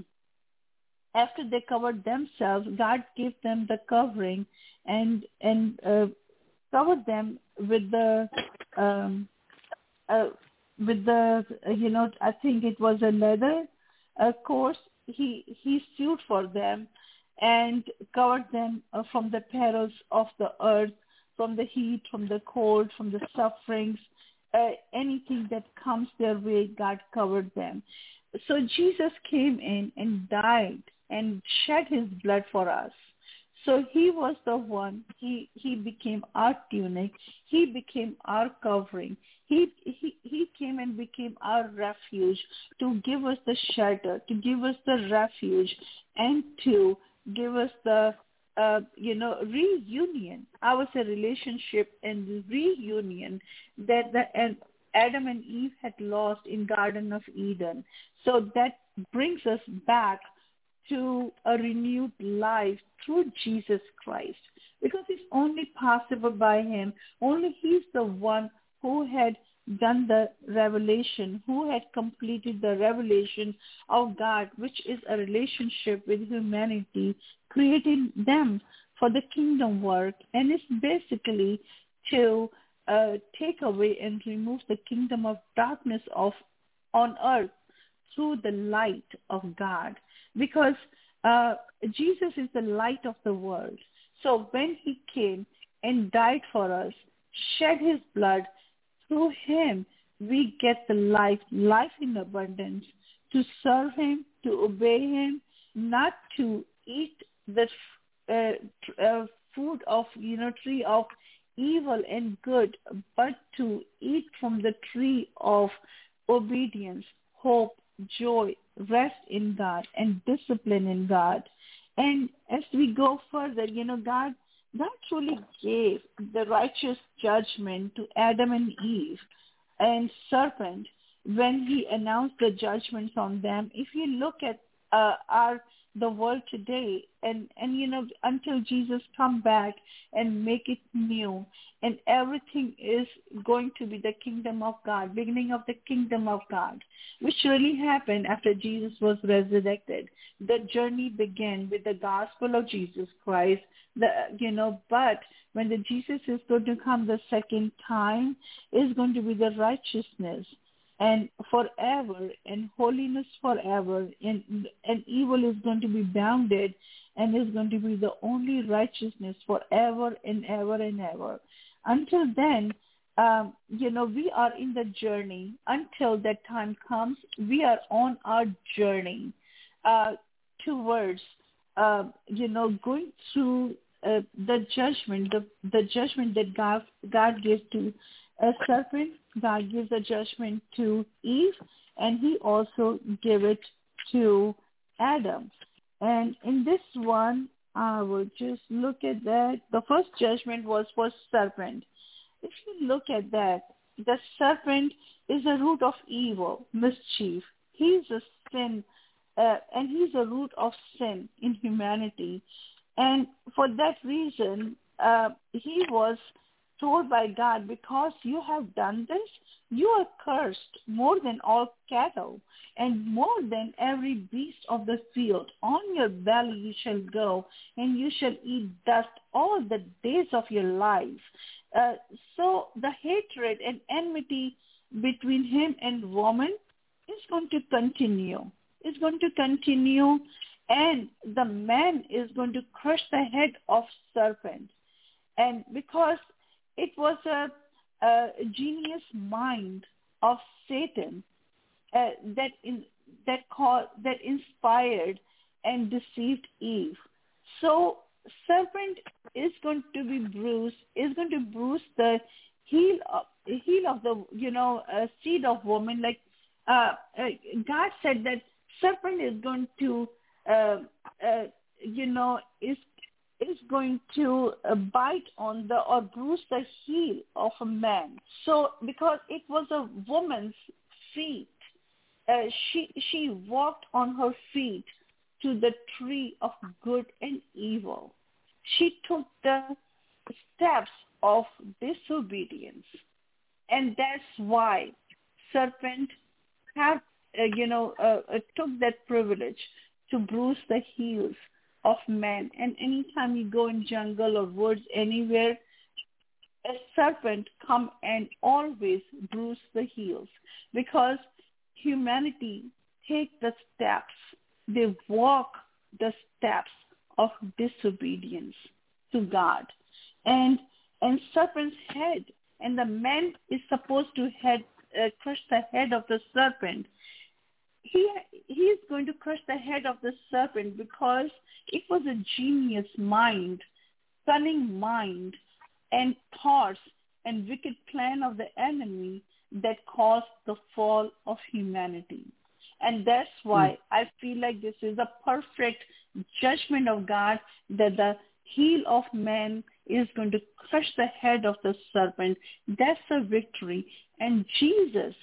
after they covered themselves, God gave them the covering and and uh, covered them with the um, uh, with the uh, you know I think it was a leather uh, course. He he sewed for them and covered them uh, from the perils of the earth, from the heat, from the cold, from the sufferings, uh, anything that comes their way. God covered them. So Jesus came in and died and shed his blood for us, So he was the one. He he became our tunic. He became our covering. He he he came and became our refuge to give us the shelter, to give us the refuge, and to give us the uh, you know reunion. I would say relationship and reunion that the and Adam and Eve had lost in Garden of Eden. So that brings us back to a renewed life through Jesus Christ, because it's only possible by him. Only he's the one who had done the revelation, who had completed the revelation of God, which is a relationship with humanity, creating them for the kingdom work. And it's basically to uh, take away and remove the kingdom of darkness of on earth through the light of God. Because uh, Jesus is the light of the world. So when he came and died for us, shed his blood, through him we get the life, life in abundance, to serve him, to obey him, not to eat the uh, uh, food of, you know, tree of evil and good, but to eat from the tree of obedience, hope, joy, rest in God, and discipline in God. And as we go further, you know, God, God truly gave the righteous judgment to Adam and Eve and serpent when he announced the judgments on them. If you look at uh, our the world today, and, and, you know, until Jesus come back and make it new, and everything is going to be the kingdom of God, beginning of the kingdom of God, which really happened after Jesus was resurrected. The journey began with the gospel of Jesus Christ, the, you know, but when the Jesus is going to come the second time, is going to be the righteousness, and forever, and holiness forever, and, and evil is going to be bounded, and is going to be the only righteousness forever and ever and ever. Until then, um, you know, we are in the journey. Until that time comes, we are on our journey uh, towards, uh, you know, going through uh, the judgment, the, the judgment that God, God gives to a serpent. God gives a judgment to Eve, and he also gave it to Adam. And in this one, I will just look at that. The first judgment was for serpent. If you look at that, the serpent is a root of evil, mischief. He's a sin, uh, and he's a root of sin in humanity. And for that reason, uh, he was told by God, because you have done this, you are cursed more than all cattle and more than every beast of the field. On your belly you shall go, and you shall eat dust all the days of your life. Uh, so the hatred and enmity between him and woman is going to continue. It's going to continue, and the man is going to crush the head of serpent. And because it was a, a genius mind of Satan uh, that in, that called, that inspired and deceived Eve. So serpent is going to be bruised, is going to bruise the heel of, heel of the, you know, uh, seed of woman. Like uh, uh, God said that serpent is going to, uh, uh, you know, is is going to uh, bite on the or bruise the heel of a man. So because it was a woman's feet, uh, she she walked on her feet to the tree of good and evil. She took the steps of disobedience, and that's why serpent have uh, you know uh, uh, took that privilege to bruise the heels of man. And anytime you go in jungle or woods anywhere, a serpent come and always bruise the heels, because humanity take the steps, they walk the steps of disobedience to God. And and serpent's head, and the man is supposed to head uh, crush the head of the serpent. he he is going to crush the head of the serpent because it was a genius mind, cunning mind, and thoughts and wicked plan of the enemy that caused the fall of humanity. And that's why I feel like this is a perfect judgment of God, that the heel of man is going to crush the head of the serpent. That's a victory. And Jesus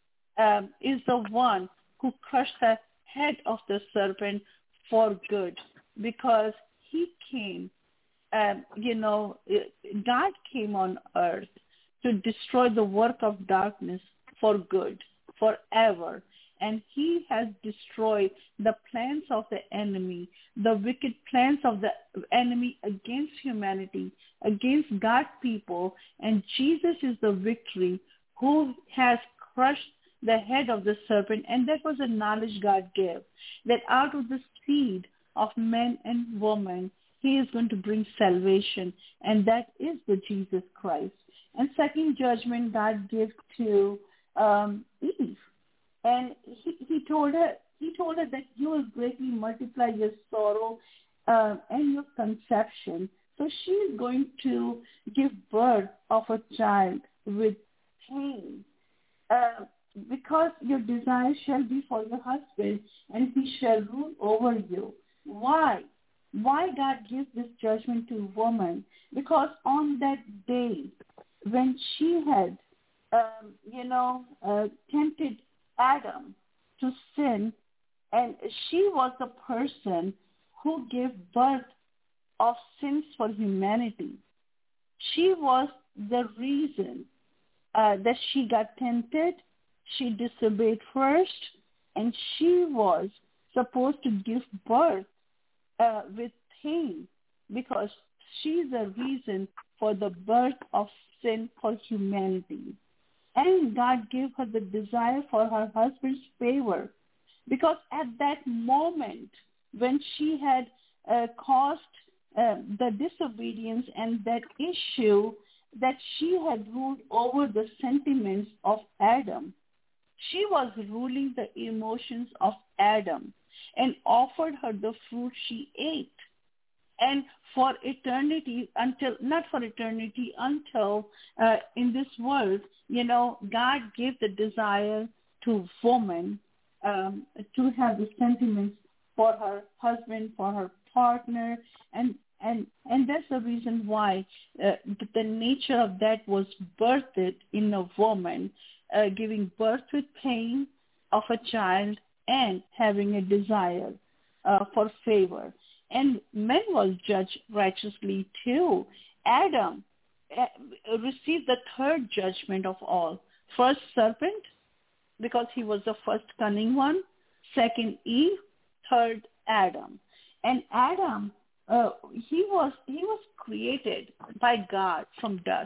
um, is the one who crushed the head of the serpent for good, because he came, um, you know, God came on earth to destroy the work of darkness for good, forever. And he has destroyed the plans of the enemy, the wicked plans of the enemy against humanity, against God's people. And Jesus is the victory who has crushed the head of the serpent. And that was a knowledge God gave, that out of the seed of men and women, he is going to bring salvation. And that is the Jesus Christ. And second judgment God gave to um, Eve. And he, he told her, he told her that you will greatly multiply your sorrow uh, and your conception. So she is going to give birth of a child with pain, uh, because your desire shall be for your husband, and he shall rule over you. Why? Why God gives this judgment to woman? Because on that day, when she had, um, you know, uh, tempted Adam to sin, and she was the person who gave birth of sins for humanity. She was the reason uh, that she got tempted. She disobeyed first, and she was supposed to give birth uh, with pain, because she's the reason for the birth of sin for humanity. And God gave her the desire for her husband's favor, because at that moment when she had uh, caused uh, the disobedience and that issue, that she had ruled over the sentiments of Adam. She was ruling the emotions of Adam and offered her the fruit she ate. And for eternity, until, not for eternity, until uh, in this world, you know, God gave the desire to woman um, to have the sentiments for her husband, for her partner, and and and that's the reason why uh, the nature of that was birthed in a woman, uh, giving birth with pain of a child and having a desire uh, for favor. And men was judged righteously too. Adam uh, received the third judgment of all. First, serpent, because he was the first cunning one. Second, Eve. Third, Adam. And Adam, uh, he was he was created by God from dust.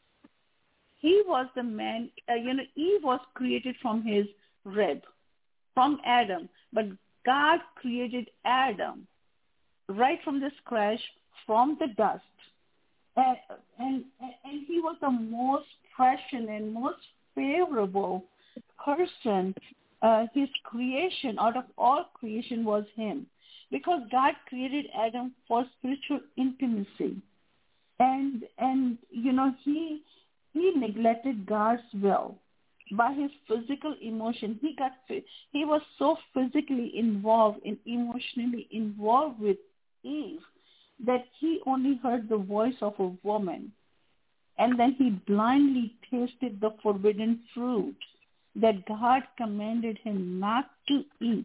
He was the man. Uh, you know, Eve was created from his rib, from Adam. But God created Adam right from the scratch, from the dust. And, and, and he was the most prescient and most favorable person. Uh, his creation, out of all creation, was him. Because God created Adam for spiritual intimacy. And, and you know, he, he neglected God's will by his physical emotion. He got, he was so physically involved and emotionally involved with Eve that he only heard the voice of a woman, and then he blindly tasted the forbidden fruit that God commanded him not to eat.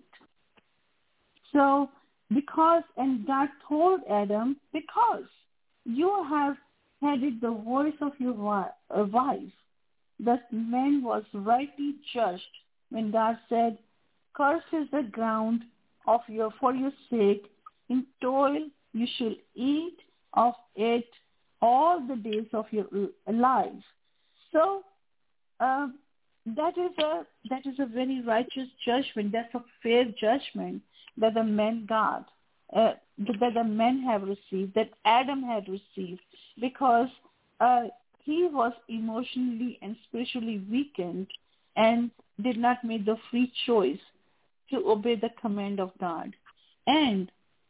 So because, and God told Adam, because you have heeded the voice of your wife, thus man was rightly judged when God said, cursed is the ground of your for your sake, in toil you shall eat of it all the days of your lives. So uh, that is a that is a very righteous judgment. That's a fair judgment that the men got, uh, that the men have received, that Adam had received, because uh, he was emotionally and spiritually weakened and did not make the free choice to obey the command of God. And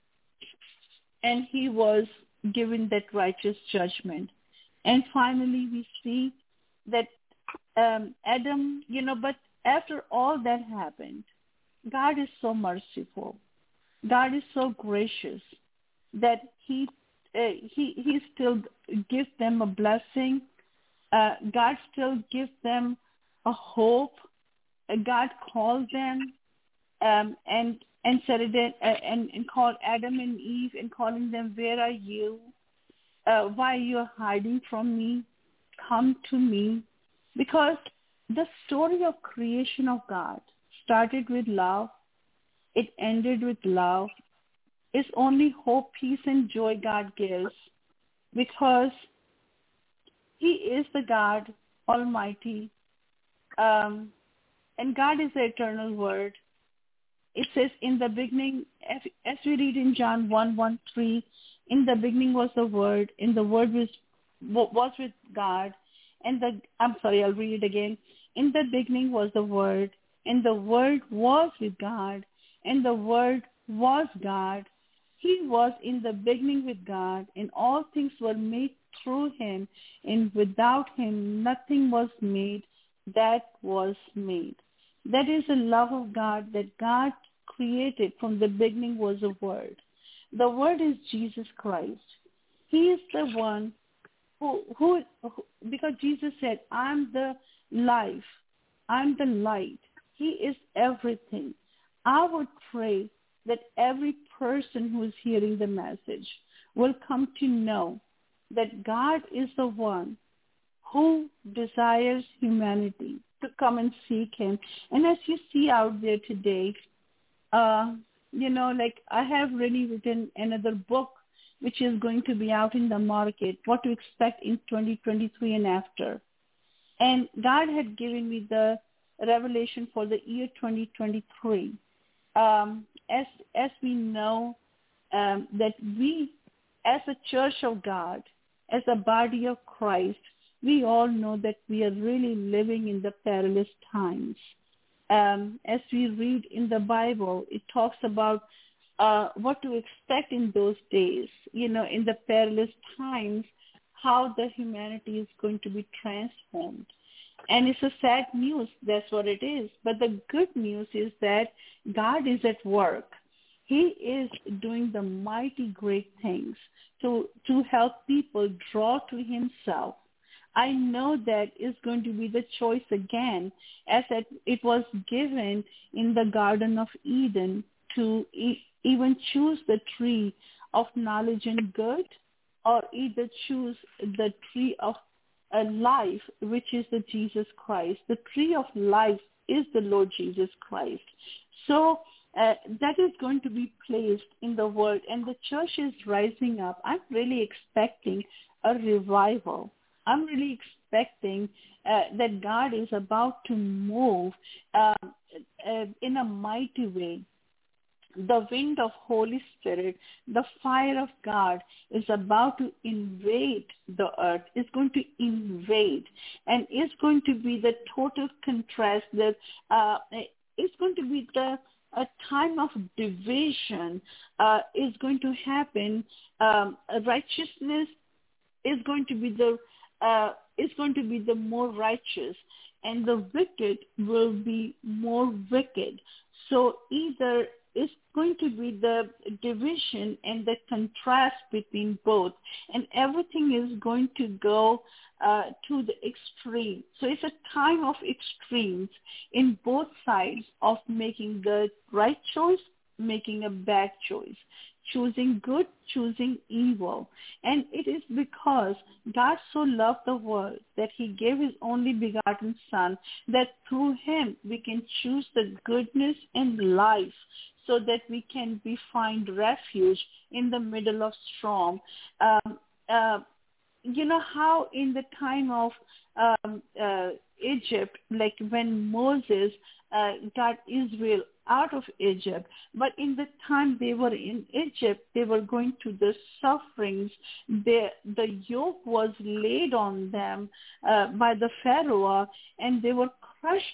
and he was given that righteous judgment. And finally, we see that um, Adam, you know, but after all that happened, God is so merciful. God is so gracious that he uh, he he still gives them a blessing. Uh, God still gives them a hope. Uh, God called them um, and and said it uh, and and called Adam and Eve and calling them, "Where are you? Uh, why you are hiding from me? Come to me." Because the story of creation of God started with love. It ended with love. It's only hope, peace, and joy God gives because he is the God Almighty. Um, and God is the eternal word. It says in the beginning, as we read in John one, one, three, in the beginning was the word, and the word was, was with God. And the, I'm sorry, I'll read it again. In the beginning was the word, and the word was with God, and the word was God. He was in the beginning with God, and all things were made through him, and without him nothing was made that was made. That is the love of God that God created from the beginning was a word. The word is Jesus Christ. He is the one who, who, who because Jesus said, I'm the life, I'm the light. He is everything. I would pray that every person who is hearing the message will come to know that God is the one who desires humanity to come and seek him. And as you see out there today, uh, you know, like I have really written another book which is going to be out in the market, what to expect in twenty twenty-three and after. And God had given me the revelation for the year twenty twenty-three. Um, as as we know um, that we, as a church of God, as a body of Christ, we all know that we are really living in the perilous times. Um, as we read in the Bible, it talks about uh, what to expect in those days, you know, in the perilous times, how the humanity is going to be transformed. And it's a sad news, that's what it is. But the good news is that God is at work. He is doing the mighty great things to, to help people draw to himself. I know that is going to be the choice again, as it was given in the Garden of Eden to e- even choose the tree of knowledge and good, or either choose the tree of a life, which is the Jesus Christ. The tree of life is the Lord Jesus Christ. So uh, that is going to be placed in the world, and the church is rising up. I'm really expecting a revival. I'm really expecting uh, that God is about to move uh, uh, in a mighty way. The wind of Holy Spirit, the fire of God is about to invade the earth. It's going to invade, and it's going to be the total contrast. That uh, it's going to be the a time of division uh, is going to happen. Um, righteousness is going to be the uh, is going to be the more righteous, and the wicked will be more wicked. So either it's going to be the division and the contrast between both, and everything is going to go uh, to the extreme. So it's a time of extremes in both sides of making the right choice, making a bad choice, choosing good, choosing evil. And it is because God so loved the world that he gave his only begotten Son, that through him we can choose the goodness and life, so that we can be find refuge in the middle of storm. Um, uh, you know how in the time of um, uh, Egypt, like when Moses uh, got Israel out of Egypt, but in the time they were in Egypt, they were going through the sufferings. The, the yoke was laid on them uh, by the Pharaoh, and they were crushed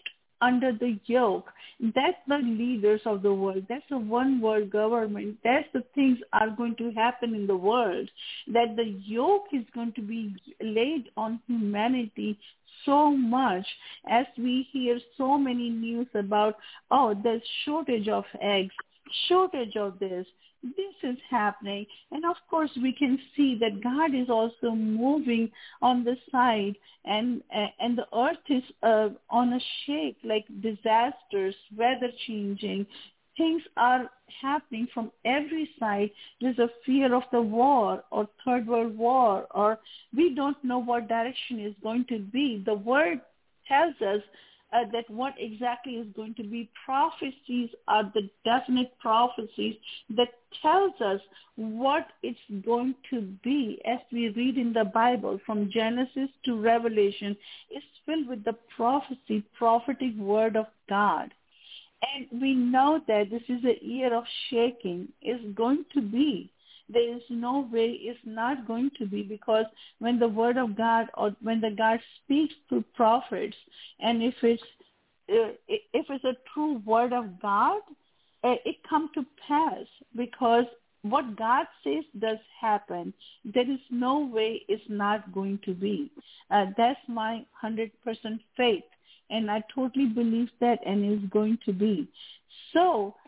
under the yoke. That's the leaders of the world. That's the one world government. That's the things are going to happen in the world, that the yoke is going to be laid on humanity so much, as we hear so many news about, oh, there's shortage of eggs, shortage of this. This is happening. And of course, we can see that God is also moving on the side, and uh, and the earth is uh, on a shake, like disasters, weather changing. Things are happening from every side. There's a fear of the war or third world war, or we don't know what direction is going to be. The word tells us Uh, that what exactly is going to be. Prophecies are the definite prophecies that tells us what it's going to be. As we read in the Bible, from Genesis to Revelation, it's filled with the prophecy, prophetic word of God. And we know that this is a year of shaking. It's going to be. There is no way it's not going to be, because when the word of God, or when the God speaks through prophets, and if it's uh, if it's a true word of God, uh, it comes to pass, because what God says does happen. There is no way it's not going to be. Uh, that's my one hundred percent faith, and I totally believe that, and it's going to be. So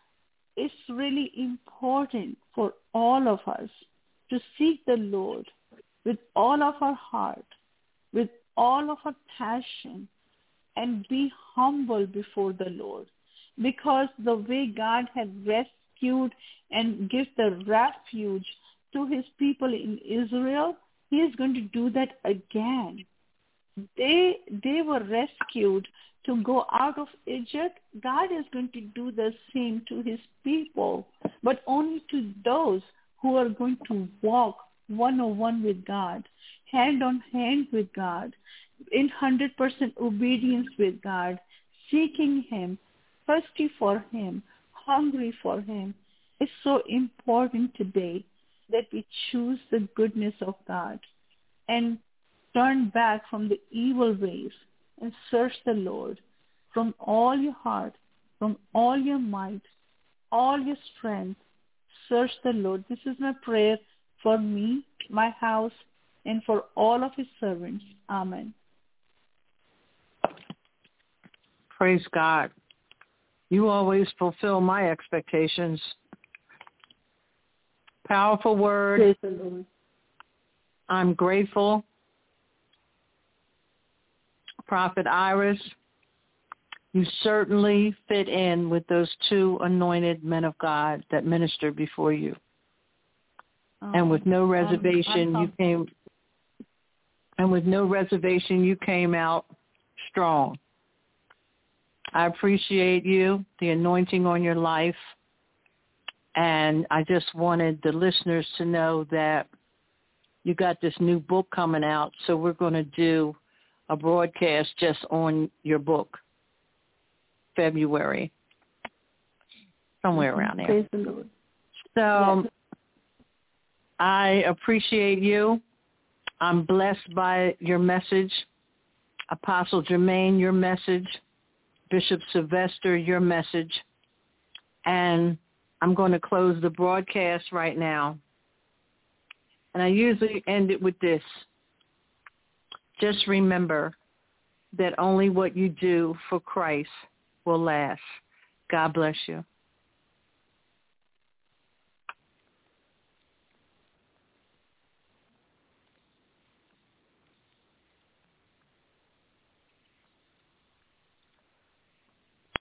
it's really important for all of us to seek the Lord with all of our heart, with all of our passion, and be humble before the Lord. Because the way God had rescued and give the refuge to his people in Israel, he is going to do that again. They they were rescued to go out of Egypt. God is going to do the same to his people, but only to those who are going to walk one-on-one with God, hand on hand with God, in one hundred percent obedience with God, seeking him, thirsty for him, hungry for him. It's so important today that we choose the goodness of God and turn back from the evil ways and search the Lord from all your heart, from all your might, all your strength. Search the Lord. This is my prayer for me, my house, and for all of his servants. Amen. Praise God. You always fulfill my expectations. Powerful word. Praise the Lord. I'm grateful. Prophet Iris, you certainly fit in with those two anointed men of God that ministered before you. Um, and with no reservation, I'm, I'm, you came, and with no reservation, you came out strong. I appreciate you, the anointing on your life, and I just wanted the listeners to know that you got this new book coming out, so we're going to do a broadcast just on your book, February, somewhere around there. Praise the Lord. So yes. I appreciate you. I'm blessed by your message. Apostle Jermaine, your message. Bishop Sylvester, your message. And I'm going to close the broadcast right now. And I usually end it with this. Just remember that only what you do for Christ will last. God bless you.